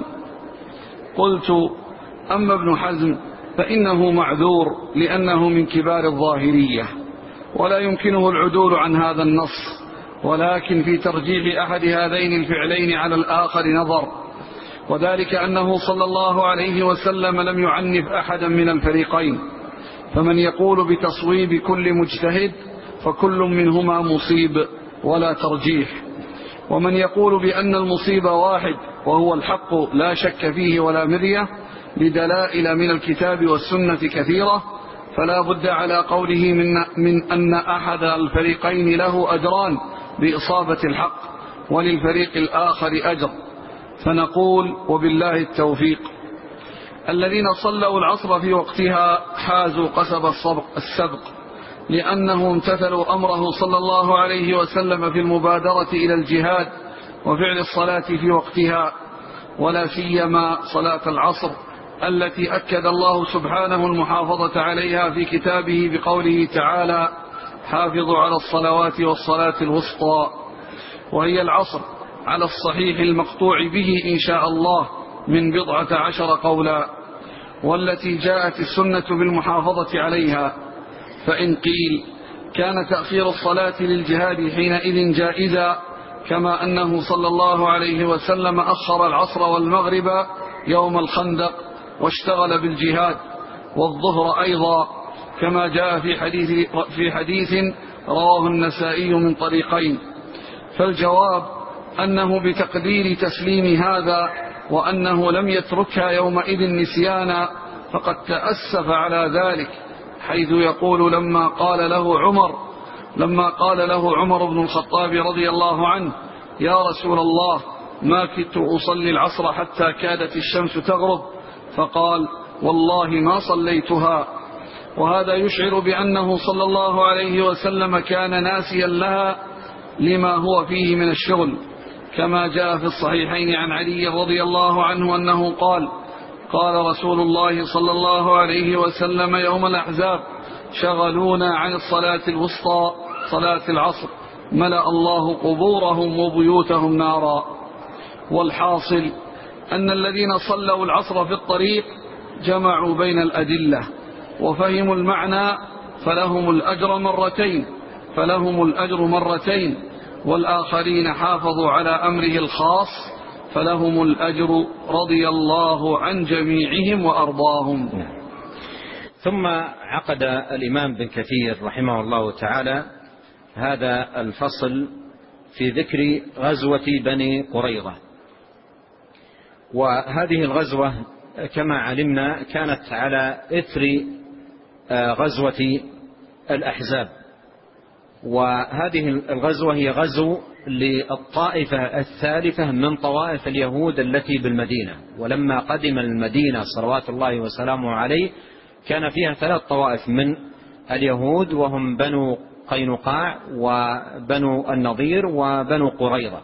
قلت: أما ابن حزم فإنه معذور، لأنه من كبار الظاهرية، ولا يمكنه العدول عن هذا النص، ولكن في ترجيح أحد هذين الفعلين على الآخر نظر، وذلك أنه صلى الله عليه وسلم لم يعنف أحدا من الفريقين. فمن يقول بتصويب كل مجتهد فكل منهما مصيب ولا ترجيح، ومن يقول بأن المصيب واحد وهو الحق لا شك فيه ولا مرية بدلائل من الكتاب والسنة كثيرة، فلا بد على قوله من أن أحد الفريقين له أجران بإصابة الحق، وللفريق الآخر أجر. فنقول: وبالله التوفيق. الذين صلوا العصر في وقتها حازوا قصب السبق، لأنه امتثلوا أمره صلى الله عليه وسلم في المبادرة إلى الجهاد وفعل الصلاة في وقتها، ولا سيما صلاة العصر التي أكد الله سبحانه المحافظة عليها في كتابه بقوله تعالى: حافظوا على الصلوات والصلاة الوسطى، وهي العصر على الصحيح المقطوع به إن شاء الله من 14 قولا، والتي جاءت السنة بالمحافظة عليها. فإن قيل كان تأخير الصلاة للجهاد حينئذ جائزا، كما أنه صلى الله عليه وسلم أخر العصر والمغرب يوم الخندق واشتغل بالجهاد، والظهر أيضا، كما جاء في حديث رواه النسائي من طريقين. فالجواب أنه بتقدير تسليم هذا، وأنه لم يتركها يومئذ نسيانا، فقد تأسف على ذلك، حيث يقول: لما قال له عمر بن الخطاب رضي الله عنه: يا رسول الله، ما كدت أصلي العصر حتى كادت الشمس تغرب، فقال: والله ما صليتها. وهذا يشعر بأنه صلى الله عليه وسلم كان ناسيا لها لما هو فيه من الشغل، كما جاء في الصحيحين عن علي رضي الله عنه أنه قال: قال رسول الله صلى الله عليه وسلم يوم الأحزاب: شغلونا عن الصلاة الوسطى صلاة العصر، ملأ الله قبورهم وبيوتهم نارا. والحاصل أن الذين صلوا العصر في الطريق جمعوا بين الأدلة وفهموا المعنى، فلهم الأجر مرتين، والآخرين حافظوا على أمره الخاص فلهم الأجر رضي الله عن جميعهم وأرضاهم. ثم عقد الإمام بن كثير رحمه الله تعالى هذا الفصل في ذكر غزوة بني قريظة. وهذه الغزوة كما علمنا كانت على إثر غزوة الأحزاب، وهذه الغزوة هي غزو للطائفة الثالثة من طوائف اليهود التي بالمدينة. ولما قدم المدينة صلوات الله وسلامه عليه كان فيها 3 طوائف من اليهود، وهم بنو قينقاع وبنو النضير وبنو قريظة.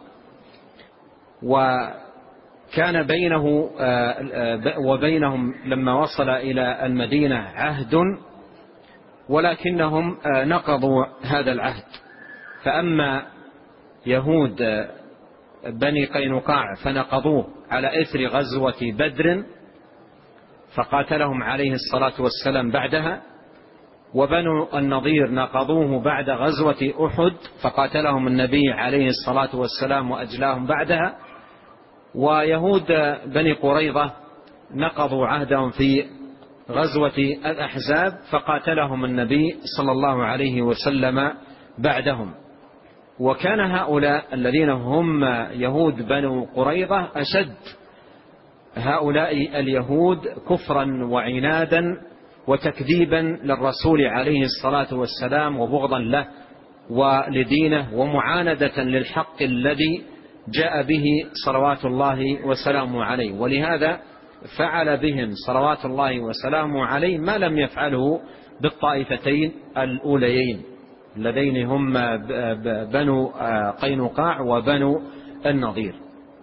وكان بينه وبينهم لما وصل إلى المدينة عهد، ولكنهم نقضوا هذا العهد. فأما يهود بني قينقاع فنقضوه على إثر غزوة بدر فقاتلهم عليه الصلاة والسلام بعدها، وبنو النضير نقضوه بعد غزوة أحد فقاتلهم النبي عليه الصلاة والسلام وأجلاهم بعدها. ويهود بني قريظة نقضوا عهدهم في غزوة الأحزاب فقاتلهم النبي صلى الله عليه وسلم بعدهم. وكان هؤلاء الذين هم يهود بنو قريظة أشد هؤلاء اليهود كفرا وعنادا وتكذيبا للرسول عليه الصلاة والسلام وبغضا له ولدينه ومعاندة للحق الذي جاء به صلوات الله وسلامه عليه. ولهذا فعل بهم صلوات الله وسلامه عليه ما لم يفعله بالطائفتين الأوليين اللذين هم بنو قينقاع وبنو النضير.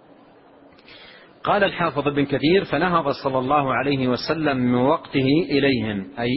قال الحافظ ابن كثير: فنهض صلى الله عليه وسلم من وقته إليهم، أي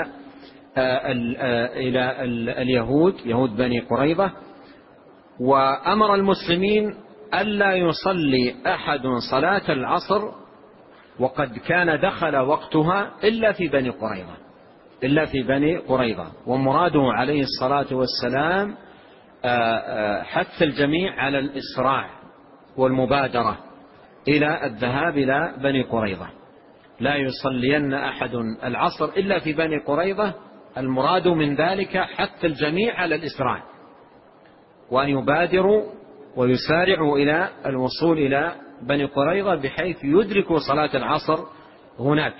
إلى اليهود يهود بني قريظة، وأمر المسلمين ألا يصلي أحد صلاة العصر وقد كان دخل وقتها إلا في بني قريظة. ومراده عليه الصلاة والسلام حث الجميع على الإسراع والمبادرة إلى الذهاب إلى بني قريظة. لا يصلين أحد العصر إلا في بني قريظة، المراد من ذلك حث الجميع على الإسراع وأن يبادروا ويسارعوا إلى الوصول إلى بني قريظة بحيث يدركوا صلاة العصر هناك.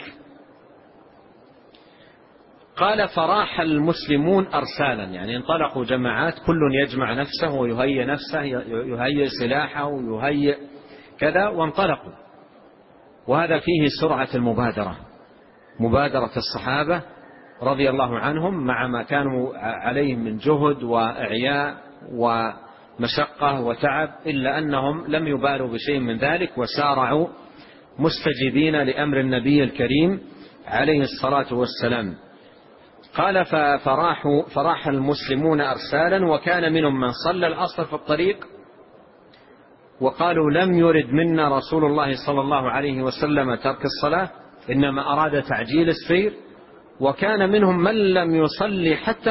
قال: فراح المسلمون أرسالا، يعني انطلقوا جماعات كل يجمع نفسه ويهيئ نفسه، يهيئ سلاحه ويهيئ كذا، وانطلقوا. وهذا فيه سرعة المبادرة، مبادرة الصحابة رضي الله عنهم مع ما كانوا عليه من جهد وإعياء ومشقة وتعب، إلا أنهم لم يبالوا بشيء من ذلك وسارعوا مستجيبين لأمر النبي الكريم عليه الصلاة والسلام. قال: فراح المسلمون أرسالا، وكان منهم من صلى العصر في الطريق وقالوا: لم يرد منا رسول الله صلى الله عليه وسلم ترك الصلاة، إنما أراد تعجيل السير. وكان منهم من لم يصلي حتى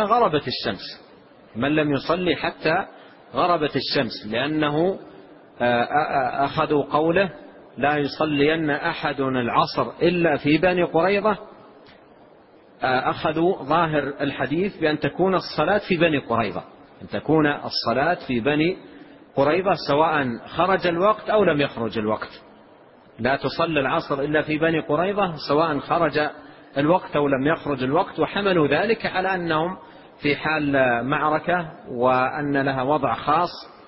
غربت الشمس، لأنه أخذوا قوله: لا يصلين أحد العصر إلا في بني قريظة. أخذوا ظاهر الحديث بأن تكون الصلاة في بني قريظة سواء خرج الوقت أو لم يخرج الوقت. لا تصلي العصر إلا في بني قريظة سواء خرج الوقت أو لم يخرج الوقت. وحملوا ذلك على أنهم في حال معركة وأن لها وضع خاص،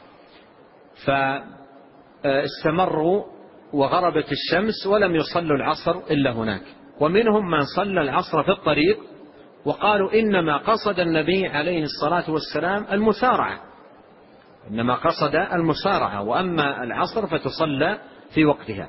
فاستمروا وغربت الشمس ولم يصلوا العصر إلا هناك. ومنهم من صلى العصر في الطريق وقالوا: إنما قصد النبي عليه الصلاة والسلام المسارعة، وأما العصر فتصلى في وقتها.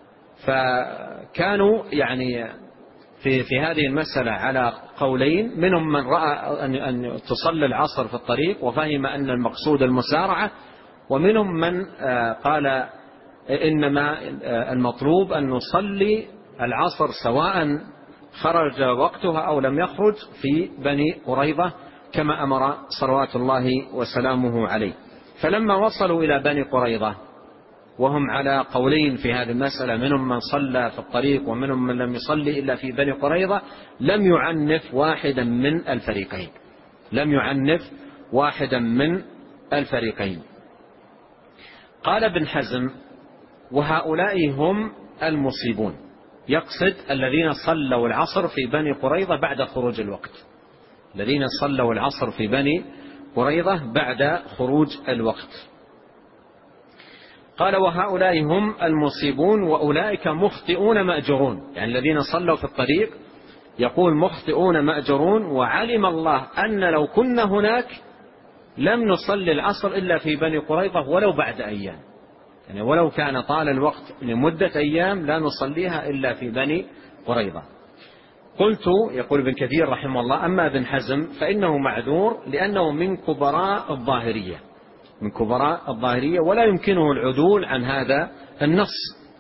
فكانوا يعني في هذه المسألة على قولين: منهم من رأى أن تصلي العصر في الطريق وفهم أن المقصود المسارعة، ومنهم من قال إنما المطلوب أن نصلي العصر سواء خرج وقتها أو لم يخرج في بني قريظة كما أمر صلوات الله وسلامه عليه. فلما وصلوا إلى بني قريظة وهم على قولين في هذه المسألة، منهم من صلى في الطريق ومنهم من لم يصلي إلا في بني قريظة، لم يعنف واحدا من الفريقين، واحدا من الفريقين. قال ابن حزم: وهؤلاء هم المصيبون، يقصد الذين صلوا العصر في بني قريظة بعد خروج الوقت، الذين صلوا العصر في بني قريظة بعد خروج الوقت. قال: وهؤلاء هم المصيبون وأولئك مخطئون مأجرون، يعني الذين صلوا في الطريق يقول مخطئون مأجرون، وعلم الله أن لو كنا هناك لم نصلي العصر إلا في بني قريظة ولو بعد أيام، يعني ولو كان طال الوقت لمدة أيام لا نصليها إلا في بني قريظة. قلت، يقول ابن كثير رحمه الله: أما ابن حزم فإنه معذور لأنه من كبراء الظاهرية، من كبراء الظاهرية، ولا يمكنه العدول عن هذا النص.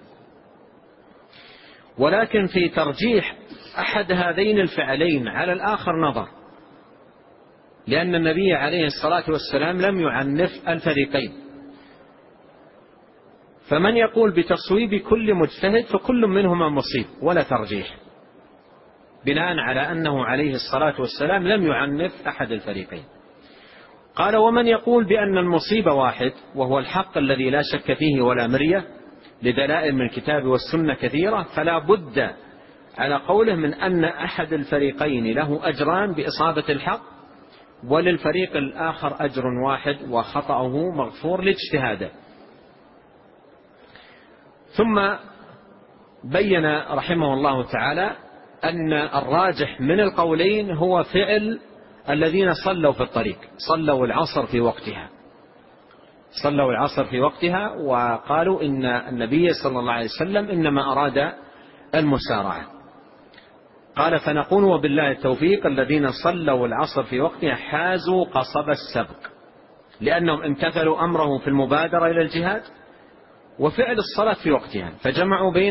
ولكن في ترجيح أحد هذين الفعلين على الآخر نظر، لأن النبي عليه الصلاة والسلام لم يعنف الفريقين، فمن يقول بتصويب كل مجتهد فكل منهما مصيب ولا ترجيح، بناء على أنه عليه الصلاة والسلام لم يعنف أحد الفريقين. قال: ومن يقول بأن المصيب واحد وهو الحق الذي لا شك فيه ولا مرية لدلائل من الكتاب والسنة كثيرة، فلا بد على قوله من أن أحد الفريقين له أجران بإصابة الحق، وللفريق الآخر أجر واحد وخطأه مغفور لاجتهاده. ثم بين رحمه الله تعالى أن الراجح من القولين هو فعل الذين صلوا في الطريق، صلوا العصر في وقتها، صلوا العصر في وقتها، وقالوا إن النبي صلى الله عليه وسلم إنما أراد المسارعة. قال: فنقول وبالله التوفيق الذين صلوا العصر في وقتها حازوا قصب السبق، لأنهم امتثلوا أمره في المبادرة إلى الجهاد وفعل الصلاة في وقتها، فجمعوا بين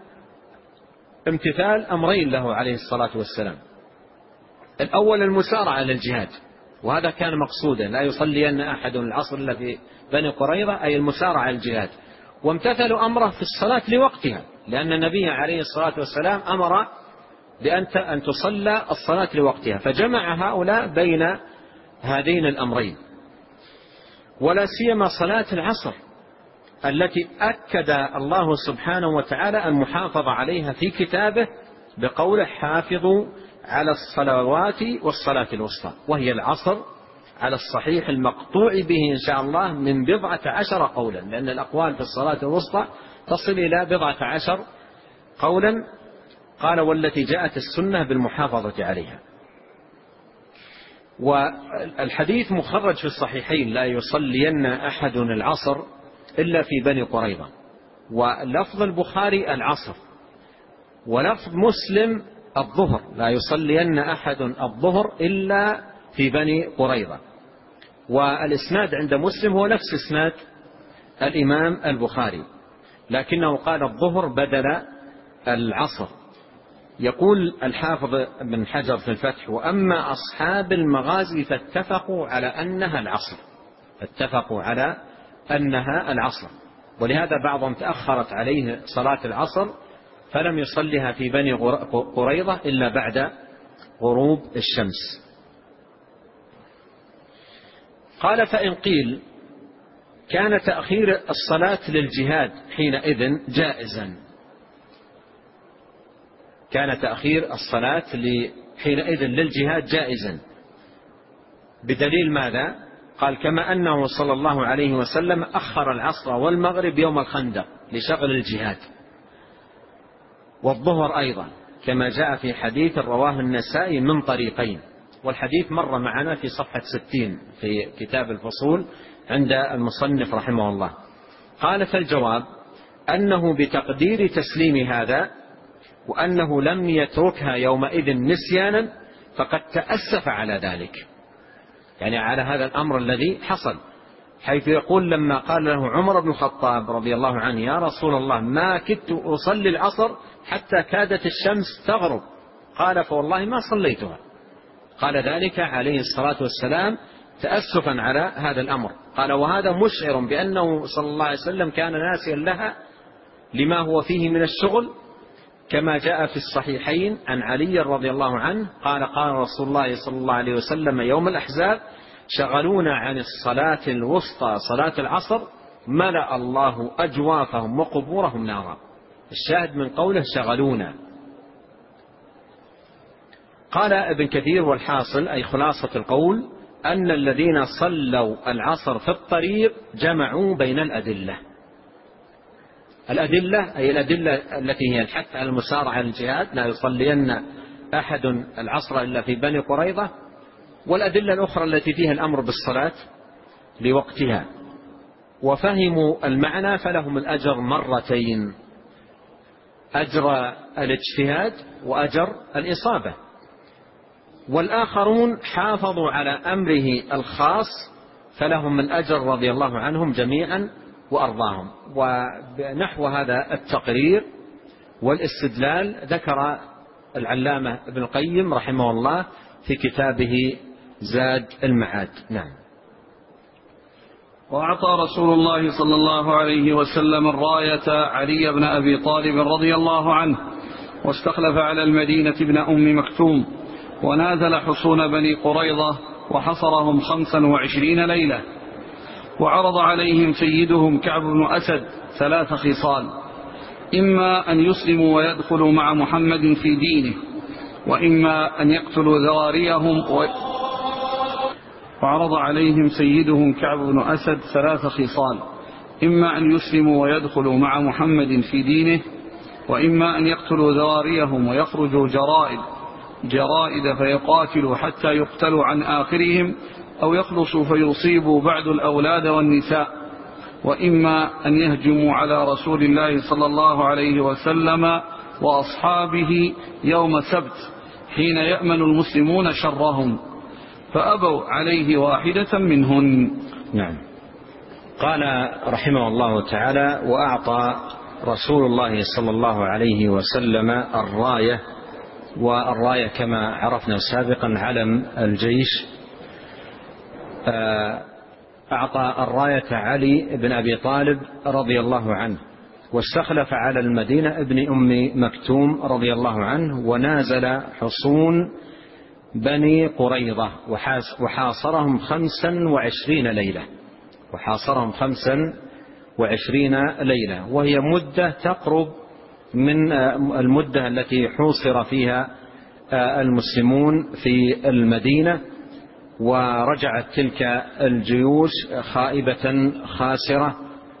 امتثال أمرين له عليه الصلاة والسلام: الأول المسارعة إلى الجهاد، وهذا كان مقصودا، لا يصلين أحد العصر إلا في بني قريظة، أي المسارعة إلى الجهاد، وامتثلوا أمره في الصلاة لوقتها، لأن النبي عليه الصلاة والسلام أمر بأن تصلى الصلاة لوقتها، فجمع هؤلاء بين هذين الأمرين. ولا سيما صلاة العصر التي أكد الله سبحانه وتعالى المحافظة عليها في كتابه بقوله: حافظوا على الصلوات والصلاة الوسطى، وهي العصر على الصحيح المقطوع به إن شاء الله من 12 قولا، لأن الأقوال في الصلاة الوسطى تصل إلى 12 قولا. قال: والتي جاءت السنة بالمحافظة عليها. والحديث مخرج في الصحيحين: لا يصلين أحد العصر إلا في بني قريظة، ولفظ البخاري العصر، ولفظ مسلم الظهر، لا يصلين أحد الظهر إلا في بني قريظة. والإسناد عند مسلم هو نفس إسناد الإمام البخاري، لكنه قال الظهر بدل العصر. يقول الحافظ بن حجر في الفتح: وأما أصحاب المغازي فاتفقوا على أنها العصر، اتفقوا على أنها العصر، ولهذا بعضهم تأخرت عليه صلاة العصر فلم يصلها في بني قريظة إلا بعد غروب الشمس. قال: فإن قيل كان تأخير الصلاة للجهاد حينئذ جائزا، كان تأخير الصلاة حينئذ للجهاد جائزا، بدليل ماذا؟ قال: كما أنه صلى الله عليه وسلم أخر العصر والمغرب يوم الخندق لشغل الجهاد، والظهر أيضا، كما جاء في حديث رواه النسائي من طريقين، والحديث مر معنا في صفحة 60 في كتاب الفصول عند المصنف رحمه الله. قال: فالجواب أنه بتقدير تسليم هذا، وأنه لم يتركها يومئذ نسيانا، فقد تأسف على ذلك، يعني على هذا الأمر الذي حصل، حيث يقول: لما قال له عمر بن الخطاب رضي الله عنه: يا رسول الله ما كدت أصلي العصر حتى كادت الشمس تغرب، قال: فوالله ما صليتها. قال ذلك عليه الصلاة والسلام تأسفا على هذا الأمر. قال: وهذا مشعر بأنه صلى الله عليه وسلم كان ناسيا لها لما هو فيه من الشغل، كما جاء في الصحيحين عن علي رضي الله عنه قال: قال رسول الله صلى الله عليه وسلم يوم الأحزاب: شغلونا عن الصلاة الوسطى صلاة العصر ملأ الله أجوافهم وقبورهم نارا. الشاهد من قوله شغلونا. قال ابن كثير: والحاصل أي خلاصة القول أن الذين صلوا العصر في الطريق جمعوا بين الأدلة. الأدلة أي الأدلة التي هي الحث على المسارعة على الجهاد، لا يصلين أحد العصر إلا في بني قريظة، والأدلة الأخرى التي فيها الأمر بالصلاة لوقتها، وفهموا المعنى فلهم الأجر مرتين: أجر الاجتهاد وأجر الإصابة. والآخرون حافظوا على أمره الخاص فلهم الأجر رضي الله عنهم جميعا وأرضاهم. ونحو هذا التقرير والاستدلال ذكر العلامة ابن القيم رحمه الله في كتابه زاد المعاد. نعم. وأعطى رسول الله صلى الله عليه وسلم الراية علي بن أبي طالب رضي الله عنه، واستخلف على المدينة ابن أم مكتوم، ونازل حصون بني قريظة وحصرهم 25 ليلة، وعرض عليهم سيدهم كعب بن أسد 3 خصال: إما أن يسلموا ويدخلوا مع محمد في دينه، وإما أن يقتلوا ذراريهم وعرض عليهم سيدهم كعب بن أسد 3 خصال: إما أن يسلموا ويدخلوا مع محمد في دينه، وإما أن يقتلوا ذراريهم ويخرجوا جرائد فيقاتلوا حتى يقتلوا عن آخرهم، أو يخلصوا فيصيبوا بعد الأولاد والنساء، وإما أن يهجموا على رسول الله صلى الله عليه وسلم وأصحابه يوم سبت حين يأمن المسلمون شرهم، فأبوا عليه واحدة منهن. نعم. قال رحمه الله تعالى: وأعطى رسول الله صلى الله عليه وسلم الراية، والراية كما عرفنا سابقا علم الجيش. أعطى الراية علي بن أبي طالب رضي الله عنه، واستخلف على المدينة ابن أم مكتوم رضي الله عنه، ونازل حصون بني قريظة وحاصرهم 25 ليلة، وحاصرهم 25 ليلة، وهي مدة تقرب من المدة التي حوصر فيها المسلمون في المدينة. ورجعت تلك الجيوش خائبة خاسرة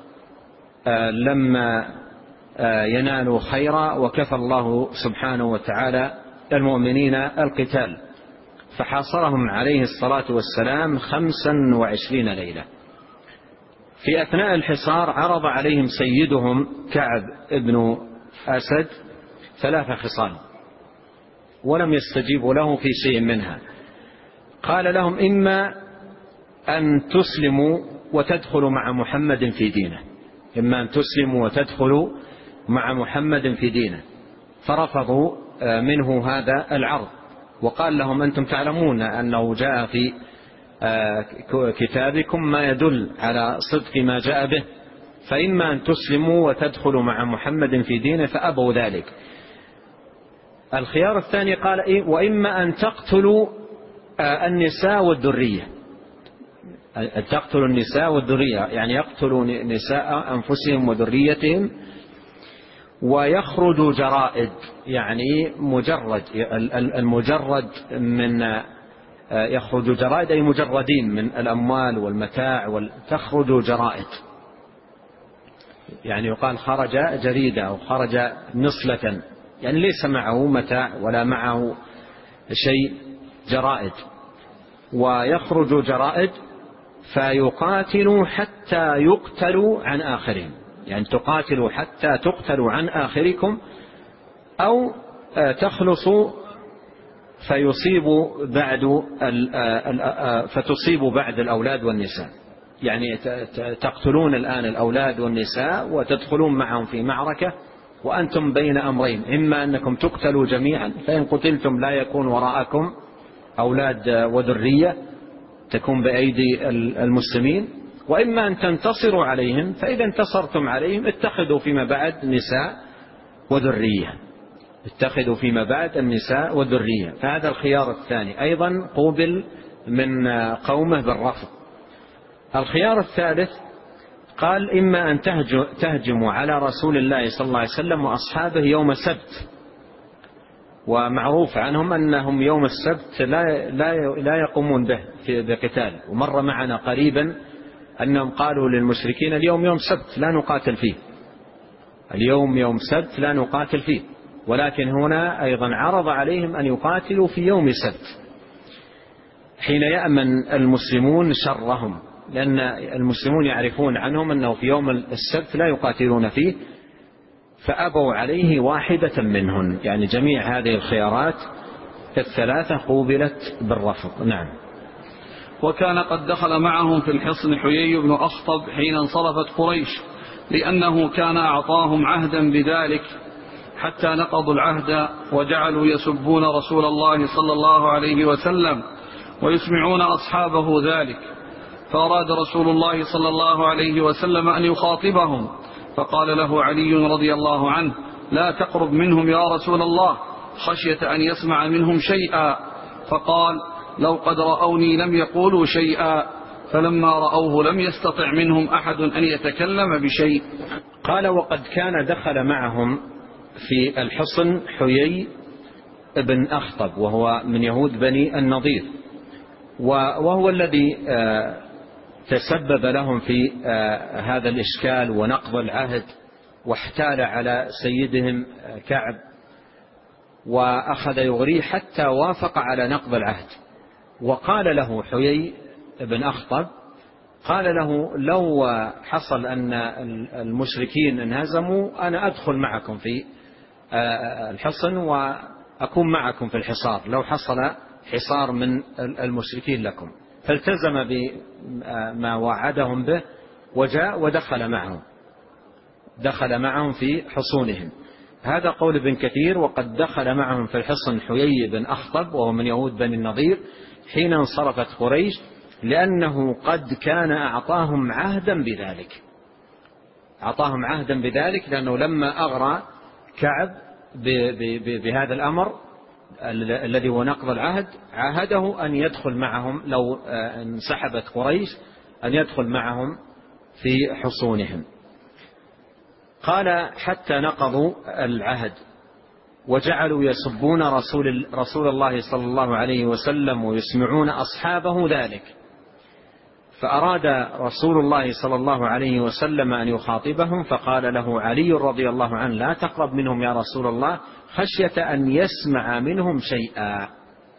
لما ينالوا خيرا، وكفى الله سبحانه وتعالى المؤمنين القتال، فحاصرهم عليه الصلاة والسلام 25 ليلة. في أثناء الحصار عرض عليهم سيدهم كعب ابن أسد 3 خصال، ولم يستجيبوا له في شيء منها. قال لهم: إما أن تسلموا وتدخلوا مع محمد في دينه، إما أن تسلموا وتدخلوا مع محمد في دينه. فرفضوا منه هذا العرض، وقال لهم: أنتم تعلمون أنه جاء في كتابكم ما يدل على صدق ما جاء به، فإما أن تسلموا وتدخلوا مع محمد في دينه، فأبوا ذلك. الخيار الثاني قال: وإما أن تقتلوا النساء والذرية. تقتلوا النساء والذرية يعني يقتلوا نساء أنفسهم وذريتهم، ويخرج جرائد، يعني مجرد، المجرد من يخرج جرائد أي مجردين من الأموال والمتاع، تخرج جرائد، يعني يقال خرج جريدة أو خرج نصلة، يعني ليس معه متاع ولا معه شيء، جرائد. ويخرج جرائد فيقاتلوا حتى يقتلوا عن آخرهم، يعني تقاتلوا حتى تقتلوا عن آخركم، أو تخلصوا فتصيبوا بعد الأولاد والنساء، يعني تقتلون الآن الأولاد والنساء وتدخلون معهم في معركة، وأنتم بين أمرين: إما أنكم تقتلوا جميعا، فإن قتلتم لا يكون وراءكم أولاد وذرية تكون بأيدي المسلمين، وإما أن تنتصروا عليهم، فإذا انتصرتم عليهم اتخذوا فيما بعد نساء وذرية، اتخذوا فيما بعد النساء والذرية. فهذا الخيار الثاني أيضا قوبل من قومه بالرفض. الخيار الثالث قال إما أن تهجموا على رسول الله صلى الله عليه وسلم وأصحابه يوم السبت، ومعروف عنهم أنهم يوم السبت لا يقومون به بقتال، ومر معنا قريبا أنهم قالوا للمشركين اليوم يوم سبت لا نقاتل فيه، اليوم يوم سبت لا نقاتل فيه، ولكن هنا أيضا عرض عليهم أن يقاتلوا في يوم سبت حين يأمن المسلمون شرهم، لأن المسلمون يعرفون عنهم أنه في يوم السبت لا يقاتلون فيه، فأبوا عليه واحدة منهن. يعني جميع هذه الخيارات الثلاثة قوبلت بالرفض. نعم. وكان قد دخل معهم في الحصن حيي بن أخطب حين انصرفت قريش، لأنه كان أعطاهم عهدا بذلك حتى نقضوا العهد وجعلوا يسبون رسول الله صلى الله عليه وسلم ويسمعون أصحابه ذلك، فأراد رسول الله صلى الله عليه وسلم أن يخاطبهم، فقال له علي رضي الله عنه: لا تقرب منهم يا رسول الله، خشية أن يسمع منهم شيئا. فقال: لو قد رأوني لم يقولوا شيئا، فلما رأوه لم يستطع منهم أحد أن يتكلم بشيء. قال: وقد كان دخل معهم في الحصن حيي بن أخطب، وهو من يهود بني النضير، وهو الذي تسبب لهم في هذا الإشكال ونقض العهد، واحتال على سيدهم كعب وأخذ يغريه حتى وافق على نقض العهد. وقال له حيي بن أخطب، قال له: لو حصل أن المشركين انهزموا أنا أدخل معكم في الحصن وأكون معكم في الحصار، لو حصل حصار من المشركين لكم. فالتزم بما وعدهم به وجاء ودخل معهم في حصونهم. هذا قول ابن كثير: وقد دخل معهم في الحصن حيي بن أخطب وهو من يهود بني النضير حين انصرفت قريش، لأنه قد كان أعطاهم عهدا بذلك، لأنه لما أغرى كعب بهذا الأمر الذي هو نقض العهد عاهده أن يدخل معهم لو انسحبت قريش، أن يدخل معهم في حصونهم. قال: حتى نقضوا العهد وجعلوا يسبون رسول الله صلى الله عليه وسلم ويسمعون أصحابه ذلك، فأراد رسول الله صلى الله عليه وسلم أن يخاطبهم، فقال له علي رضي الله عنه: لا تقرب منهم يا رسول الله، خشية أن يسمع منهم شيئا،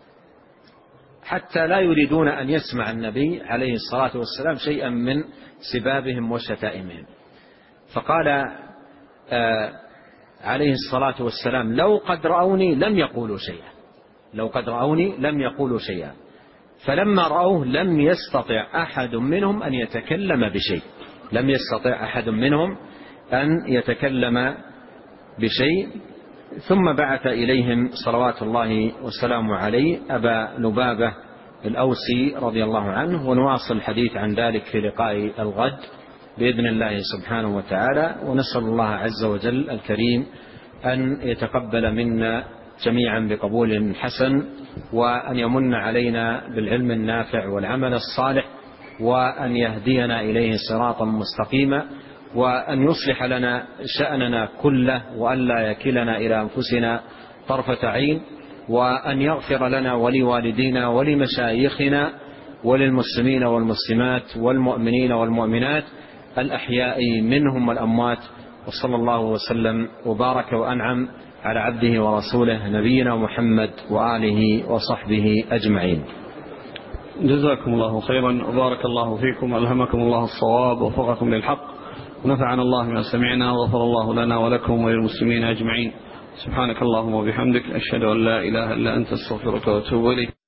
حتى لا يريدون أن يسمع النبي عليه الصلاة والسلام شيئا من سبابهم وشتائمهم. فقال عليه الصلاة والسلام: لو قد رأوني لم يقولوا شيئا، فلما رأوه لم يستطع أحد منهم أن يتكلم بشيء، ثم بعث إليهم صلوات الله وسلامه عليه أبا لبابة الأوسي رضي الله عنه، ونواصل الحديث عن ذلك في لقاء الغد بإذن الله سبحانه وتعالى. ونسأل الله عز وجل الكريم أن يتقبل منا جميعا بقبول حسن، وأن يمن علينا بالعلم النافع والعمل الصالح، وأن يهدينا إليه صراطا مستقيما، وأن يصلح لنا شأننا كله، وأن لا يكلنا إلى أنفسنا طرفة عين، وأن يغفر لنا ولوالدينا ولمشايخنا وللمسلمين والمسلمات والمؤمنين والمؤمنات الأحياء منهم والأموات. وصلى الله وسلم وبارك وأنعم على عبده ورسوله نبينا محمد وآله وصحبه أجمعين. جزاكم الله خيرا وبارك الله فيكم، ألهمكم الله الصواب ووفقكم للحق، ونفعنا الله ما سمعنا، وغفر الله لنا ولكم وللمسلمين أجمعين. سبحانك اللهم وبحمدك، أشهد أن لا إله إلا أنت، استغفرك وأتوب إليك.